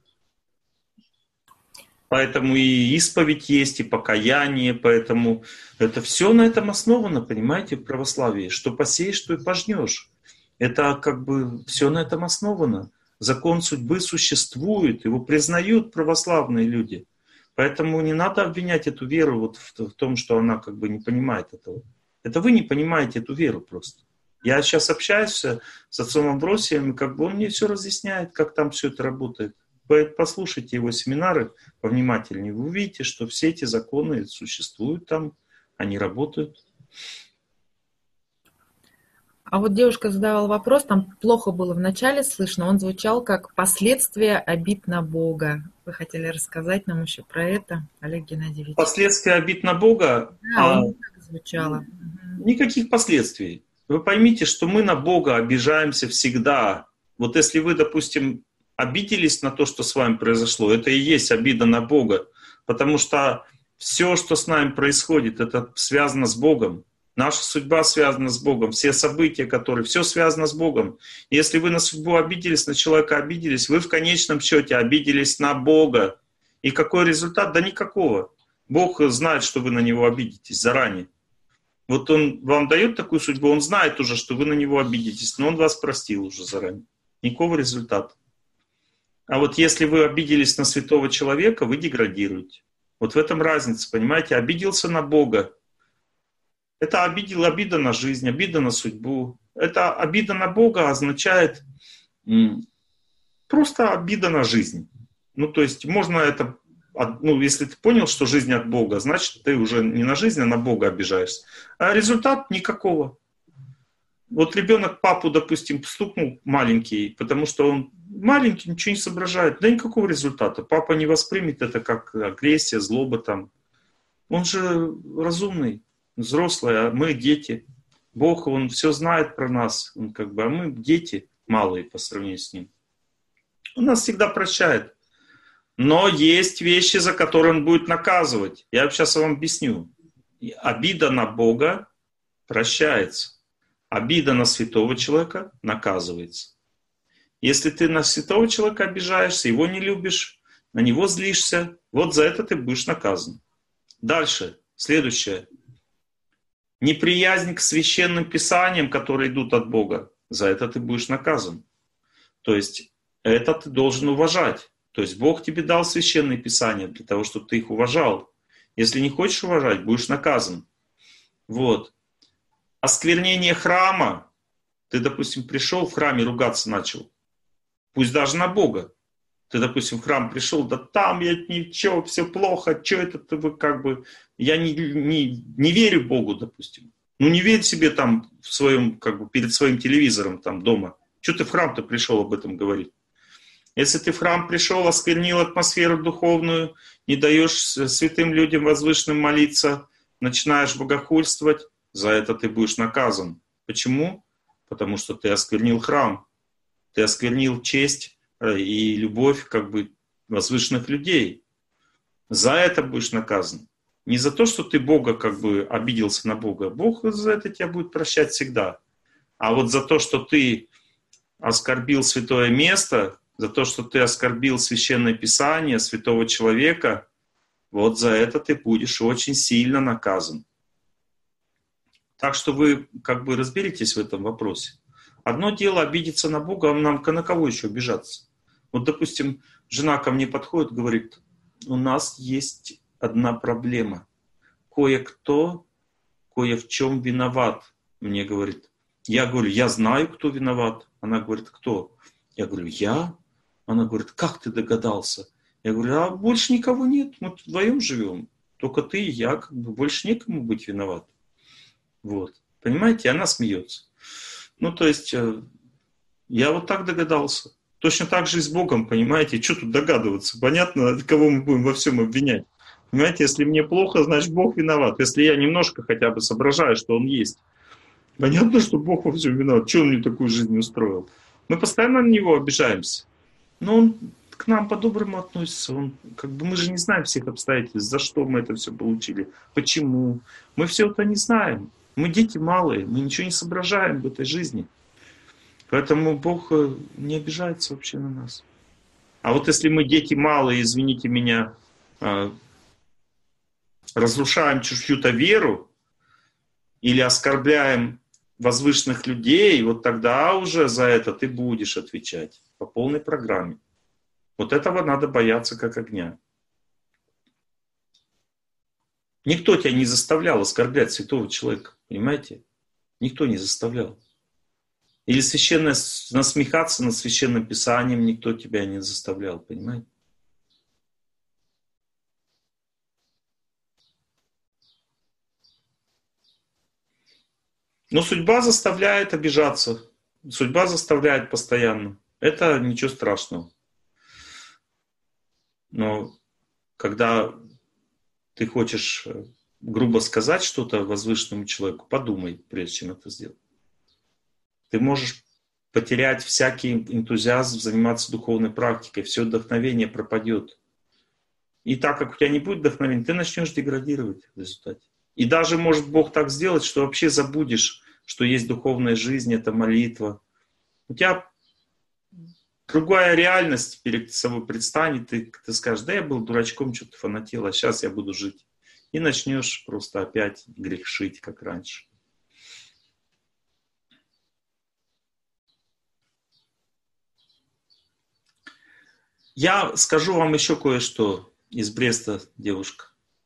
Поэтому и исповедь есть, и покаяние, поэтому это все на этом основано, понимаете, в православии. Что посеешь, что и пожнешь. Это все на этом основано. Закон судьбы существует, его признают православные люди. Поэтому не надо обвинять эту веру в том, что она не понимает этого. Это вы не понимаете эту веру просто. Я сейчас общаюсь с отцом Амвросием, и он мне все разъясняет, как там все это работает. Послушайте его семинары повнимательнее, вы увидите, что все эти законы существуют там, они работают. А вот девушка задавала вопрос, там плохо было вначале слышно, он звучал как «последствия обид на Бога». Вы хотели рассказать нам еще про это, Олег Геннадьевич? Последствия обид на Бога? Да, он так звучало. Никаких последствий. Вы поймите, что мы на Бога обижаемся всегда. Вот если вы, допустим, обиделись на то, что с вами произошло, это и есть обида на Бога. Потому что все, что с нами происходит, это связано с Богом. Наша судьба связана с Богом. Все события, которые... Все связано с Богом. Если вы на судьбу обиделись, на человека обиделись, вы в конечном счете обиделись на Бога. И какой результат? Да никакого. Бог знает, что вы на Него обидитесь заранее. Вот Он вам дает такую судьбу, Он знает уже, что вы на Него обидитесь, но Он вас простил уже заранее. Никакого результата. А вот если вы обиделись на святого человека, вы деградируете. Вот в этом разница, понимаете? Обиделся на Бога. Это обида на жизнь, обида на судьбу. Это обида на Бога означает просто обида на жизнь. Ну, то есть можно это... Ну, если ты понял, что жизнь от Бога, значит, ты уже не на жизнь, а на Бога обижаешься. А результат никакого. Вот ребенок папу, допустим, стукнул маленький, потому что он маленький, ничего не соображает. Да никакого результата. Папа не воспримет это как агрессия, злоба там. Он же разумный, взрослый, а мы дети. Бог, Он все знает про нас. Он как бы, а мы дети малые по сравнению с Ним. Он нас всегда прощает. Но есть вещи, за которые Он будет наказывать. Я сейчас вам объясню. Обида на Бога прощается. Обида на святого человека наказывается. Если ты на святого человека обижаешься, его не любишь, на него злишься, вот за это ты будешь наказан. Дальше, следующее. Неприязнь к священным писаниям, которые идут от Бога, за это ты будешь наказан. То есть это ты должен уважать. То есть Бог тебе дал священные писания для того, чтобы ты их уважал. Если не хочешь уважать, будешь наказан. Вот. Осквернение храма. Ты, допустим, пришел в храме, ругаться начал. Пусть даже на Бога. Ты, допустим, в храм пришел, да там я ничего, все плохо, что это ты вы как бы... Я не верю Богу, допустим. Ну не верь себе там в своем, как бы перед своим телевизором там дома. Что ты в храм-то пришел об этом говорить? Если ты в храм пришел, осквернил атмосферу духовную, не даешь святым людям возвышенным молиться, начинаешь богохульствовать, за это ты будешь наказан. Почему? Потому что ты осквернил храм. Ты осквернил честь и любовь как бы возвышенных людей. За это будешь наказан. Не за то, что ты Бога как бы обиделся на Бога. Бог за это тебя будет прощать всегда. А вот за то, что ты оскорбил святое место, за то, что ты оскорбил священное писание, святого человека, вот за это ты будешь очень сильно наказан. Так что вы как бы разберитесь в этом вопросе. Одно дело обидеться на Бога, а нам на кого еще обижаться? Вот, допустим, жена ко мне подходит, говорит, у нас есть одна проблема. Кое-кто, кое в чем виноват, мне говорит. Я говорю, я знаю, кто виноват. Она говорит, кто? Я говорю, я? Она говорит, как ты догадался? Я говорю, а больше никого нет, мы вдвоем живем. Только ты и я, как бы больше некому быть виноват. Вот. Понимаете, она смеется. Ну, то есть, я вот так догадался. Точно так же и с Богом, понимаете, что тут догадываться? Понятно, кого мы будем во всем обвинять. Понимаете, если мне плохо, значит Бог виноват. Если я немножко хотя бы соображаю, что Он есть. Понятно, что Бог во всем виноват. Что Он мне такую жизнь устроил? Мы постоянно на Него обижаемся. Но Он к нам по-доброму относится. Он, как бы, мы же не знаем всех обстоятельств, за что мы это все получили, почему. Мы все это не знаем. Мы дети малые, мы ничего не соображаем в этой жизни. Поэтому Бог не обижается вообще на нас. А вот если мы дети малые, извините меня, разрушаем чью-то веру или оскорбляем возвышенных людей, вот тогда уже за это ты будешь отвечать по полной программе. Вот этого надо бояться как огня. Никто тебя не заставлял оскорблять святого человека, понимаете? Никто не заставлял. Или насмехаться над священным писанием никто тебя не заставлял, понимаете? Но судьба заставляет обижаться. Судьба заставляет постоянно. Это ничего страшного. Но когда ты хочешь грубо сказать что-то возвышенному человеку, подумай, прежде чем это сделать. Ты можешь потерять всякий энтузиазм заниматься духовной практикой, все вдохновение пропадет. И так как у тебя не будет вдохновения, ты начнешь деградировать в результате. И даже может Бог так сделать, что вообще забудешь, что есть духовная жизнь, это молитва. У тебя другая реальность перед собой предстанет, и ты скажешь, да я был дурачком, что-то фанател, а сейчас я буду жить. И начнешь просто опять грешить, как раньше. Я скажу вам еще кое-что из Бреста, девушка.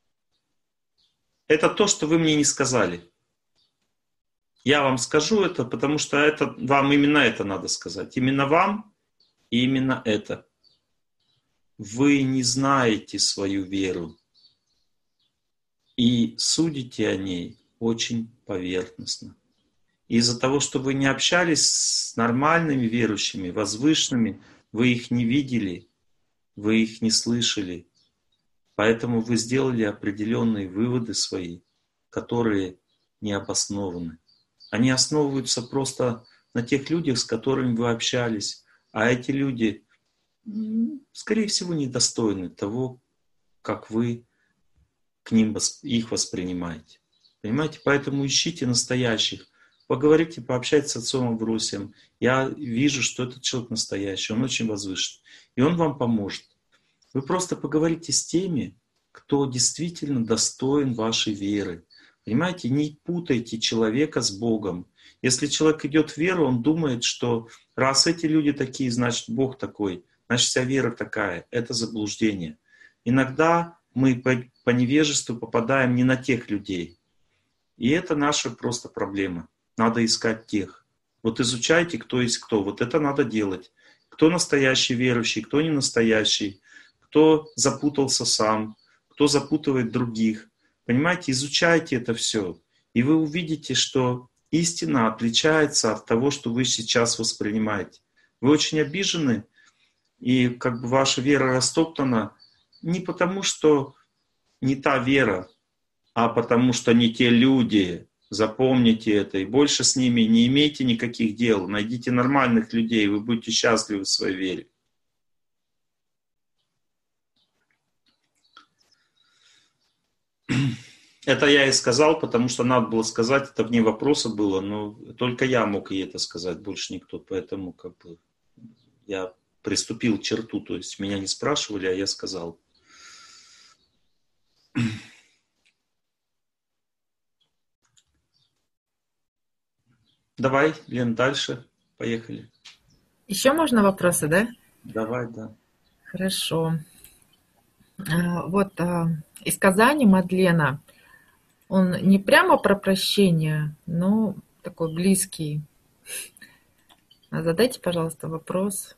Это то, что вы мне не сказали. Я вам скажу это, потому что это, вам именно это надо сказать. Именно вам и именно это. Вы не знаете свою веру и судите о ней очень поверхностно. Из-за того, что вы не общались с нормальными верующими, возвышенными, вы их не видели, вы их не слышали. Поэтому вы сделали определенные выводы свои, которые не обоснованы. Они основываются просто на тех людях, с которыми вы общались. А эти люди, скорее всего, недостойны того, как вы к ним их воспринимаете. Понимаете? Поэтому ищите настоящих. Поговорите, пообщайтесь с отцом Амвросием. Я вижу, что этот человек настоящий, он очень возвышен. И он вам поможет. Вы просто поговорите с теми, кто действительно достоин вашей веры. Понимаете, не путайте человека с Богом. Если человек идет в веру, он думает, что раз эти люди такие, значит Бог такой, значит вся вера такая. Это заблуждение. Иногда мы по невежеству попадаем не на тех людей. И это наша просто проблема. Надо искать тех. Вот изучайте, кто есть кто. Вот это надо делать. Кто настоящий верующий, кто не настоящий, кто запутался сам, кто запутывает других. Понимаете, изучайте это все. И вы увидите, что истина отличается от того, что вы сейчас воспринимаете. Вы очень обижены, и как бы ваша вера растоптана не потому, что не та вера, а потому, что не те люди. Запомните это. И больше с ними не имейте никаких дел. Найдите нормальных людей, вы будете счастливы в своей вере. Это я и сказал, потому что надо было сказать, это вне вопроса было, но только я мог ей это сказать, больше никто. Поэтому как бы я приступил к черту, то есть меня не спрашивали, а я сказал. Давай, Лен, дальше. Поехали. Еще можно вопросы, да? Давай, да. Хорошо. Вот из Казани Мадлена. Он не прямо про прощение, но такой близкий. Задайте, пожалуйста, вопрос.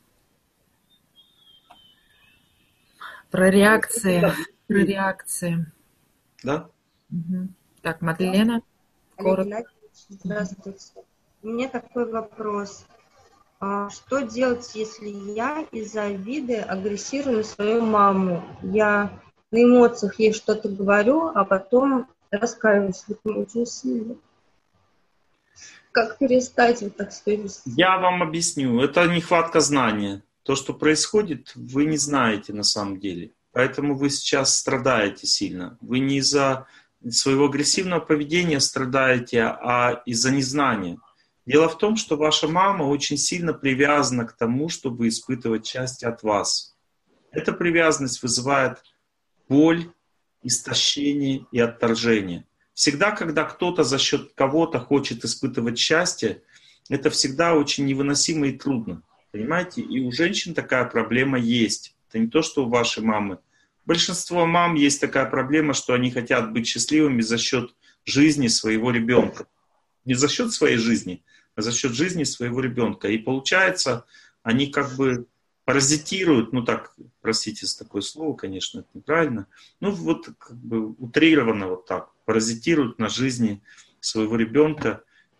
Про реакции. Про реакции. Да? Угу. Так, Мадлена. Олег, здравствуйте. У меня такой вопрос. Что делать, если я из-за обиды агрессирую свою маму? Я на эмоциях ей что-то говорю, а потом раскаиваюсь очень сильно. Как перестать вот так себя вести? Я вам объясню. Это нехватка знания. То, что происходит, вы не знаете на самом деле. Поэтому вы сейчас страдаете сильно. Вы не из-за своего агрессивного поведения страдаете, а из-за незнания. Дело в том, что ваша мама очень сильно привязана к тому, чтобы испытывать счастье от вас. Эта привязанность вызывает боль, истощение и отторжение. Всегда, когда кто-то за счет кого-то хочет испытывать счастье, это всегда очень невыносимо и трудно. Понимаете? И у женщин такая проблема есть. Это не то, что у вашей мамы. Большинство мам есть такая проблема, что они хотят быть счастливыми за счет жизни своего ребенка. Не за счет своей жизни, а за счет жизни своего ребенка. И получается, они как бы паразитируют, ну так, простите за такое слово, конечно, это неправильно, ну вот как бы утрированно вот так, паразитируют на жизни своего ребенка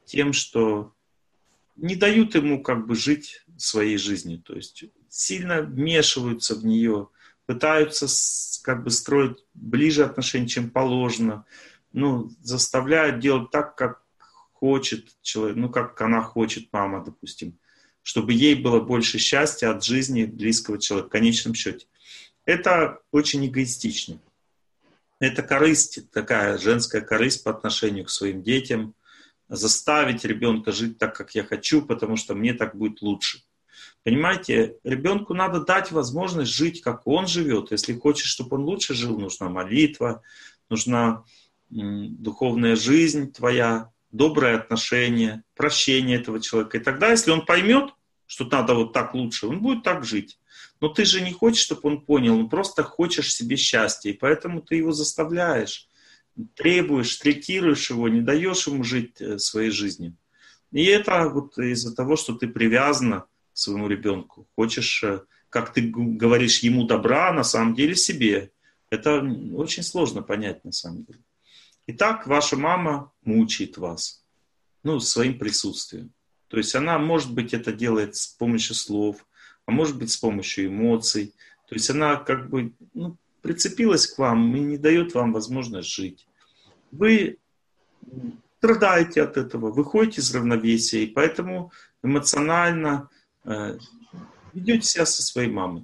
тем, что не дают ему как бы жить своей жизнью. То есть сильно вмешиваются в нее, пытаются как бы строить ближе отношения, чем положено. Ну, заставляют делать так, как хочет человек, ну, как она хочет, мама, допустим, чтобы ей было больше счастья от жизни близкого человека в конечном счете. Это очень эгоистично. Это корысть, такая женская корысть по отношению к своим детям, заставить ребенка жить так, как я хочу, потому что мне так будет лучше. Понимаете, ребенку надо дать возможность жить, как он живет. Если хочешь, чтобы он лучше жил, нужна молитва, нужна духовная жизнь твоя, доброе отношение, прощение этого человека. И тогда, если он поймет, что надо вот так лучше, он будет так жить. Но ты же не хочешь, чтобы он понял, он просто хочешь себе счастья, и поэтому ты его заставляешь, требуешь, третируешь его, не даешь ему жить своей жизнью. И это вот из-за того, что ты привязана к своему ребенку. Хочешь, как ты говоришь, ему добра, на самом деле себе. Это очень сложно понять на самом деле. Итак, ваша мама мучает вас, ну, своим присутствием. То есть она, может быть, это делает с помощью слов, а может быть, с помощью эмоций. То есть она как бы прицепилась к вам и не дает вам возможность жить. Вы страдаете от этого, выходите из равновесия, и поэтому эмоционально ведете себя со своей мамой.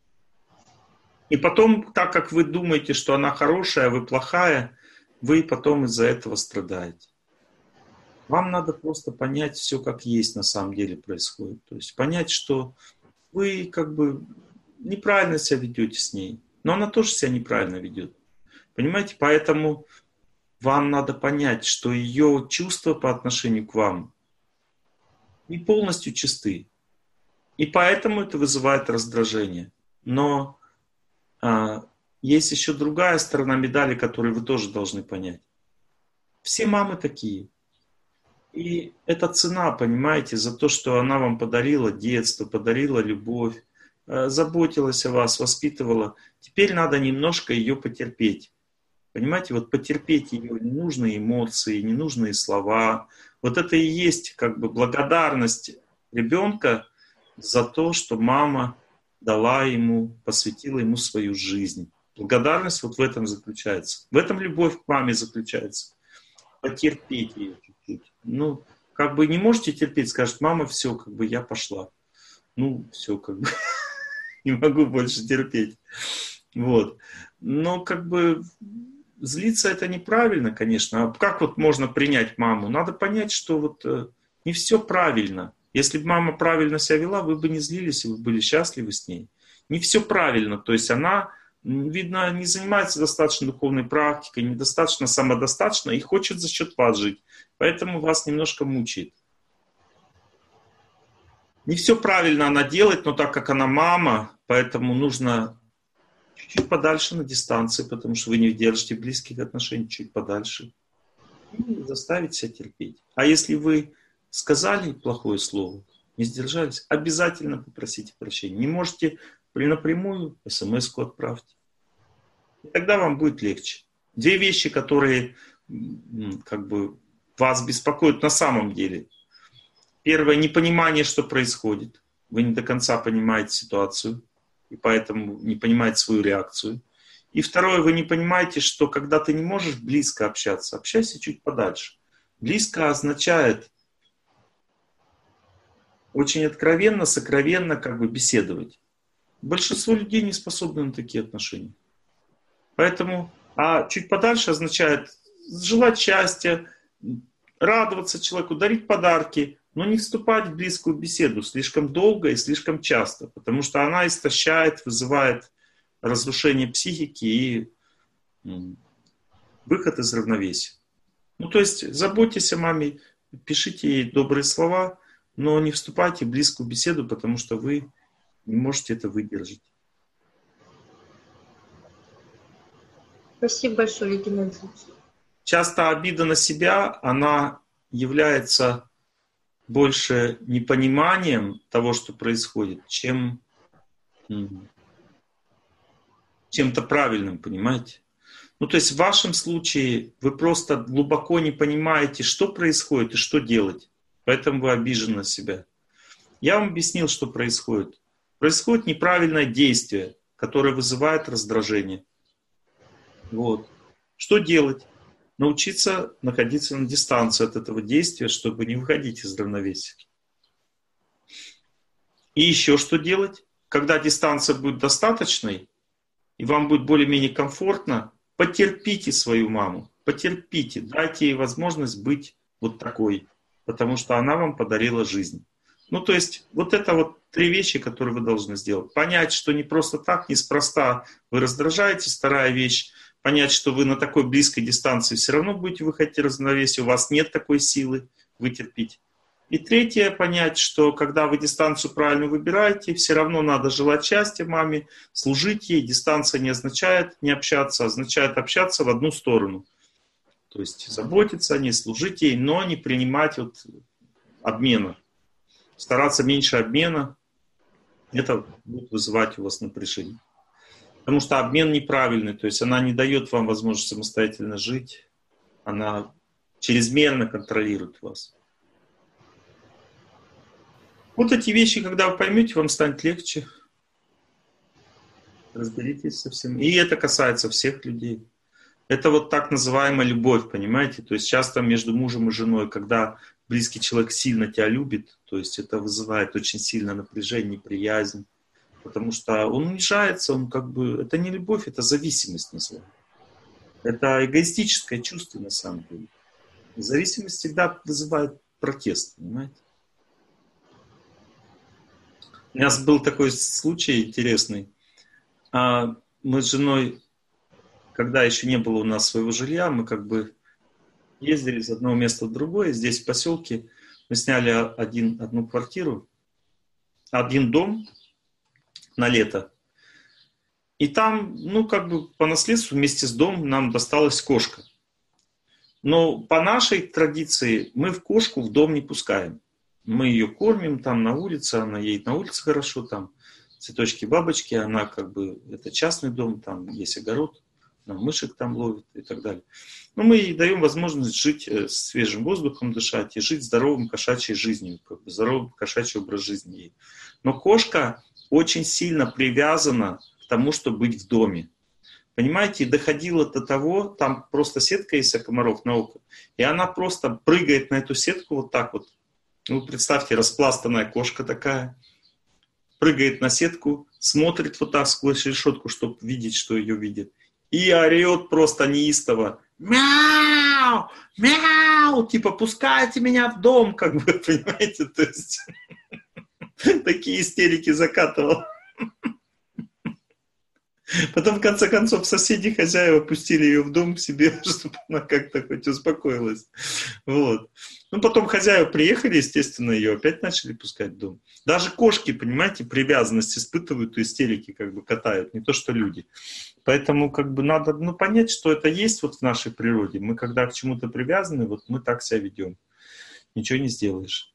И потом, так как вы думаете, что она хорошая, а вы плохая, вы потом из-за этого страдаете. Вам надо просто понять все, как есть на самом деле происходит. То есть понять, что вы как бы неправильно себя ведете с ней, но она тоже себя неправильно ведет. Понимаете? Поэтому вам надо понять, что ее чувства по отношению к вам не полностью чисты. И поэтому это вызывает раздражение. Но есть еще другая сторона медали, которую вы тоже должны понять. Все мамы такие. И это цена, понимаете, за то, что она вам подарила детство, подарила любовь, заботилась о вас, воспитывала. Теперь надо немножко ее потерпеть. Понимаете, вот потерпеть ее ненужные эмоции, ненужные слова. Вот это и есть как бы благодарность ребенка за то, что мама дала ему, посвятила ему свою жизнь. Благодарность вот в этом заключается. В этом любовь к маме заключается. Потерпеть ее чуть-чуть. Ну, как бы не можете терпеть, скажет, мама, все, как бы я пошла. Ну, все, как бы не могу больше терпеть. Вот. Но как бы злиться это неправильно, конечно. А как вот можно принять маму? Надо понять, что вот не все правильно. Если бы мама правильно себя вела, вы бы не злились, и вы были счастливы с ней. Не все правильно. То есть она, видно, не занимается достаточно духовной практикой, недостаточно самодостаточно и хочет за счет вас жить. Поэтому вас немножко мучает. Не все правильно она делает, но так как она мама, поэтому нужно чуть-чуть подальше на дистанции, потому что вы не держите близких отношений, чуть подальше. И заставить себя терпеть. А если вы сказали плохое слово, не сдержались, обязательно попросите прощения. Не можете напрямую, смс-ку отправьте. И тогда вам будет легче. Две вещи, которые как бы вас беспокоят на самом деле. Первое, непонимание, что происходит. Вы не до конца понимаете ситуацию, и поэтому не понимаете свою реакцию. И второе, вы не понимаете, что когда ты не можешь близко общаться, общайся чуть подальше. Близко означает очень откровенно, сокровенно как бы беседовать. Большинство людей не способны на такие отношения. Поэтому, а чуть подальше означает желать счастья, радоваться человеку, дарить подарки, но не вступать в близкую беседу слишком долго и слишком часто, потому что она истощает, вызывает разрушение психики и выход из равновесия. Ну, то есть заботьтесь о маме, пишите ей добрые слова, но не вступайте в близкую беседу, потому что вы не можете это выдержать. Спасибо большое, Геннадий. Часто обида на себя, она является больше непониманием того, что происходит, чем чем-то правильным, понимаете? Ну, то есть в вашем случае вы просто глубоко не понимаете, что происходит и что делать. Поэтому вы обижены на себя. Я вам объяснил, что происходит. Происходит неправильное действие, которое вызывает раздражение. Вот. Что делать? Научиться находиться на дистанции от этого действия, чтобы не выходить из равновесия. И еще что делать? Когда дистанция будет достаточной, и вам будет более-менее комфортно, потерпите свою маму, потерпите, дайте ей возможность быть вот такой, потому что она вам подарила жизнь. Ну, то есть, вот это вот 3 вещи, которые вы должны сделать. Понять, что не просто так, неспроста вы раздражаетесь, 2 вещь, понять, что вы на такой близкой дистанции все равно будете выходить из равновесия, у вас нет такой силы вытерпеть. И 3, понять, что когда вы дистанцию правильно выбираете, все равно надо желать счастья маме, служить ей. Дистанция не означает не общаться, а означает общаться в одну сторону. То есть заботиться о ней, служить ей, но не принимать вот обмена. Стараться меньше обмена, это будет вызывать у вас напряжение. Потому что обмен неправильный, то есть она не дает вам возможность самостоятельно жить, она чрезмерно контролирует вас. Вот эти вещи, когда вы поймете, вам станет легче. Разберитесь со всем. И это касается всех людей. Это вот так называемая любовь, понимаете? То есть часто между мужем и женой, когда близкий человек сильно тебя любит, то есть это вызывает очень сильное напряжение, неприязнь. Потому что он унижается, он как бы... Это не любовь, это зависимость называется. Это эгоистическое чувство на самом деле. Зависимость всегда вызывает протест, понимаете? У нас был такой случай интересный. Мы с женой, когда еще не было у нас своего жилья, мы как бы ездили из одного места в другое. Здесь, в поселке, мы сняли одну квартиру, один дом на лето. И там, ну, как бы по наследству вместе с домом нам досталась кошка. Но по нашей традиции мы в кошку в дом не пускаем. Мы ее кормим там на улице, она едет на улице хорошо, там цветочки, бабочки, она как бы, это частный дом, там есть огород, она мышек там ловит и так далее. Но мы ей даем возможность жить свежим воздухом, дышать и жить здоровым кошачьей жизнью, как бы здоровый кошачий образ жизни ей. Но кошка очень сильно привязана к тому, чтобы быть в доме. Понимаете, доходило до того, там просто сетка есть, комаров на окна, и она просто прыгает на эту сетку вот так вот. Ну, представьте, распластанная кошка такая, прыгает на сетку, смотрит вот так сквозь решетку, чтобы видеть, что ее видит, и орет просто неистово. Мяу! Мяу! Типа, пускайте меня в дом, как бы, понимаете, то есть такие истерики закатывал. Потом, в конце концов, соседи, хозяева пустили ее в дом к себе, чтобы она как-то хоть успокоилась. Вот. Ну, потом хозяева приехали, естественно, ее опять начали пускать в дом. Даже кошки, понимаете, привязанность испытывают, и истерики как бы катают, не то что люди. Поэтому как бы надо понять, что это есть вот в нашей природе. Мы когда к чему-то привязаны, вот мы так себя ведем. Ничего не сделаешь.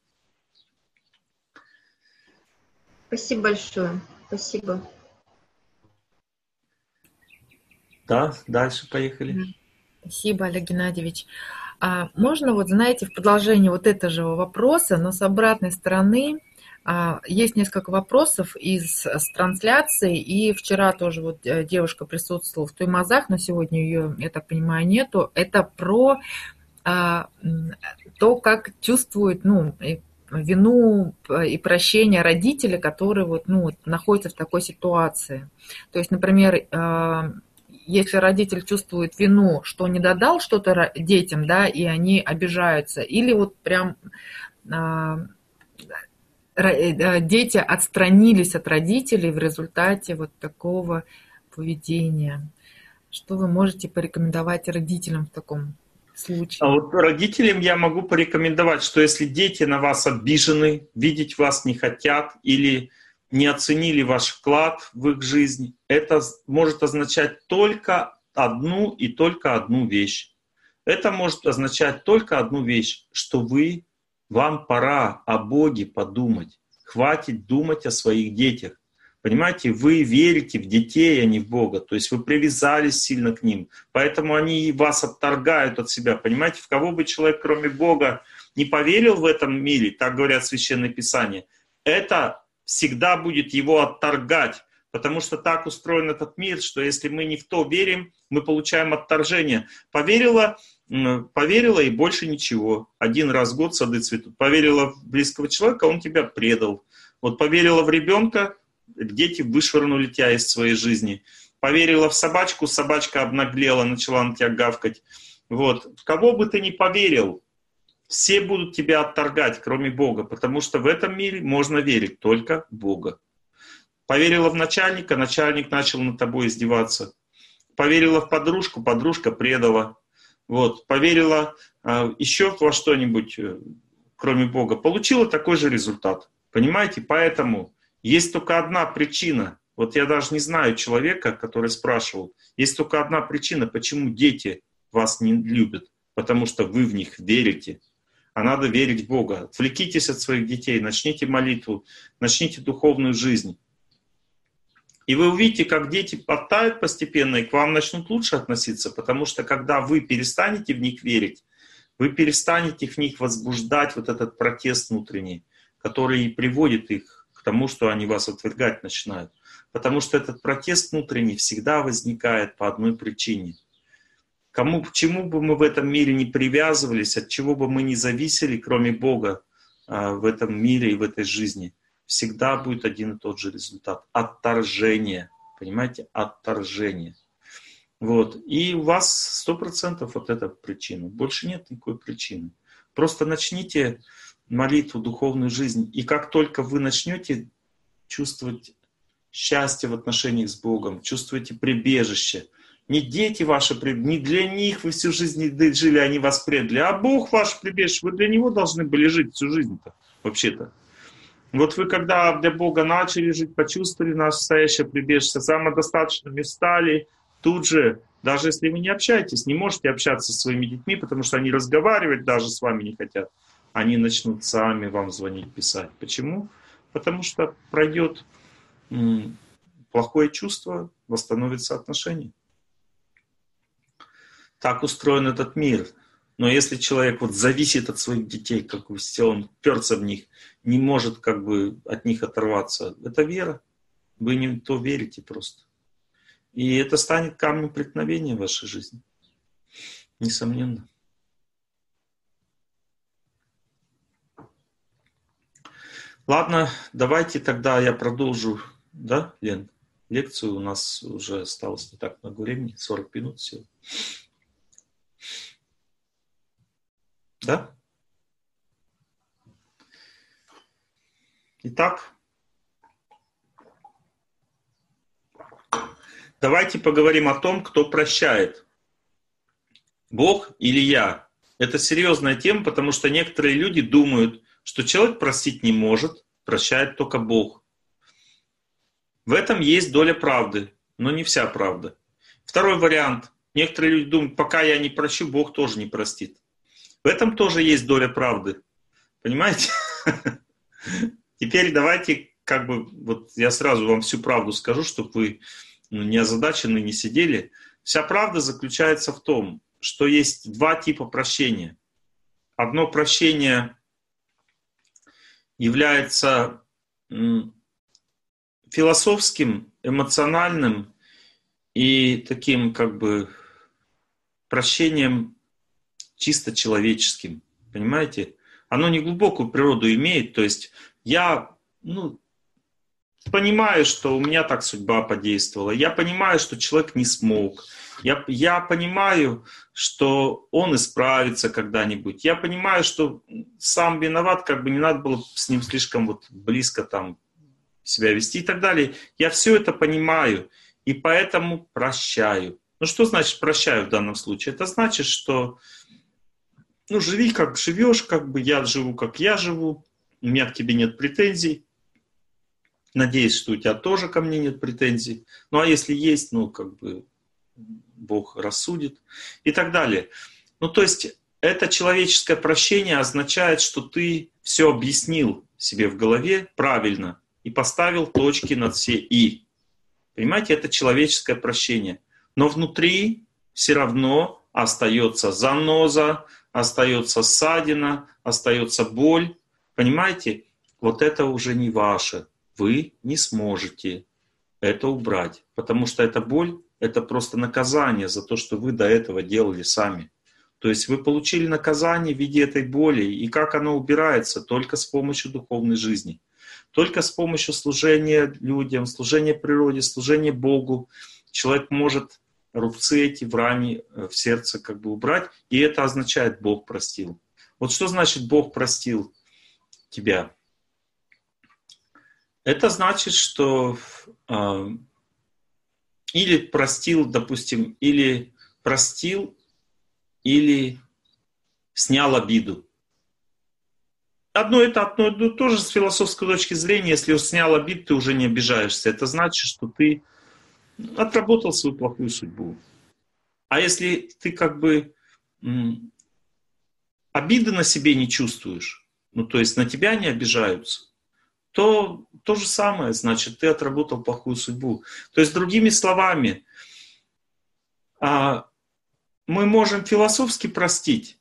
Спасибо большое. Спасибо. Да, дальше поехали. Спасибо, Олег Геннадьевич. Можно, вот знаете, в продолжении вот этого вопроса, но с обратной стороны, есть несколько вопросов из трансляции, и вчера тоже вот девушка присутствовала в Туймазах, но сегодня ее, я так понимаю, нету. Это про то, как чувствуют, вину и прощение родители, которые вот, находятся в такой ситуации. То есть, например, если родитель чувствует вину, что не додал что-то детям, да, и они обижаются, или вот прям дети отстранились от родителей в результате вот такого поведения. Что вы можете порекомендовать родителям в таком случае? А вот родителям я могу порекомендовать, что если дети на вас обижены, видеть вас не хотят или не оценили ваш вклад в их жизнь, это может означать только одну вещь. Это может означать только одну вещь, что вам пора о Боге подумать. Хватит думать о своих детях. Понимаете, вы верите в детей, а не в Бога. То есть вы привязались сильно к ним. Поэтому они вас отторгают от себя. Понимаете, в кого бы человек, кроме Бога, не поверил в этом мире, так говорят Священное Писание, это всегда будет его отторгать. Потому что так устроен этот мир, что если мы не в то верим, мы получаем отторжение. Поверила и больше ничего. Один раз в год сады цветут. Поверила в близкого человека, он тебя предал. Вот поверила в ребенка, дети вышвырнули тебя из своей жизни. Поверила в собачку, собачка обнаглела, начала на тебя гавкать. Вот. В кого бы ты ни поверил, все будут тебя отторгать, кроме Бога. Потому что в этом мире можно верить только в Бога. Поверила в начальника, начальник начал над тобой издеваться. Поверила в подружку, подружка предала. Вот. Поверила еще во что-нибудь, кроме Бога, получила такой же результат. Понимаете? Поэтому есть только одна причина. Вот я даже не знаю человека, который спрашивал. Есть только одна причина, почему дети вас не любят. Потому что вы в них верите. А надо верить в Бога. Отвлекитесь от своих детей, начните молитву, начните духовную жизнь. И вы увидите, как дети подтают постепенно, и к вам начнут лучше относиться, потому что когда вы перестанете в них верить, вы перестанете в них возбуждать вот этот протест внутренний, который приводит их к тому, что они вас отвергать начинают. Потому что этот протест внутренний всегда возникает по одной причине. К чему бы мы в этом мире не привязывались, от чего бы мы не зависели, кроме Бога, в этом мире и в этой жизни, всегда будет один и тот же результат. Отторжение. Понимаете? Отторжение. Вот. И у вас 100% вот эта причина. Больше нет никакой причины. Просто начните молитву, духовную жизнь. И как только вы начнете чувствовать счастье в отношениях с Богом, чувствуете прибежище, не дети ваши, не для них вы всю жизнь жили, они вас предали, а Бог ваш прибежище, вы для Него должны были жить всю жизнь-то, вообще-то. Вот вы, когда для Бога начали жить, почувствовали наше настоящее прибежище, самодостаточными стали, тут же, даже если вы не общаетесь, не можете общаться со своими детьми, потому что они разговаривать даже с вами не хотят, они начнут сами вам звонить, писать. Почему? Потому что пройдет плохое чувство, восстановится отношение. Так устроен этот мир. Но если человек вот зависит от своих детей, как все, он вперся в них, не может как бы от них оторваться, это вера. Вы не то верите просто. И это станет камнем преткновения в вашей жизни. Несомненно. Ладно, давайте тогда я продолжу, да, Лен? Лекцию у нас уже осталось не так много времени, 40 минут всего. Да? Итак, давайте поговорим о том, кто прощает. Бог или я? Это серьезная тема, потому что некоторые люди думают, что человек простить не может, прощает только Бог. В этом есть доля правды, но не вся правда. Второй вариант. Некоторые люди думают, пока я не прощу, Бог тоже не простит. В этом тоже есть доля правды. Понимаете? Теперь давайте, вот я сразу вам всю правду скажу, чтобы вы не озадачены, не сидели. Вся правда заключается в том, что есть два типа прощения. Одно прощение является философским, эмоциональным и таким прощением чисто человеческим. Понимаете? Оно не глубокую природу имеет. То есть я понимаю, что у меня так судьба подействовала. Я понимаю, что человек не смог. Я понимаю, что он исправится когда-нибудь. Я понимаю, что сам виноват, не надо было с ним слишком близко себя вести и так далее. Я все это понимаю и поэтому прощаю. Что значит прощаю в данном случае? Это значит, что живи как живешь, я живу как я живу, у меня к тебе нет претензий. Надеюсь, что у тебя тоже ко мне нет претензий. А если есть, Бог рассудит и так далее. То есть это человеческое прощение означает, что ты все объяснил себе в голове правильно. и поставил точки над все «и». Понимаете, это человеческое прощение. Но внутри все равно остается заноза, остается ссадина, остается боль. Понимаете, вот это уже не ваше. Вы не сможете это убрать, потому что эта боль — это просто наказание за то, что вы до этого делали сами. То есть вы получили наказание в виде этой боли, и как оно убирается? Только с помощью духовной жизни. Только с помощью служения людям, служения природе, служения Богу человек может рубцы эти в ране в сердце как бы убрать, и это означает «Бог простил». Вот что значит «Бог простил тебя»? Это значит, что или простил, допустим, или простил, или снял обиду. Одно тоже с философской точки зрения, если снял обиду, ты уже не обижаешься. Это значит, что ты отработал свою плохую судьбу. А если ты как бы обиды на себе не чувствуешь, ну то есть на тебя не обижаются, то то же самое, значит, ты отработал плохую судьбу. То есть, другими словами, мы можем философски простить,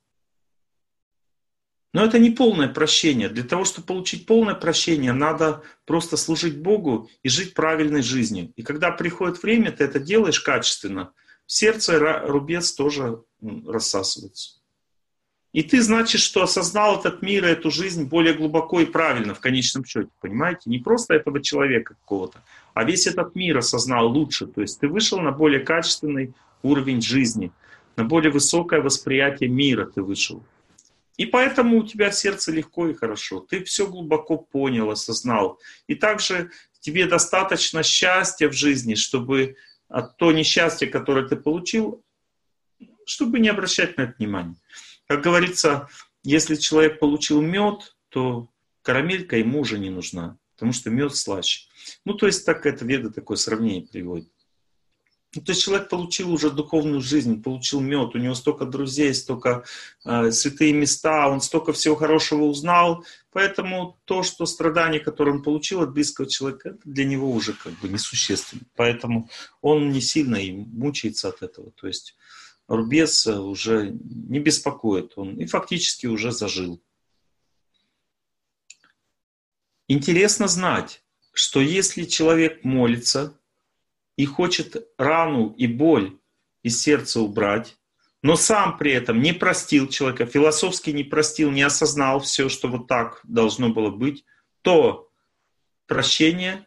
но это не полное прощение. Для того, чтобы получить полное прощение, надо просто служить Богу и жить правильной жизнью. И когда приходит время, ты это делаешь качественно, в сердце рубец тоже рассасывается. И ты, значит, что осознал этот мир и эту жизнь более глубоко и правильно в конечном счете, понимаете? Не просто этого человека какого-то, а весь этот мир осознал лучше. То есть ты вышел на более качественный уровень жизни, на более высокое восприятие мира ты вышел. И поэтому у тебя в сердце легко и хорошо. Ты все глубоко понял, осознал. И также тебе достаточно счастья в жизни, чтобы то несчастье, которое ты получил, чтобы не обращать на это внимания. Как говорится, если человек получил мед, то карамелька ему уже не нужна, потому что мед слаще. Ну, то есть так это Веда такое сравнение приводит. Ну, то есть человек получил уже духовную жизнь, получил мед, у него столько друзей, столько святые места, он столько всего хорошего узнал, поэтому то, что страдание, которое он получил от близкого человека, это для него уже как бы несущественно. Поэтому он не сильно и мучается от этого. То есть рубец уже не беспокоит, он и фактически уже зажил. Интересно знать, что если человек молится и хочет рану и боль из сердца убрать, но сам при этом не простил человека, философски не простил, не осознал все, что вот так должно было быть, то прощение,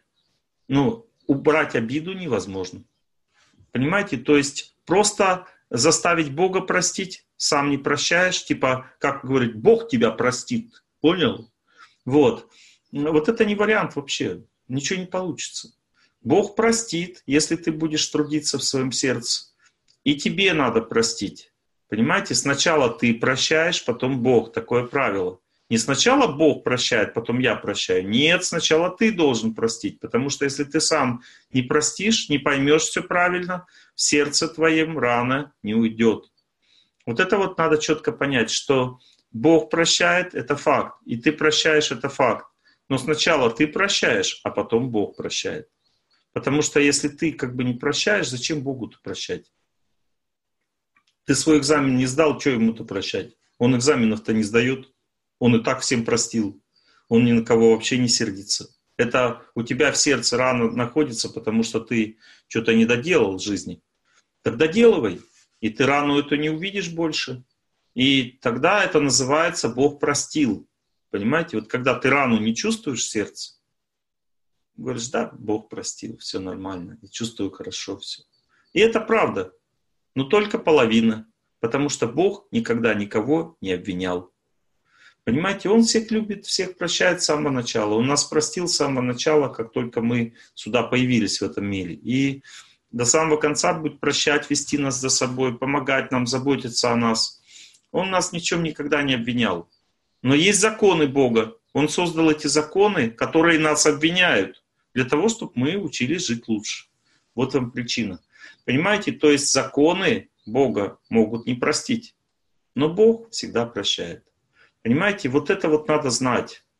убрать обиду невозможно. Понимаете? То есть просто заставить Бога простить, сам не прощаешь, типа, как говорит, Бог тебя простит, понял? Вот это не вариант вообще, ничего не получится. Бог простит, если ты будешь трудиться в своем сердце, и тебе надо простить. Понимаете, сначала ты прощаешь, потом Бог, такое правило. Не сначала Бог прощает, потом я прощаю. Нет, сначала ты должен простить, потому что если ты сам не простишь, не поймешь все правильно, в сердце твоем рана не уйдет. Вот это вот надо четко понять, что Бог прощает, это факт, и ты прощаешь, это факт. Но сначала ты прощаешь, а потом Бог прощает. Потому что если ты как бы не прощаешь, зачем Богу-то прощать? Ты свой экзамен не сдал, что ему-то прощать? Он экзаменов-то не сдает. Он и так всем простил. Он ни на кого вообще не сердится. Это у тебя в сердце рана находится, потому что ты что-то не доделал в жизни. Так доделывай, и ты рану эту не увидишь больше. И тогда это называется Бог простил. Понимаете? Вот когда ты рану не чувствуешь в сердце, говоришь, да, Бог простил, все нормально, я чувствую хорошо все. И это правда, но только половина, потому что Бог никогда никого не обвинял. Понимаете, Он всех любит, всех прощает с самого начала. Он нас простил с самого начала, как только мы сюда появились в этом мире. И до самого конца будет прощать, вести нас за собой, помогать нам, заботиться о нас. Он нас ни в чем никогда не обвинял. Но есть законы Бога. Он создал эти законы, которые нас обвиняют, для того, чтобы мы учились жить лучше. Вот вам причина. Понимаете, то есть законы Бога могут не простить, но Бог всегда прощает. Понимаете, вот это вот надо знать.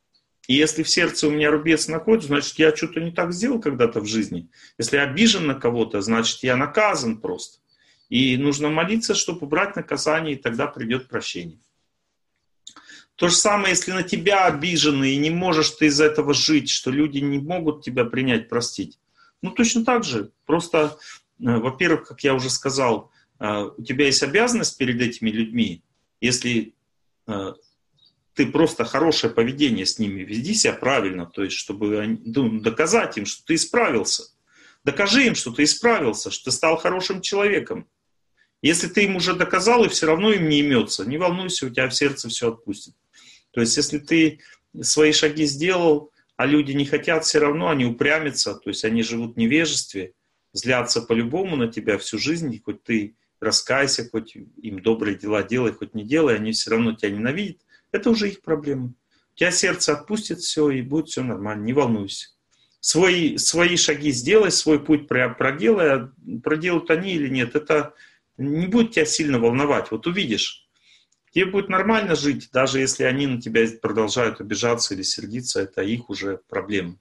И если в сердце у меня рубец находится, значит, я что-то не так сделал когда-то в жизни. Если я обижен на кого-то, значит, я наказан просто. И нужно молиться, чтобы убрать наказание, и тогда придет прощение. То же самое, если на тебя обижены, и не можешь ты из этого жить, что люди не могут тебя принять, простить. Ну, точно так же. Просто, во-первых, как я уже сказал, у тебя есть обязанность перед этими людьми. Если ты просто хорошее поведение с ними, веди себя правильно, то есть, чтобы доказать им, что ты исправился. Докажи им, что ты исправился, что ты стал хорошим человеком. Если ты им уже доказал, и все равно им не имется, не волнуйся, у тебя в сердце все отпустит. То есть, если ты свои шаги сделал, а люди не хотят, все равно они упрямятся, то есть они живут в невежестве, злятся по-любому на тебя всю жизнь, хоть ты раскайся, хоть им добрые дела делай, хоть не делай, они все равно тебя ненавидят. Это уже их проблема. У тебя сердце отпустит все, и будет все нормально, не волнуйся. Свои шаги сделай, свой путь проделай, а проделают они или нет, это не будет тебя сильно волновать. Вот увидишь, тебе будет нормально жить, даже если они на тебя продолжают обижаться или сердиться, это их уже проблема.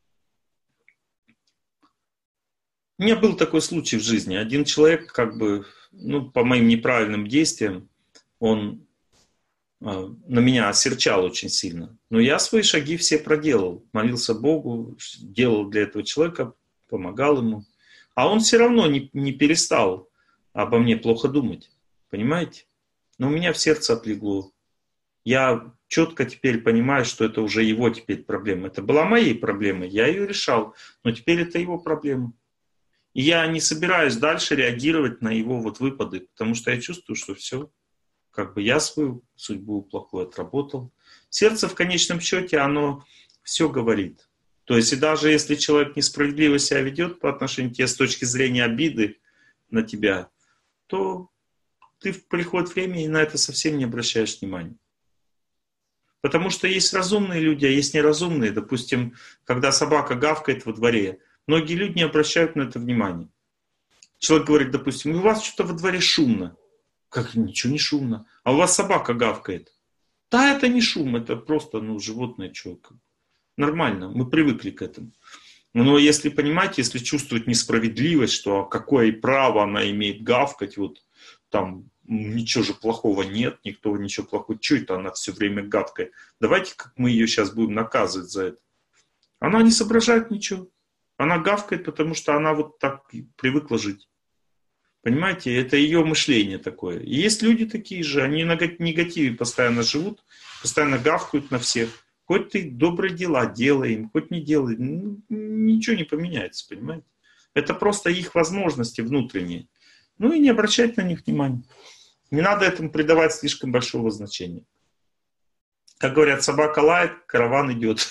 У меня был такой случай в жизни. Один человек, по моим неправильным действиям, он на меня осерчал очень сильно. Но я свои шаги все проделал. Молился Богу, делал для этого человека, помогал ему. А он все равно не перестал обо мне плохо думать. Понимаете? Но у меня в сердце отлегло. Я четко теперь понимаю, что это уже его теперь проблема. Это была моей проблемой, я ее решал. Но теперь это его проблема. И я не собираюсь дальше реагировать на его выпады, потому что я чувствую, что все. Я свою судьбу плохую отработал. Сердце в конечном счете, оно все говорит. То есть, и даже если человек несправедливо себя ведет по отношению к тебе с точки зрения обиды на тебя, то ты приходит время и на это совсем не обращаешь внимания. Потому что есть разумные люди, а есть неразумные. Допустим, когда собака гавкает во дворе, многие люди не обращают на это внимания. Человек говорит, допустим, у вас что-то во дворе шумно. Как, ничего не шумно. А у вас собака гавкает. Да, это не шум, это просто животное человек. Нормально, мы привыкли к этому. Но если понимаете, если чувствовать несправедливость, что какое право она имеет гавкать, там ничего же плохого нет, никто ничего плохого. Что это она все время гавкает? Давайте как мы ее сейчас будем наказывать за это. Она не соображает ничего. Она гавкает, потому что она так привыкла жить. Понимаете, это ее мышление такое. И есть люди такие же, они на негативе постоянно живут, постоянно гавкают на всех. Хоть ты добрые дела делай им, хоть не делай, ничего не поменяется, понимаете? Это просто их возможности внутренние. И не обращать на них внимания. Не надо этому придавать слишком большого значения. Как говорят, собака лает, караван идет.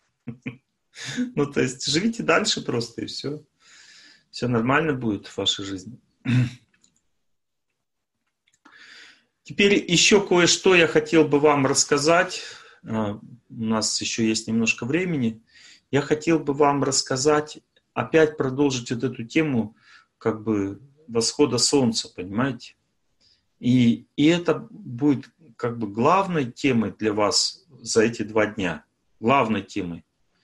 То есть живите дальше просто, и все. Все нормально будет в вашей жизни. Теперь еще кое-что я хотел бы вам рассказать. У нас еще есть немножко времени. Я хотел бы вам рассказать, опять продолжить эту тему восхода солнца, понимаете? И это будет главной темой для вас за эти 2 дня. Главной темой.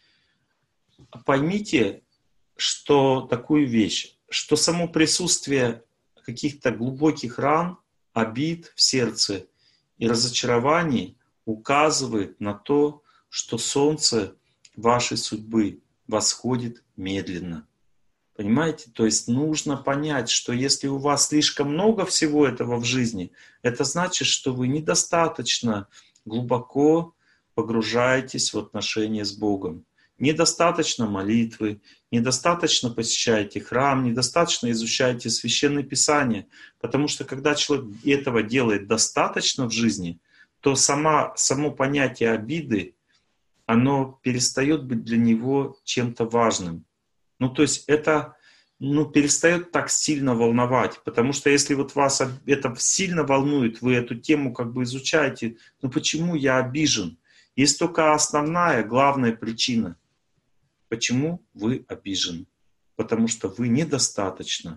Поймите, что такую вещь, что само присутствие каких-то глубоких ран, обид в сердце и разочарований указывает на то, что солнце вашей судьбы восходит медленно. Понимаете? То есть нужно понять, что если у вас слишком много всего этого в жизни, это значит, что вы недостаточно глубоко погружаетесь в отношения с Богом. Недостаточно молитвы, недостаточно посещаете храм, недостаточно изучаете Священное Писание. Потому что когда человек этого делает достаточно в жизни, то само понятие обиды, оно перестает быть для него чем-то важным. То есть это перестает так сильно волновать. Потому что если вас это сильно волнует, вы эту тему изучаете, почему я обижен? Есть только основная, главная причина. Почему вы обижены? Потому что вы недостаточно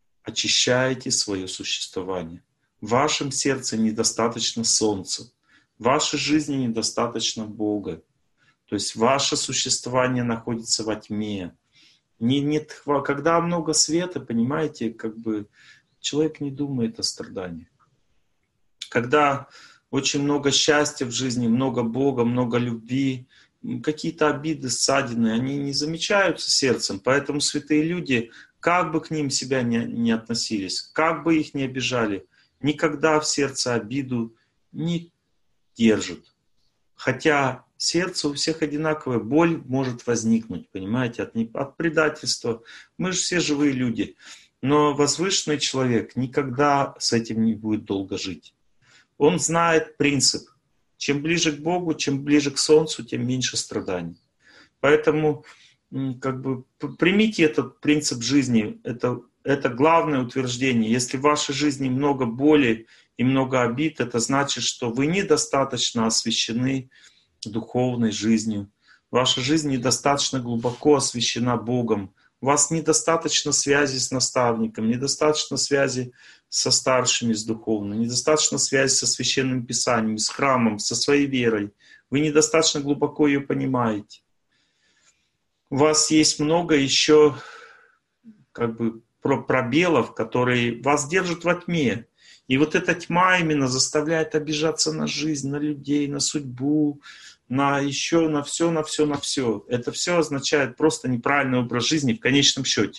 очищаете свое существование. В вашем сердце недостаточно солнца. В вашей жизни недостаточно Бога. То есть ваше существование находится во тьме. Когда много света, понимаете, как бы человек не думает о страдании. Когда очень много счастья в жизни, много Бога, много любви, какие-то обиды, ссадины, они не замечаются сердцем. Поэтому святые люди, как бы к ним себя не относились, как бы их не обижали, никогда в сердце обиду не держат. Хотя сердце у всех одинаковое, боль может возникнуть, понимаете, от предательства. Мы же все живые люди. Но возвышенный человек никогда с этим не будет долго жить. Он знает принцип. Чем ближе к Богу, чем ближе к Солнцу, тем меньше страданий. Поэтому как бы примите этот принцип жизни. Это главное утверждение. Если в вашей жизни много боли и много обид, это значит, что вы недостаточно освящены духовной жизнью. Ваша жизнь недостаточно глубоко освящена Богом. У вас недостаточно связи с наставником, недостаточно связи со старшими, с духовными, недостаточно связи со Священным Писанием, с храмом, со своей верой. Вы недостаточно глубоко ее понимаете. У вас есть много еще как бы пробелов, которые вас держат во тьме. И вот эта тьма именно заставляет обижаться на жизнь, на людей, на судьбу, на все. Это все означает просто неправильный образ жизни в конечном счете.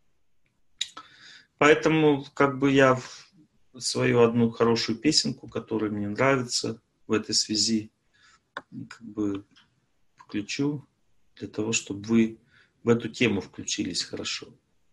Поэтому как бы я свою одну хорошую песенку, которая мне нравится в этой связи, как бы включу для того, чтобы вы в эту тему включились хорошо.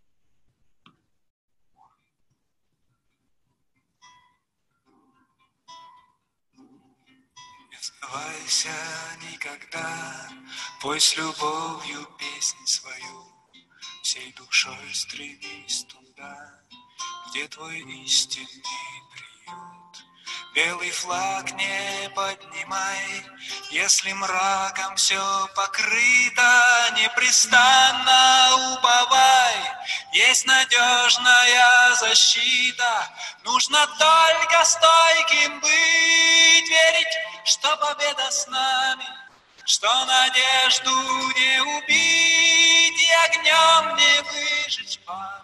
Не сдавайся никогда, пой с любовью песнь свою, всей душой стремись туда, где твой истинный приют. Белый флаг не поднимай, если мраком все покрыто, непрестанно уповай, есть надежная защита. Нужно только стойким быть, верить, что победа с нами, что надежду не убить и огнем не выжечь память.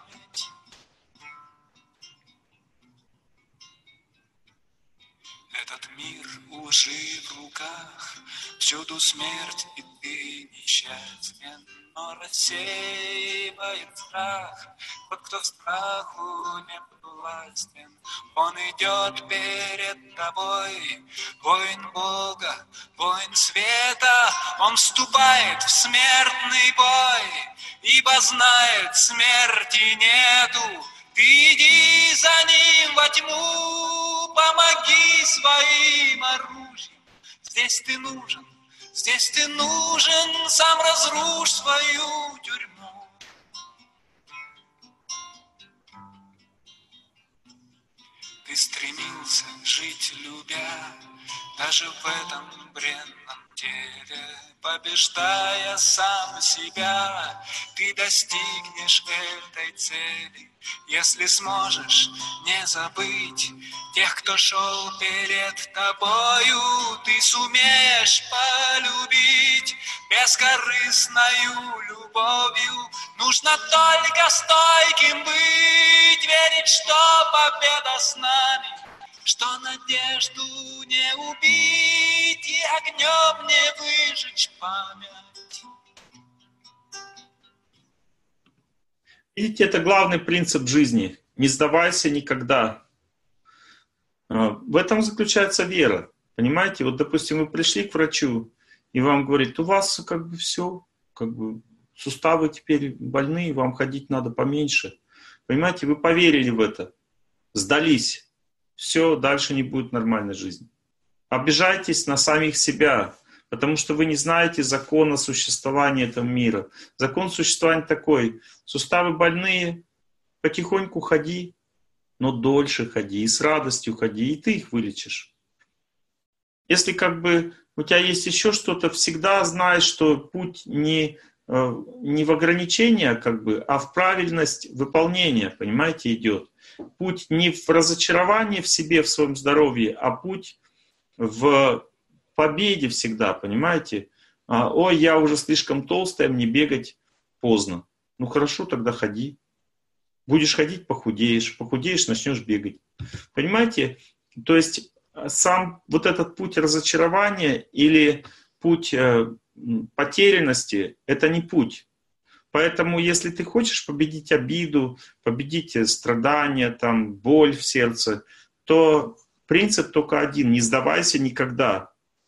Этот мир у лжи в руках, всюду смерть, и ты несчастен, но рассеивает страх тот, кто в страху не властен. Он идет перед тобой, воин Бога, воин света. Он вступает в смертный бой, ибо знает, смерти нету. Ты иди за ним во тьму, помоги своим оружием. Здесь ты нужен, сам разрушь свою тюрьму. Ты стремился жить, любя, даже в этом бренном теле, побеждая сам себя, ты достигнешь этой цели. Если сможешь не забыть тех, кто шел перед тобою, ты сумеешь полюбить бескорыстною любовью. Нужно только стойким быть, верить, что победа с нами, что надежду не убить и огнем не выжечь память. Видите, это главный принцип жизни. Не сдавайся никогда. В этом заключается вера. Понимаете, вот, допустим, вы пришли к врачу, и вам говорит, у вас как бы все, как бы суставы теперь больные, вам ходить надо поменьше. Понимаете, вы поверили в это, сдались. Все, дальше не будет нормальной жизни. Обижайтесь на самих себя, потому что вы не знаете закона существования этого мира. Закон существования такой: суставы больные, потихоньку ходи, но дольше ходи, и с радостью ходи, и ты их вылечишь. Если как бы у тебя есть еще что-то, всегда знай, что путь не в ограничение, как бы, а в правильность выполнения, понимаете, идет. Путь не в разочарование в себе, в своем здоровье, а путь в победе всегда, понимаете? Ой, я уже слишком толстая, мне бегать поздно. Ну хорошо, тогда ходи. Будешь ходить, похудеешь. Похудеешь, начнешь бегать. Понимаете? То есть сам вот этот путь разочарования или путь потерянности, это не путь. Поэтому, если ты хочешь победить обиду, победить страдания, там, боль в сердце, то принцип только один: не сдавайся никогда.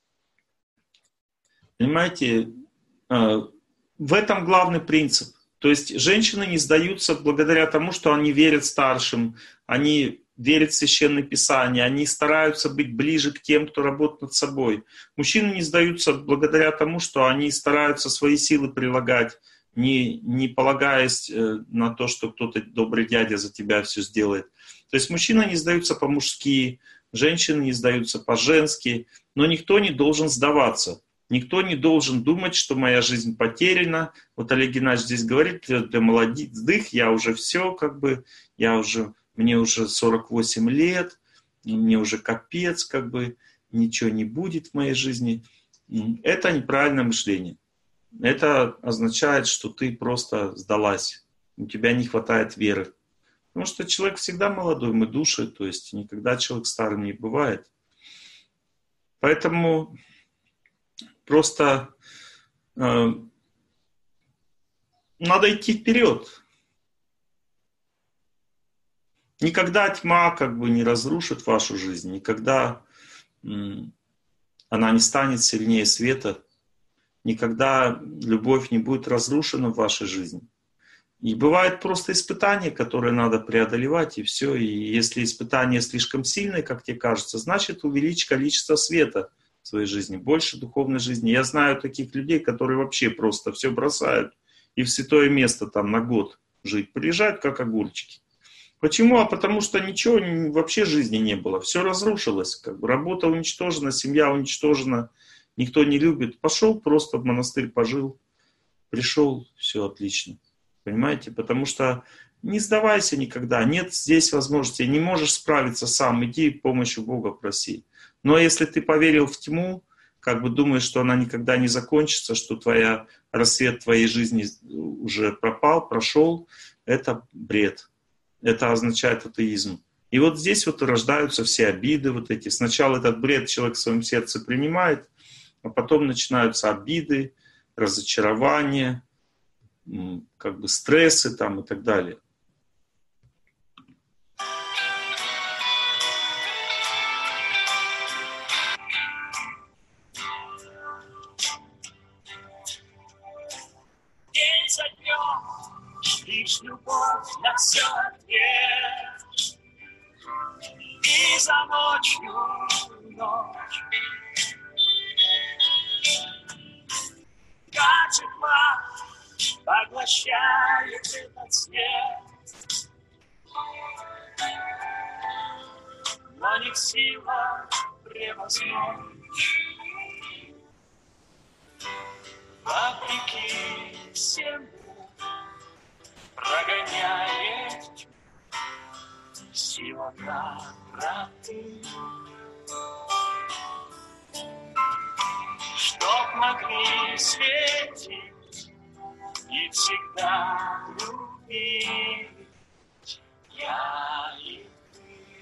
Понимаете, в этом главный принцип. То есть женщины не сдаются благодаря тому, что они верят старшим, они верят в Священное Писание, они стараются быть ближе к тем, кто работает над собой. Мужчины не сдаются благодаря тому, что они стараются свои силы прилагать, не полагаясь на то, что кто-то, добрый дядя, за тебя все сделает. То есть мужчины не сдаются по-мужски, женщины не сдаются по-женски, но никто не должен сдаваться. Никто не должен думать, что моя жизнь потеряна. Вот Олег Геннадьевич здесь говорит: ты молодых, я уже все, как бы, мне уже 48 лет, мне уже капец, как бы, ничего не будет в моей жизни. Это неправильное мышление. Это означает, что ты просто сдалась, у тебя не хватает веры. Потому что человек всегда молодой, мы души, то есть никогда человек старым не бывает. Поэтому просто надо идти вперед. Никогда тьма как бы не разрушит вашу жизнь, никогда она не станет сильнее света, никогда любовь не будет разрушена в вашей жизни. И бывают просто испытания, которые надо преодолевать, и все. И если испытание слишком сильное, как тебе кажется, значит увеличь количество света в своей жизни, больше духовной жизни. Я знаю таких людей, которые вообще просто все бросают и в святое место там на год жить, приезжают как огурчики. Почему? Потому что ничего вообще в жизни не было. Все разрушилось. Как бы работа уничтожена, семья уничтожена, никто не любит. Пошел просто в монастырь, пожил, пришел, все отлично. Понимаете? Потому что не сдавайся никогда. Нет здесь возможности. Не можешь справиться сам. Иди помощи Бога проси. Но если ты поверил в тьму, как бы думаешь, что она никогда не закончится, что рассвет твоей жизни уже пропал, прошел, это бред. Это означает атеизм. И вот здесь вот и рождаются все обиды вот эти. Сначала этот бред человек в своем сердце принимает, а потом начинаются обиды, разочарования, как бы стрессы там и так далее. День за днем лишь любовь на все ответ. И за ночью ночь. Как же тьма поглощает этот свет, но не в силах превозмочь. Вопреки всему прогоняет тьму сила доброты, чтоб могли светить и всегда любить я и ты.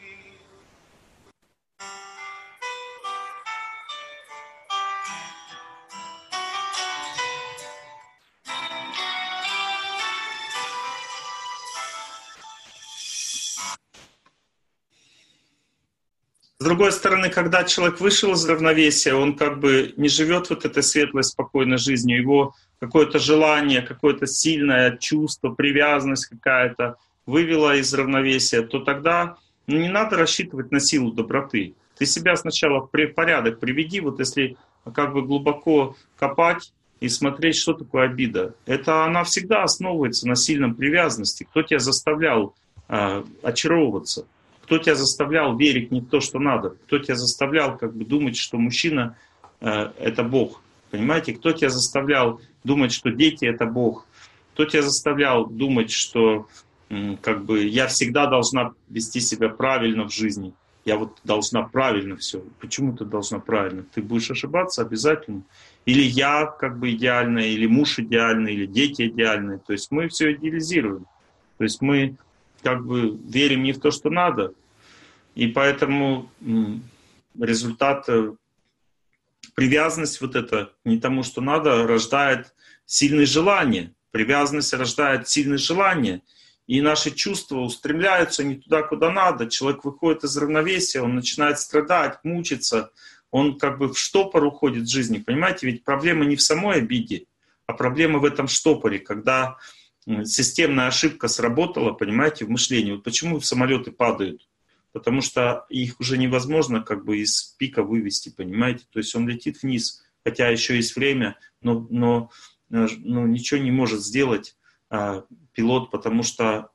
С другой стороны, когда человек вышел из равновесия, он как бы не живет вот этой светлой, спокойной жизнью. Его какое-то желание, какое-то сильное чувство, привязанность какая-то вывела из равновесия, то тогда не надо рассчитывать на силу доброты. Ты себя сначала в порядок приведи, вот если как бы глубоко копать и смотреть, что такое обида. Это она всегда основывается на сильном привязанности. Кто тебя заставлял очаровываться? Кто тебя заставлял верить не в то, что надо? Кто тебя заставлял как бы думать, что мужчина это Бог? Понимаете? Кто тебя заставлял думать, что дети это Бог? Кто тебя заставлял думать, что как бы я всегда должна вести себя правильно в жизни? я вот должна правильно все. Почему ты должна правильно? Ты будешь ошибаться обязательно. Или я как бы идеальная, или муж идеальный, или дети идеальные. То есть мы все идеализируем. То есть мы как бы верим не в то, что надо. И поэтому результат, привязанность вот эта не тому, что надо, рождает сильные желания. Привязанность рождает сильные желания. И наши чувства устремляются не туда, куда надо. Человек выходит из равновесия, он начинает страдать, мучиться. Он как бы в штопор уходит в жизни. Понимаете, ведь проблема не в самой обиде, а проблема в этом штопоре, когда системная ошибка сработала, понимаете, в мышлении. Вот почему самолеты падают? Потому что их уже невозможно как бы из пика вывести, понимаете? То есть он летит вниз, хотя еще есть время, но ничего не может сделать пилот, потому что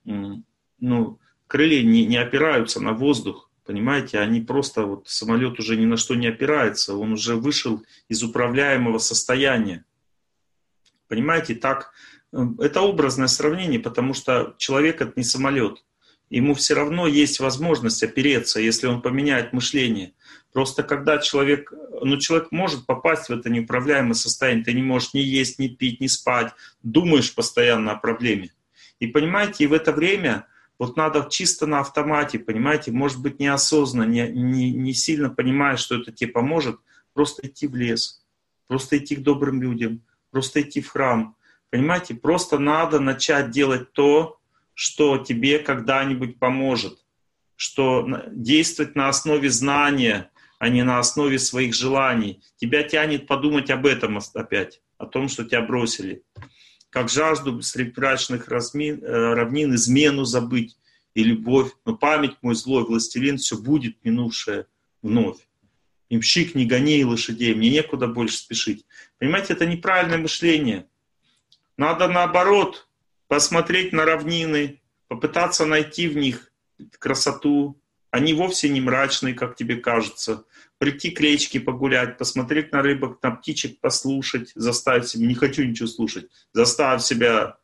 крылья не опираются на воздух, понимаете? Они просто, вот самолет уже ни на что не опирается, он уже вышел из управляемого состояния. Понимаете, так, это образное сравнение, потому что человек — это не самолет. Ему все равно есть возможность опереться, если он поменяет мышление. Просто когда человек может попасть в это неуправляемое состояние, ты не можешь ни есть, ни пить, ни спать, думаешь постоянно о проблеме. И понимаете, и в это время вот надо чисто на автомате, понимаете, может быть неосознанно, не сильно понимая, что это тебе поможет, просто идти в лес, просто идти к добрым людям, просто идти в храм. Понимаете, просто надо начать делать то, что тебе когда-нибудь поможет, что действовать на основе знания, а не на основе своих желаний. Тебя тянет подумать об этом опять, о том, что тебя бросили. Как жажду среди мрачных равнин измену забыть и любовь, но память мой злой властелин, все будет минувшее вновь. Имщик, не гони лошадей, мне некуда больше спешить. Понимаете, это неправильное мышление. Надо наоборот посмотреть на равнины, попытаться найти в них красоту. Они вовсе не мрачные, как тебе кажется. Прийти к речке погулять, посмотреть на рыбок, на птичек послушать, заставить себя, не хочу ничего слушать, заставь себя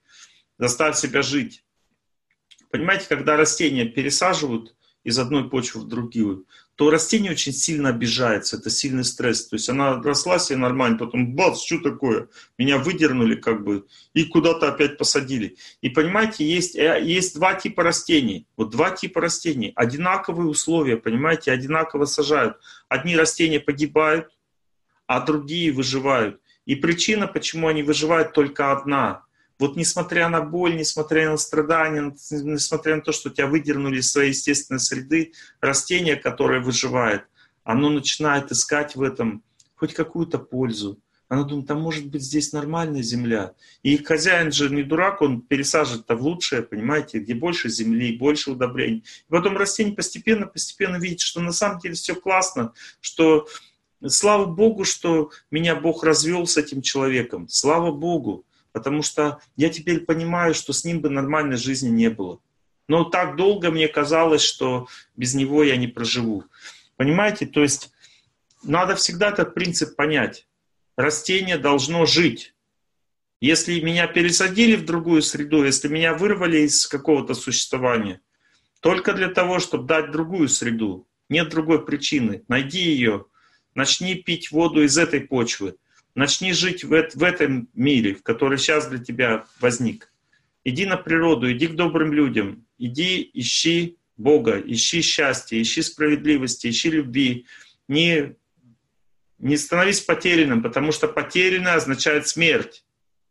жить. Понимаете, когда растения пересаживают из одной почвы в другую, то растение очень сильно обижается, это сильный стресс. То есть она росла себе нормально, потом бац, что такое? Меня выдернули как бы и куда-то опять посадили. И понимаете, есть два типа растений. Вот два типа растений. Одинаковые условия, понимаете, одинаково сажают. Одни растения погибают, а другие выживают. И причина, почему они выживают, только одна. Вот несмотря на боль, несмотря на страдания, несмотря на то, что тебя выдернули из своей естественной среды, растение, которое выживает, оно начинает искать в этом хоть какую-то пользу. Оно думает, а может быть здесь нормальная земля. И хозяин же не дурак, он пересаживает-то в лучшее, понимаете, где больше земли, больше удобрений. И потом растение постепенно видит, что на самом деле все классно, что слава Богу, что меня Бог развел с этим человеком. Слава Богу. Потому что я теперь понимаю, что с ним бы нормальной жизни не было. Но так долго мне казалось, что без него я не проживу. Понимаете? То есть надо всегда этот принцип понять. Растение должно жить. Если меня пересадили в другую среду, если меня вырвали из какого-то существования, только для того, чтобы дать другую среду. Нет другой причины. Найди ее. Начни пить воду из этой почвы. Начни жить в этом мире, в который сейчас для тебя возник. Иди на природу, иди к добрым людям, иди, ищи Бога, ищи счастья, ищи справедливости, ищи любви. Не становись потерянным, потому что потерянный означает смерть.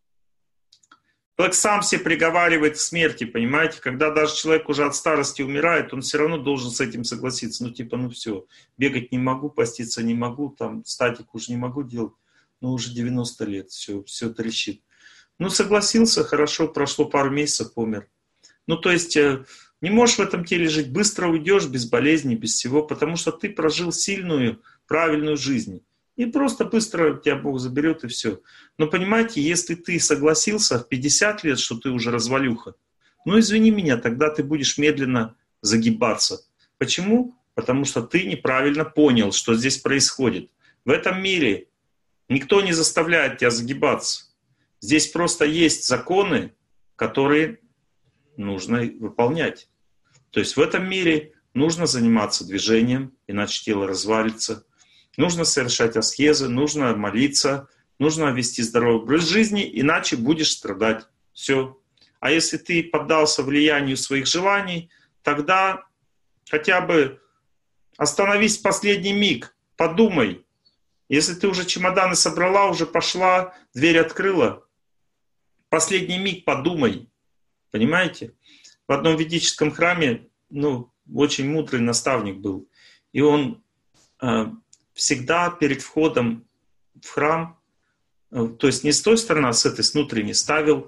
Человек сам себе приговаривает к смерти, понимаете? Когда даже человек уже от старости умирает, он все равно должен с этим согласиться. Все, бегать не могу, поститься не могу, там статик уже не могу делать. Уже 90 лет, все трещит. Согласился, хорошо, прошло пару месяцев, помер. То есть не можешь в этом теле жить, быстро уйдешь, без болезней, без всего, потому что ты прожил сильную, правильную жизнь. И просто быстро тебя Бог заберет, и все. Но понимаете, если ты согласился в 50 лет, что ты уже развалюха, извини меня, тогда ты будешь медленно загибаться. Почему? Потому что ты неправильно понял, что здесь происходит. В этом мире никто не заставляет тебя загибаться. Здесь просто есть законы, которые нужно выполнять. То есть в этом мире нужно заниматься движением, иначе тело развалится. Нужно совершать аскезы, нужно молиться, нужно вести здоровый образ жизни, иначе будешь страдать. Все. А если ты поддался влиянию своих желаний, тогда хотя бы остановись в последний миг, подумай. Если ты уже чемоданы собрала, уже пошла, дверь открыла, последний миг подумай. Понимаете? В одном ведическом храме, очень мудрый наставник был. И он всегда перед входом в храм, то есть не с той стороны, а с этой, с внутренней, ставил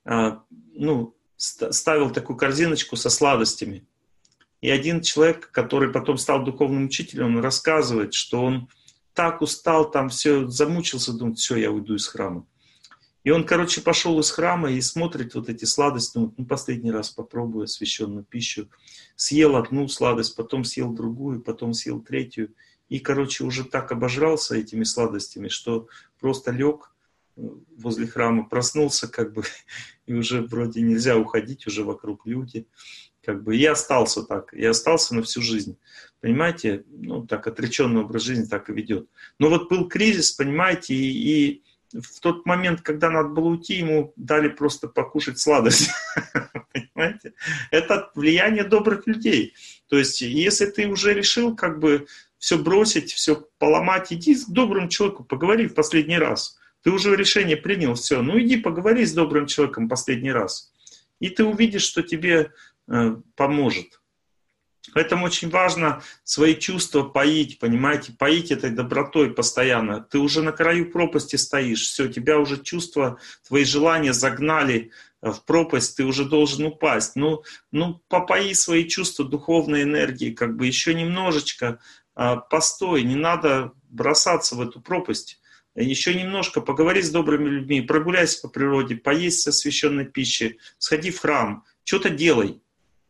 такую корзиночку со сладостями. И один человек, который потом стал духовным учителем, он рассказывает, что он так устал, там все, замучился, думает, все, я уйду из храма. И он, пошел из храма и смотрит вот эти сладости, думает, последний раз попробую освященную пищу. Съел одну сладость, потом съел другую, потом съел третью. И, уже так обожрался этими сладостями, что просто лег возле храма, проснулся, и уже вроде нельзя уходить, уже вокруг люди. И остался так, и остался на всю жизнь. Понимаете, так отреченный образ жизни так и ведет. Но вот был кризис, понимаете, и в тот момент, когда надо было уйти, ему дали просто покушать сладость. Понимаете? Это влияние добрых людей. То есть, если ты уже решил все бросить, все поломать, иди к доброму человеку, поговори в последний раз. Ты уже решение принял, все. Иди поговори с добрым человеком в последний раз. И ты увидишь, что тебе поможет. Поэтому очень важно свои чувства поить, понимаете, поить этой добротой постоянно. Ты уже на краю пропасти стоишь, все, тебя уже чувства, твои желания загнали в пропасть, ты уже должен упасть. Попои свои чувства духовной энергии, еще немножечко, постой, не надо бросаться в эту пропасть. Еще немножко поговори с добрыми людьми, прогуляйся по природе, поесть освященной пищи, сходи в храм, что-то делай.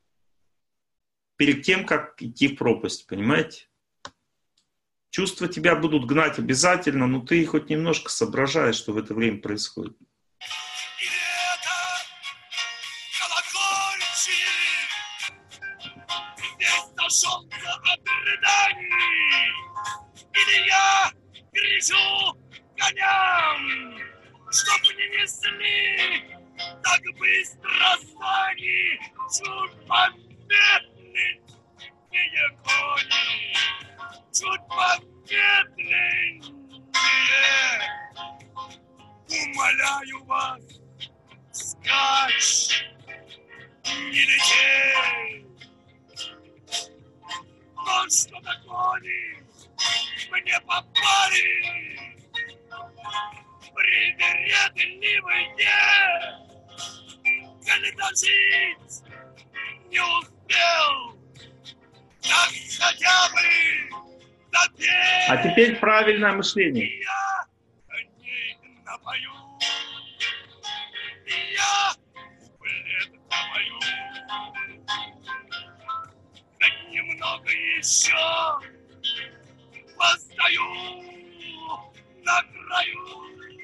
Перед тем, как идти в пропасть, понимаете? Чувства тебя будут гнать обязательно, но ты хоть немножко соображаешь, что в это время происходит. Чтоб не несли так быстро сани, чуть помедленнее кони, чуть помедленнее. Умоляю вас, скачь, не летей. Вот что-то кони мне попали. Привередливые, когда жить не успел, так хотя бы допеть. А теперь правильное мышление. Я о ней напою, я вслед напою. Хоть немного еще постою на краю.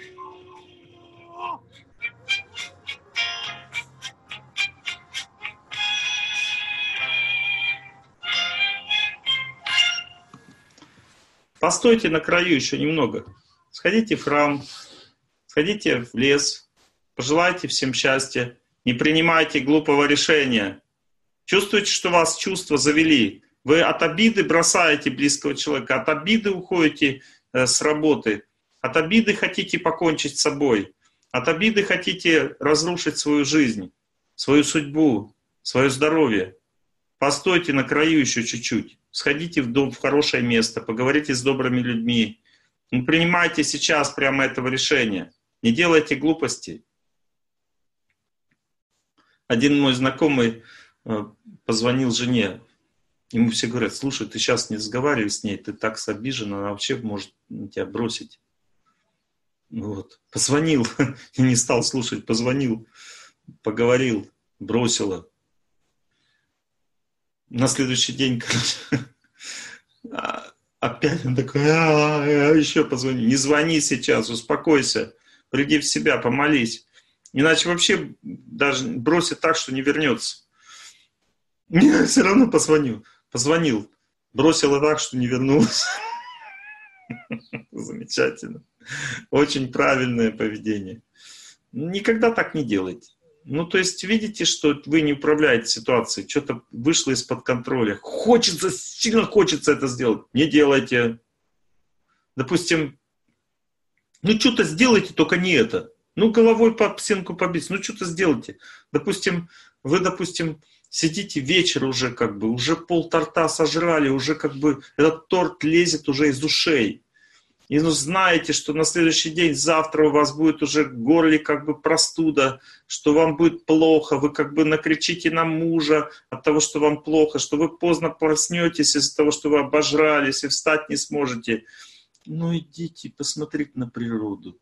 Постойте на краю еще немного. Сходите в храм, сходите в лес, пожелайте всем счастья, не принимайте глупого решения. Чувствуете, что вас чувства завели. Вы от обиды бросаете близкого человека, от обиды уходите с работы, от обиды хотите покончить с собой, от обиды хотите разрушить свою жизнь, свою судьбу, свое здоровье. Постойте на краю еще чуть-чуть. Сходите в хорошее место, поговорите с добрыми людьми. Не принимайте сейчас прямо этого решения. Не делайте глупостей. Один мой знакомый позвонил жене. Ему все говорят: слушай, ты сейчас не разговаривай с ней, ты так обижена, она вообще может тебя бросить. Вот. Позвонил и не стал слушать, позвонил, поговорил, бросила. На следующий день, опять он такой: еще позвони. Не звони сейчас, успокойся, приди в себя, помолись. Иначе вообще даже бросит так, что не вернется. Я все равно позвоню. Позвонил. Бросила так, что не вернулась. Замечательно. Очень правильное поведение. Никогда так не делайте. Ну, то есть, видите, что вы не управляете ситуацией, что-то вышло из-под контроля. Хочется, сильно хочется это сделать. Не делайте. Допустим, ну, что-то сделайте, только не это. Ну, головой по стенку побить, ну, что-то сделайте. Допустим, вы, сидите вечер уже, как бы, уже полторта сожрали, уже, как бы, этот торт лезет уже из ушей. И ну, знаете, что на следующий день, завтра у вас будет уже в горле как бы простуда, что вам будет плохо, вы как бы накричите на мужа от того, что вам плохо, что вы поздно проснетесь из-за того, что вы обожрались и встать не сможете. Ну, идите, посмотрите на природу.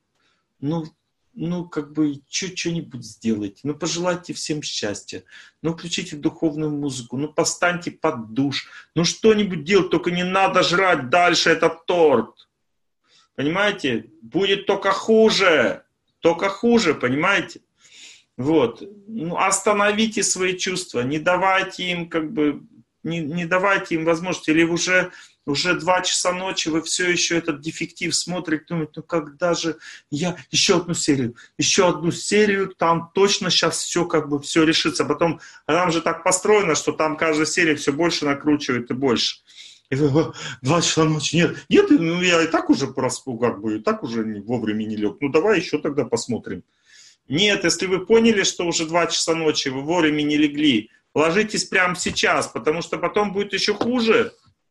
Ну, как бы, что-нибудь сделайте. Ну, пожелайте всем счастья. Ну, включите духовную музыку. Ну, постаньте под душ. Ну, что-нибудь делать, только не надо жрать дальше этот торт. Понимаете? Будет только хуже. Только хуже, понимаете? Вот. Ну, остановите свои чувства. Не давайте им, как бы, не давайте им возможности. Или уже 2 часа ночи вы все еще этот дефектив смотрите, думаете, ну когда же я еще одну серию, там точно сейчас все как бы все решится. Потом там же так построено, что там каждая серия все больше накручивает и больше. И вы, 2 часа ночи, нет, ну я и так уже проспу, как бы, и так уже вовремя не лег. Ну давай еще тогда посмотрим. Нет, если вы поняли, что уже 2 часа ночи, вы вовремя не легли, ложитесь прямо сейчас, потому что потом будет еще хуже.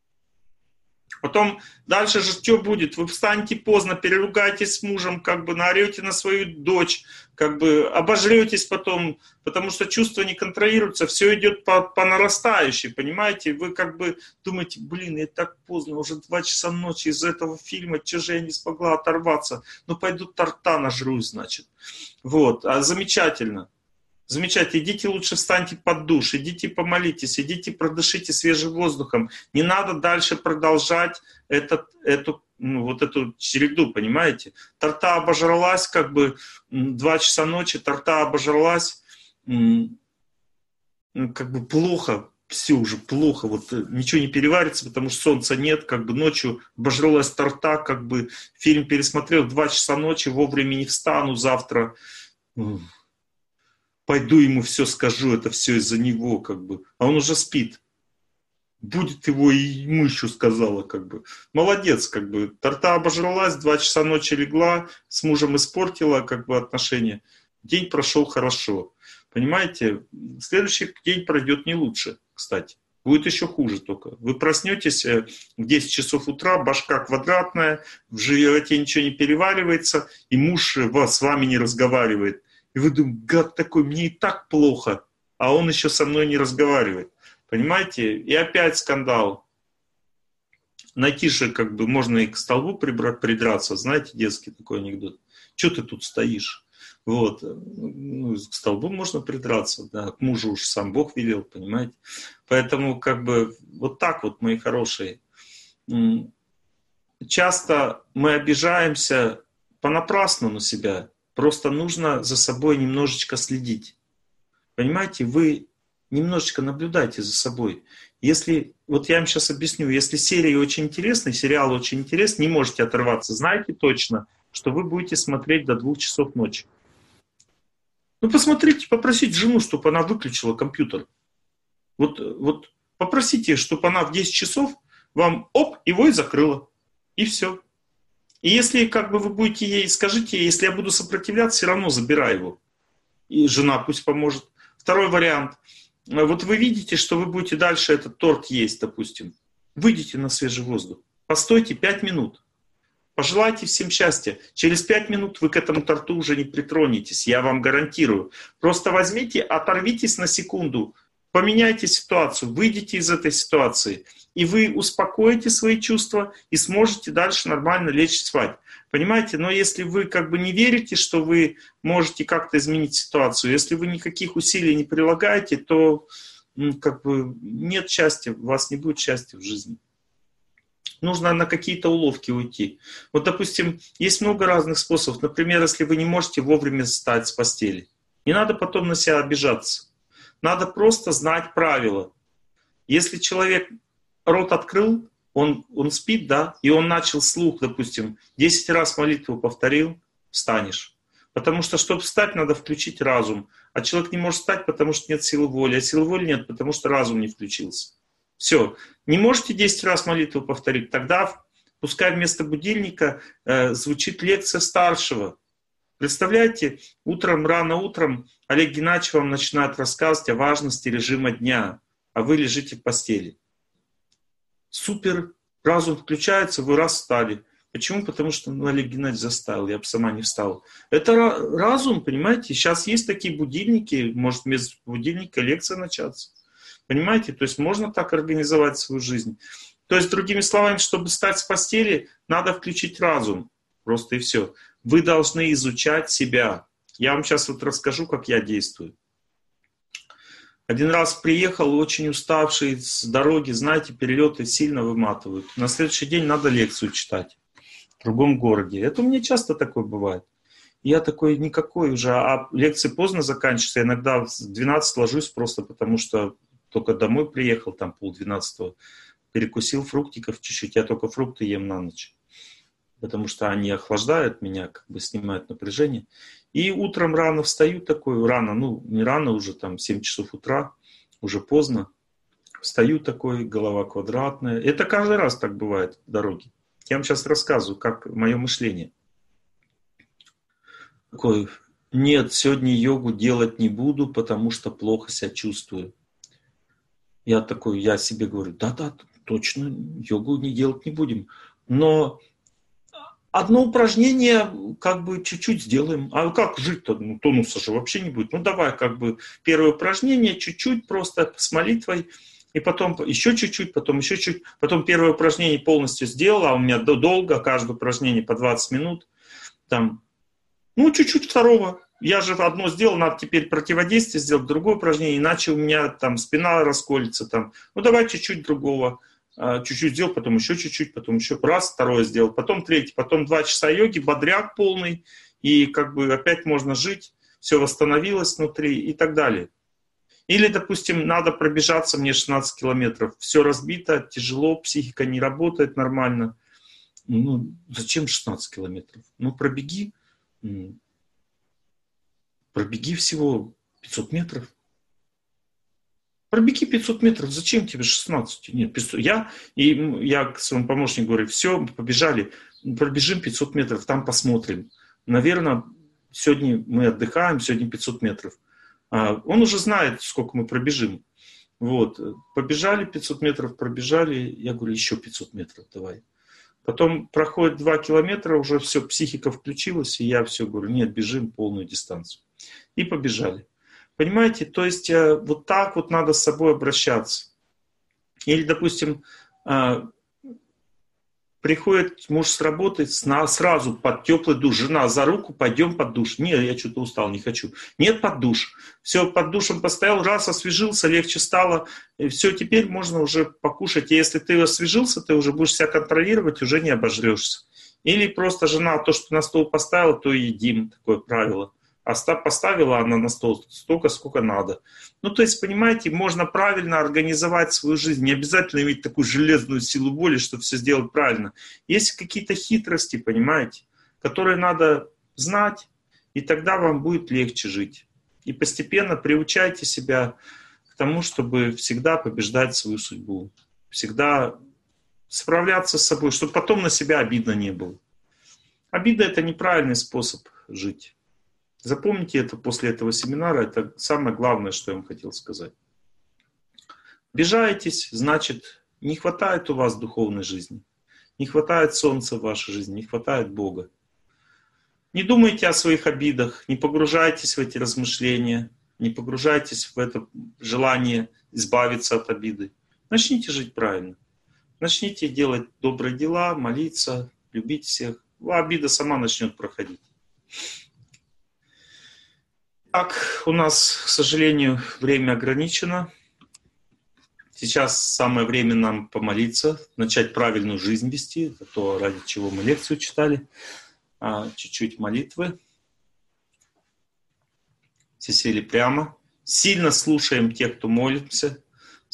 Потом дальше же что будет? Вы встанете поздно, переругаетесь с мужем, как бы наорете на свою дочь, как бы обожретесь потом, потому что чувства не контролируются, все идет по нарастающей, понимаете? Вы как бы думаете, блин, я так поздно, уже 2 часа ночи из-за этого фильма, что же я не смогла оторваться? Ну пойду торта нажрусь, значит. Вот, замечательно. Замечательно. Идите лучше встаньте под душ, идите помолитесь, идите продышите свежим воздухом. Не надо дальше продолжать эту череду, понимаете? Торта обожралась, как бы 2 часа ночи, торта обожралась, как бы плохо, все уже плохо, вот ничего не переварится, потому что солнца нет, как бы ночью обожралась торта, как бы фильм пересмотрел 2 часа ночи, вовремя не встану завтра. Пойду ему все скажу, это все из-за него, как бы. А он уже спит. Будет его и ему еще сказала, как бы. Молодец, как бы. Торта обожралась, 2 часа ночи легла, с мужем испортила, как бы, отношения. День прошел хорошо. Понимаете, следующий день пройдет не лучше, кстати. Будет еще хуже только. Вы проснетесь в 10 часов утра, башка квадратная, в животе ничего не переваривается, и муж с вами не разговаривает. И вы думаете, гад такой, мне и так плохо, а он еще со мной не разговаривает. Понимаете? И опять скандал. Найти же, как бы, можно и к столбу придраться. Знаете, детский такой анекдот. Че ты тут стоишь? Вот. Ну, к столбу можно придраться. Да. К мужу уж сам Бог велел, понимаете? Поэтому, как бы, вот так вот, мои хорошие. Часто мы обижаемся понапрасну на себя. Просто нужно за собой немножечко следить. Понимаете, вы немножечко наблюдайте за собой. Если, вот я вам сейчас объясню, если серия очень интересная, сериал очень интересный, не можете оторваться, знаете точно, что вы будете смотреть до 2 часов ночи. Ну, посмотрите, попросите жену, чтобы она выключила компьютер. Вот попросите, чтобы она в 10 часов вам, его и закрыла. И все. И если как бы вы будете ей, скажите ей, если я буду сопротивляться, все равно забирай его. И жена пусть поможет. Второй вариант. Вот вы видите, что вы будете дальше этот торт есть, допустим. Выйдите на свежий воздух. Постойте 5 минут. Пожелайте всем счастья. Через 5 минут вы к этому торту уже не притронетесь. Я вам гарантирую. Просто возьмите, оторвитесь на секунду. Поменяйте ситуацию. Выйдите из этой ситуации. И вы успокоите свои чувства и сможете дальше нормально лечь спать. Понимаете? Но если вы как бы не верите, что вы можете как-то изменить ситуацию, если вы никаких усилий не прилагаете, то как бы нет счастья, у вас не будет счастья в жизни. Нужно на какие-то уловки уйти. Вот, допустим, есть много разных способов. Например, если вы не можете вовремя встать с постели, не надо потом на себя обижаться. Надо просто знать правила. Если человек рот открыл, он спит, да, и он начал слух, допустим, 10 раз молитву повторил, встанешь. Потому что, чтобы встать, надо включить разум. А человек не может встать, потому что нет силы воли. А силы воли нет, потому что разум не включился. Все. Не можете 10 раз молитву повторить? Тогда пускай вместо будильника звучит лекция старшего. Представляете, рано утром Олег Геннадьевич вам начинает рассказывать о важности режима дня, а вы лежите в постели. Супер, разум включается, вы раз встали. Почему? Потому что Олег Геннадьевич заставил, я бы сама не встала. Это разум, понимаете? Сейчас есть такие будильники, может вместо будильника лекция начаться. Понимаете? То есть можно так организовать свою жизнь. То есть, другими словами, чтобы встать с постели, надо включить разум. Просто и все. Вы должны изучать себя. Я вам сейчас вот расскажу, как я действую. Один раз приехал, очень уставший с дороги, знаете, перелеты сильно выматывают. На следующий день надо лекцию читать в другом городе. Это у меня часто такое бывает. Я такой никакой уже, а лекции поздно заканчиваются. Я иногда в 12 ложусь просто потому, что только домой приехал, там 11:30, перекусил фруктиков чуть-чуть. Я только фрукты ем на ночь, потому что они охлаждают меня, как бы снимают напряжение. И утром рано встаю такой, рано, не рано, уже там 7 часов утра, уже поздно. Встаю такой, голова квадратная. Это каждый раз так бывает в дороге. Я вам сейчас рассказываю, как мое мышление. Такой, нет, сегодня йогу делать не буду, потому что плохо себя чувствую. Я себе говорю, да, точно, йогу не делать не будем. Но одно упражнение как бы чуть-чуть сделаем. А как жить-то? Тонуса же вообще не будет. Давай как бы первое упражнение чуть-чуть просто с молитвой. И потом еще чуть-чуть, потом еще чуть. Потом первое упражнение полностью сделала. А у меня долго, каждое упражнение по 20 минут. Там, чуть-чуть второго. Я же одно сделал, надо теперь противодействие сделать, другое упражнение. Иначе у меня там спина расколется. Там. Давай чуть-чуть другого. Чуть-чуть сделал, потом еще чуть-чуть, потом еще раз, второе сделал, потом третий, потом 2 часа йоги, бодряк полный, и как бы опять можно жить, все восстановилось внутри и так далее. Или, допустим, надо пробежаться мне 16 километров, все разбито, тяжело, психика не работает нормально. Зачем 16 километров? Пробеги всего 500 метров. Пробеги 500 метров, зачем тебе 16? Нет, 500. Я к своему помощнику говорю, все, побежали, пробежим 500 метров, там посмотрим. Наверное, сегодня мы отдыхаем, сегодня 500 метров. Он уже знает, сколько мы пробежим. Побежали 500 метров, пробежали, я говорю, еще 500 метров давай. Потом проходит 2 километра, уже все, психика включилась, и я все говорю, нет, бежим полную дистанцию. И побежали. Понимаете, то есть вот так вот надо с собой обращаться. Или, допустим, приходит муж с работы, сразу под теплый душ, жена за руку, пойдем под душ. Нет, я что-то устал, не хочу. Нет, под душ. Все, под душем постоял, раз освежился, легче стало. И все, теперь можно уже покушать. И если ты освежился, ты уже будешь себя контролировать, уже не обожрешься. Или просто жена то, что на стол поставила, то и едим. Такое правило. Поставила она на стол столько, сколько надо. То есть, понимаете, можно правильно организовать свою жизнь. Не обязательно иметь такую железную силу воли, чтобы все сделать правильно. Есть какие-то хитрости, понимаете, которые надо знать, и тогда вам будет легче жить. И постепенно приучайте себя к тому, чтобы всегда побеждать свою судьбу. Всегда справляться с собой, чтобы потом на себя обидно не было. Обида – это неправильный способ жить. Запомните это после этого семинара, это самое главное, что я вам хотел сказать. Обижаетесь, значит, не хватает у вас духовной жизни, не хватает солнца в вашей жизни, не хватает Бога. Не думайте о своих обидах, не погружайтесь в эти размышления, не погружайтесь в это желание избавиться от обиды. Начните жить правильно. Начните делать добрые дела, молиться, любить всех. Обида сама начнет проходить. Так, у нас, к сожалению, время ограничено. Сейчас самое время нам помолиться, начать правильную жизнь вести. Это то, ради чего мы лекцию читали. Чуть-чуть молитвы. Все сели прямо. Сильно слушаем тех, кто молится.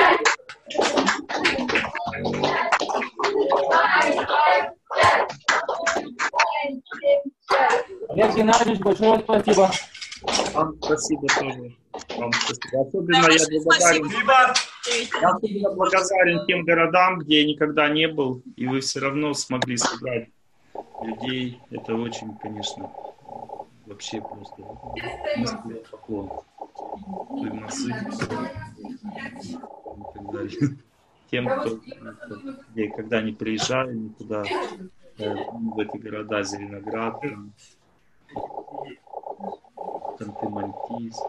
Олег Геннадьевич, большое спасибо. Вам спасибо тоже. Вам спасибо. Я особенно благодарен тем городам, где я никогда не был, и вы все равно смогли собрать людей. Это очень, конечно, вообще просто низкий поклон. Вы молодцы. И так далее. Тем, кто когда не приезжали никуда, в эти города, Зеленоград, Ханты-Мансийск,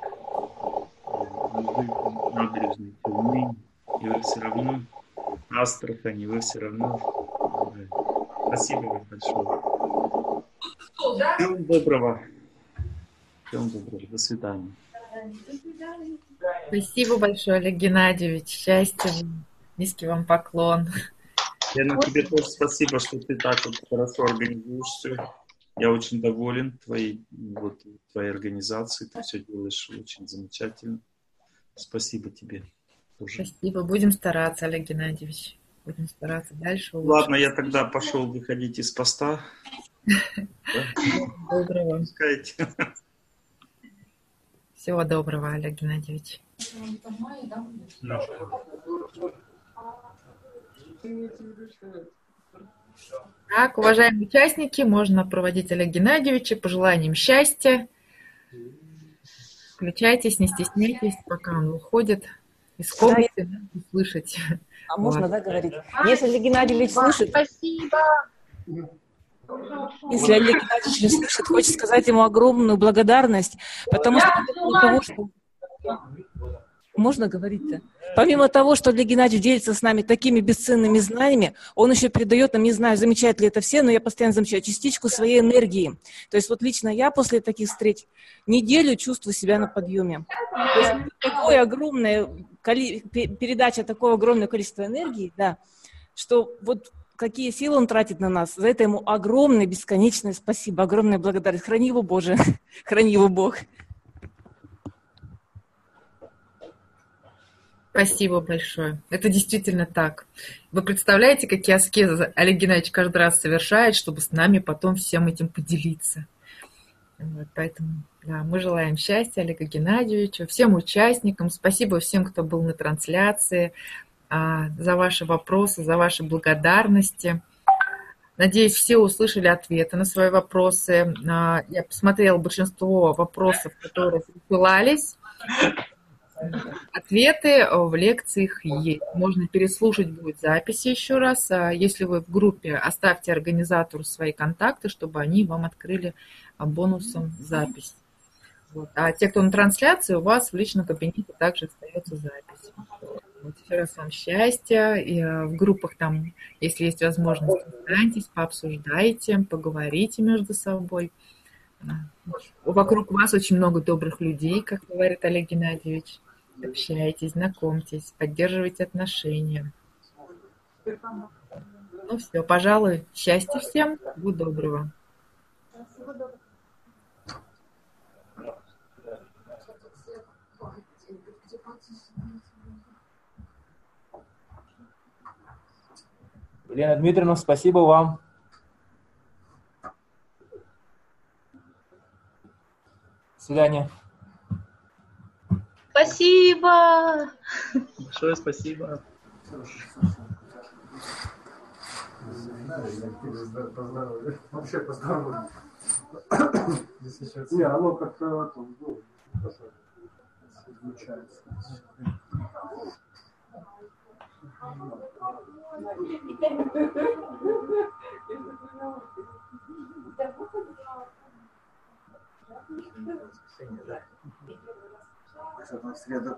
набережные Челны, и вы все равно, Астрахань, и вы все равно. Спасибо вам большое. Всего доброго. Всего доброго. До свидания. Спасибо большое, Олег Геннадьевич. Счастья вам. Низкий вам поклон. Лена, тебе тоже спасибо, что ты так вот хорошо организуешь все. Я очень доволен твоей организацией. Ты все делаешь очень замечательно. Спасибо тебе тоже. Спасибо. Будем стараться, Олег Геннадьевич. Будем стараться дальше. Ладно, я тогда пошел выходить из поста. Доброго. Всего доброго, Олег Геннадьевич. Так, уважаемые участники, можно проводить Олега Геннадьевича. Пожелаем им счастья. Включайтесь, не стесняйтесь, пока он выходит из комнаты, слышать. А можно, да, говорить? Если Олег Геннадьевич слышит... Спасибо. Если Олег Геннадьевич слышит, хочет сказать ему огромную благодарность, потому что помимо того, что... Можно говорить-то? Помимо того, что Олег Геннадьевич делится с нами такими бесценными знаниями, он еще передает нам, не знаю, замечают ли это все, но я постоянно замечаю, частичку своей энергии. То есть вот лично я после таких встреч неделю чувствую себя на подъеме. То есть такое огромное передача такого огромного количества энергии, да, что вот какие силы он тратит на нас, за это ему огромное, бесконечное спасибо, огромная благодарность. Храни его, Боже, храни его Бог. Спасибо большое. Это действительно так. Вы представляете, какие аскезы Олег Геннадьевич каждый раз совершает, чтобы с нами потом всем этим поделиться. Вот, поэтому да, мы желаем счастья Олегу Геннадьевичу, всем участникам. Спасибо всем, кто был на трансляции, за ваши вопросы, за ваши благодарности. Надеюсь, все услышали ответы на свои вопросы. Я посмотрела большинство вопросов, которые присылались. Ответы в лекциях есть. Можно переслушать будет записи еще раз. Если вы в группе, оставьте организатору свои контакты, чтобы они вам открыли бонусом запись. Вот. А те, кто на трансляции, у вас в личном кабинете также остается запись. Вот. Еще раз вам счастья. И в группах там, если есть возможность, останьтесь, пообсуждайте, поговорите между собой. Вокруг вас очень много добрых людей, как говорит Олег Геннадьевич. Общайтесь, знакомьтесь, поддерживайте отношения. Ну все, пожалуй, счастья всем, всего доброго. Елена Дмитриевна, спасибо вам. До свидания. Спасибо. Большое спасибо. Вообще поздоровались. Не, оно как-то излучается. В среду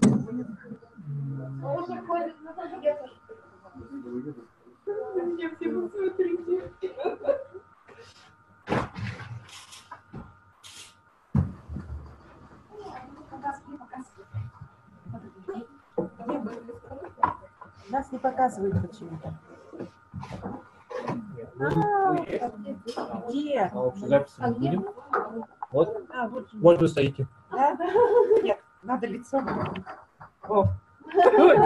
Нас не показывают почему-то. Где? А общую запись мы будем? Вот. Вот вы стоите. Да? Нет, надо лицо. О,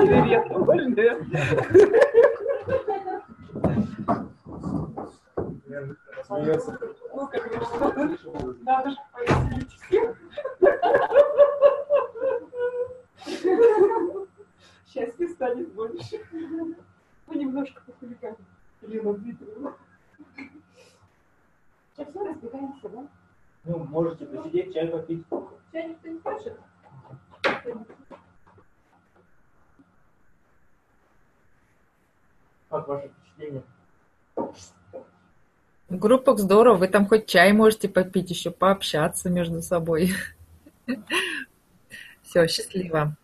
интересно. Смеется. Ну, конечно, надо же повеселить всех. Счастье станет больше. Мы немножко похулиганим. Елена Дмитриевна. Сейчас все разбегаемся, да? Ну, можете посидеть, чай попить. Чай никто не хочет? Как ваше впечатление? В группах здорово, вы там хоть чай можете попить, еще пообщаться между собой. Все, счастливо.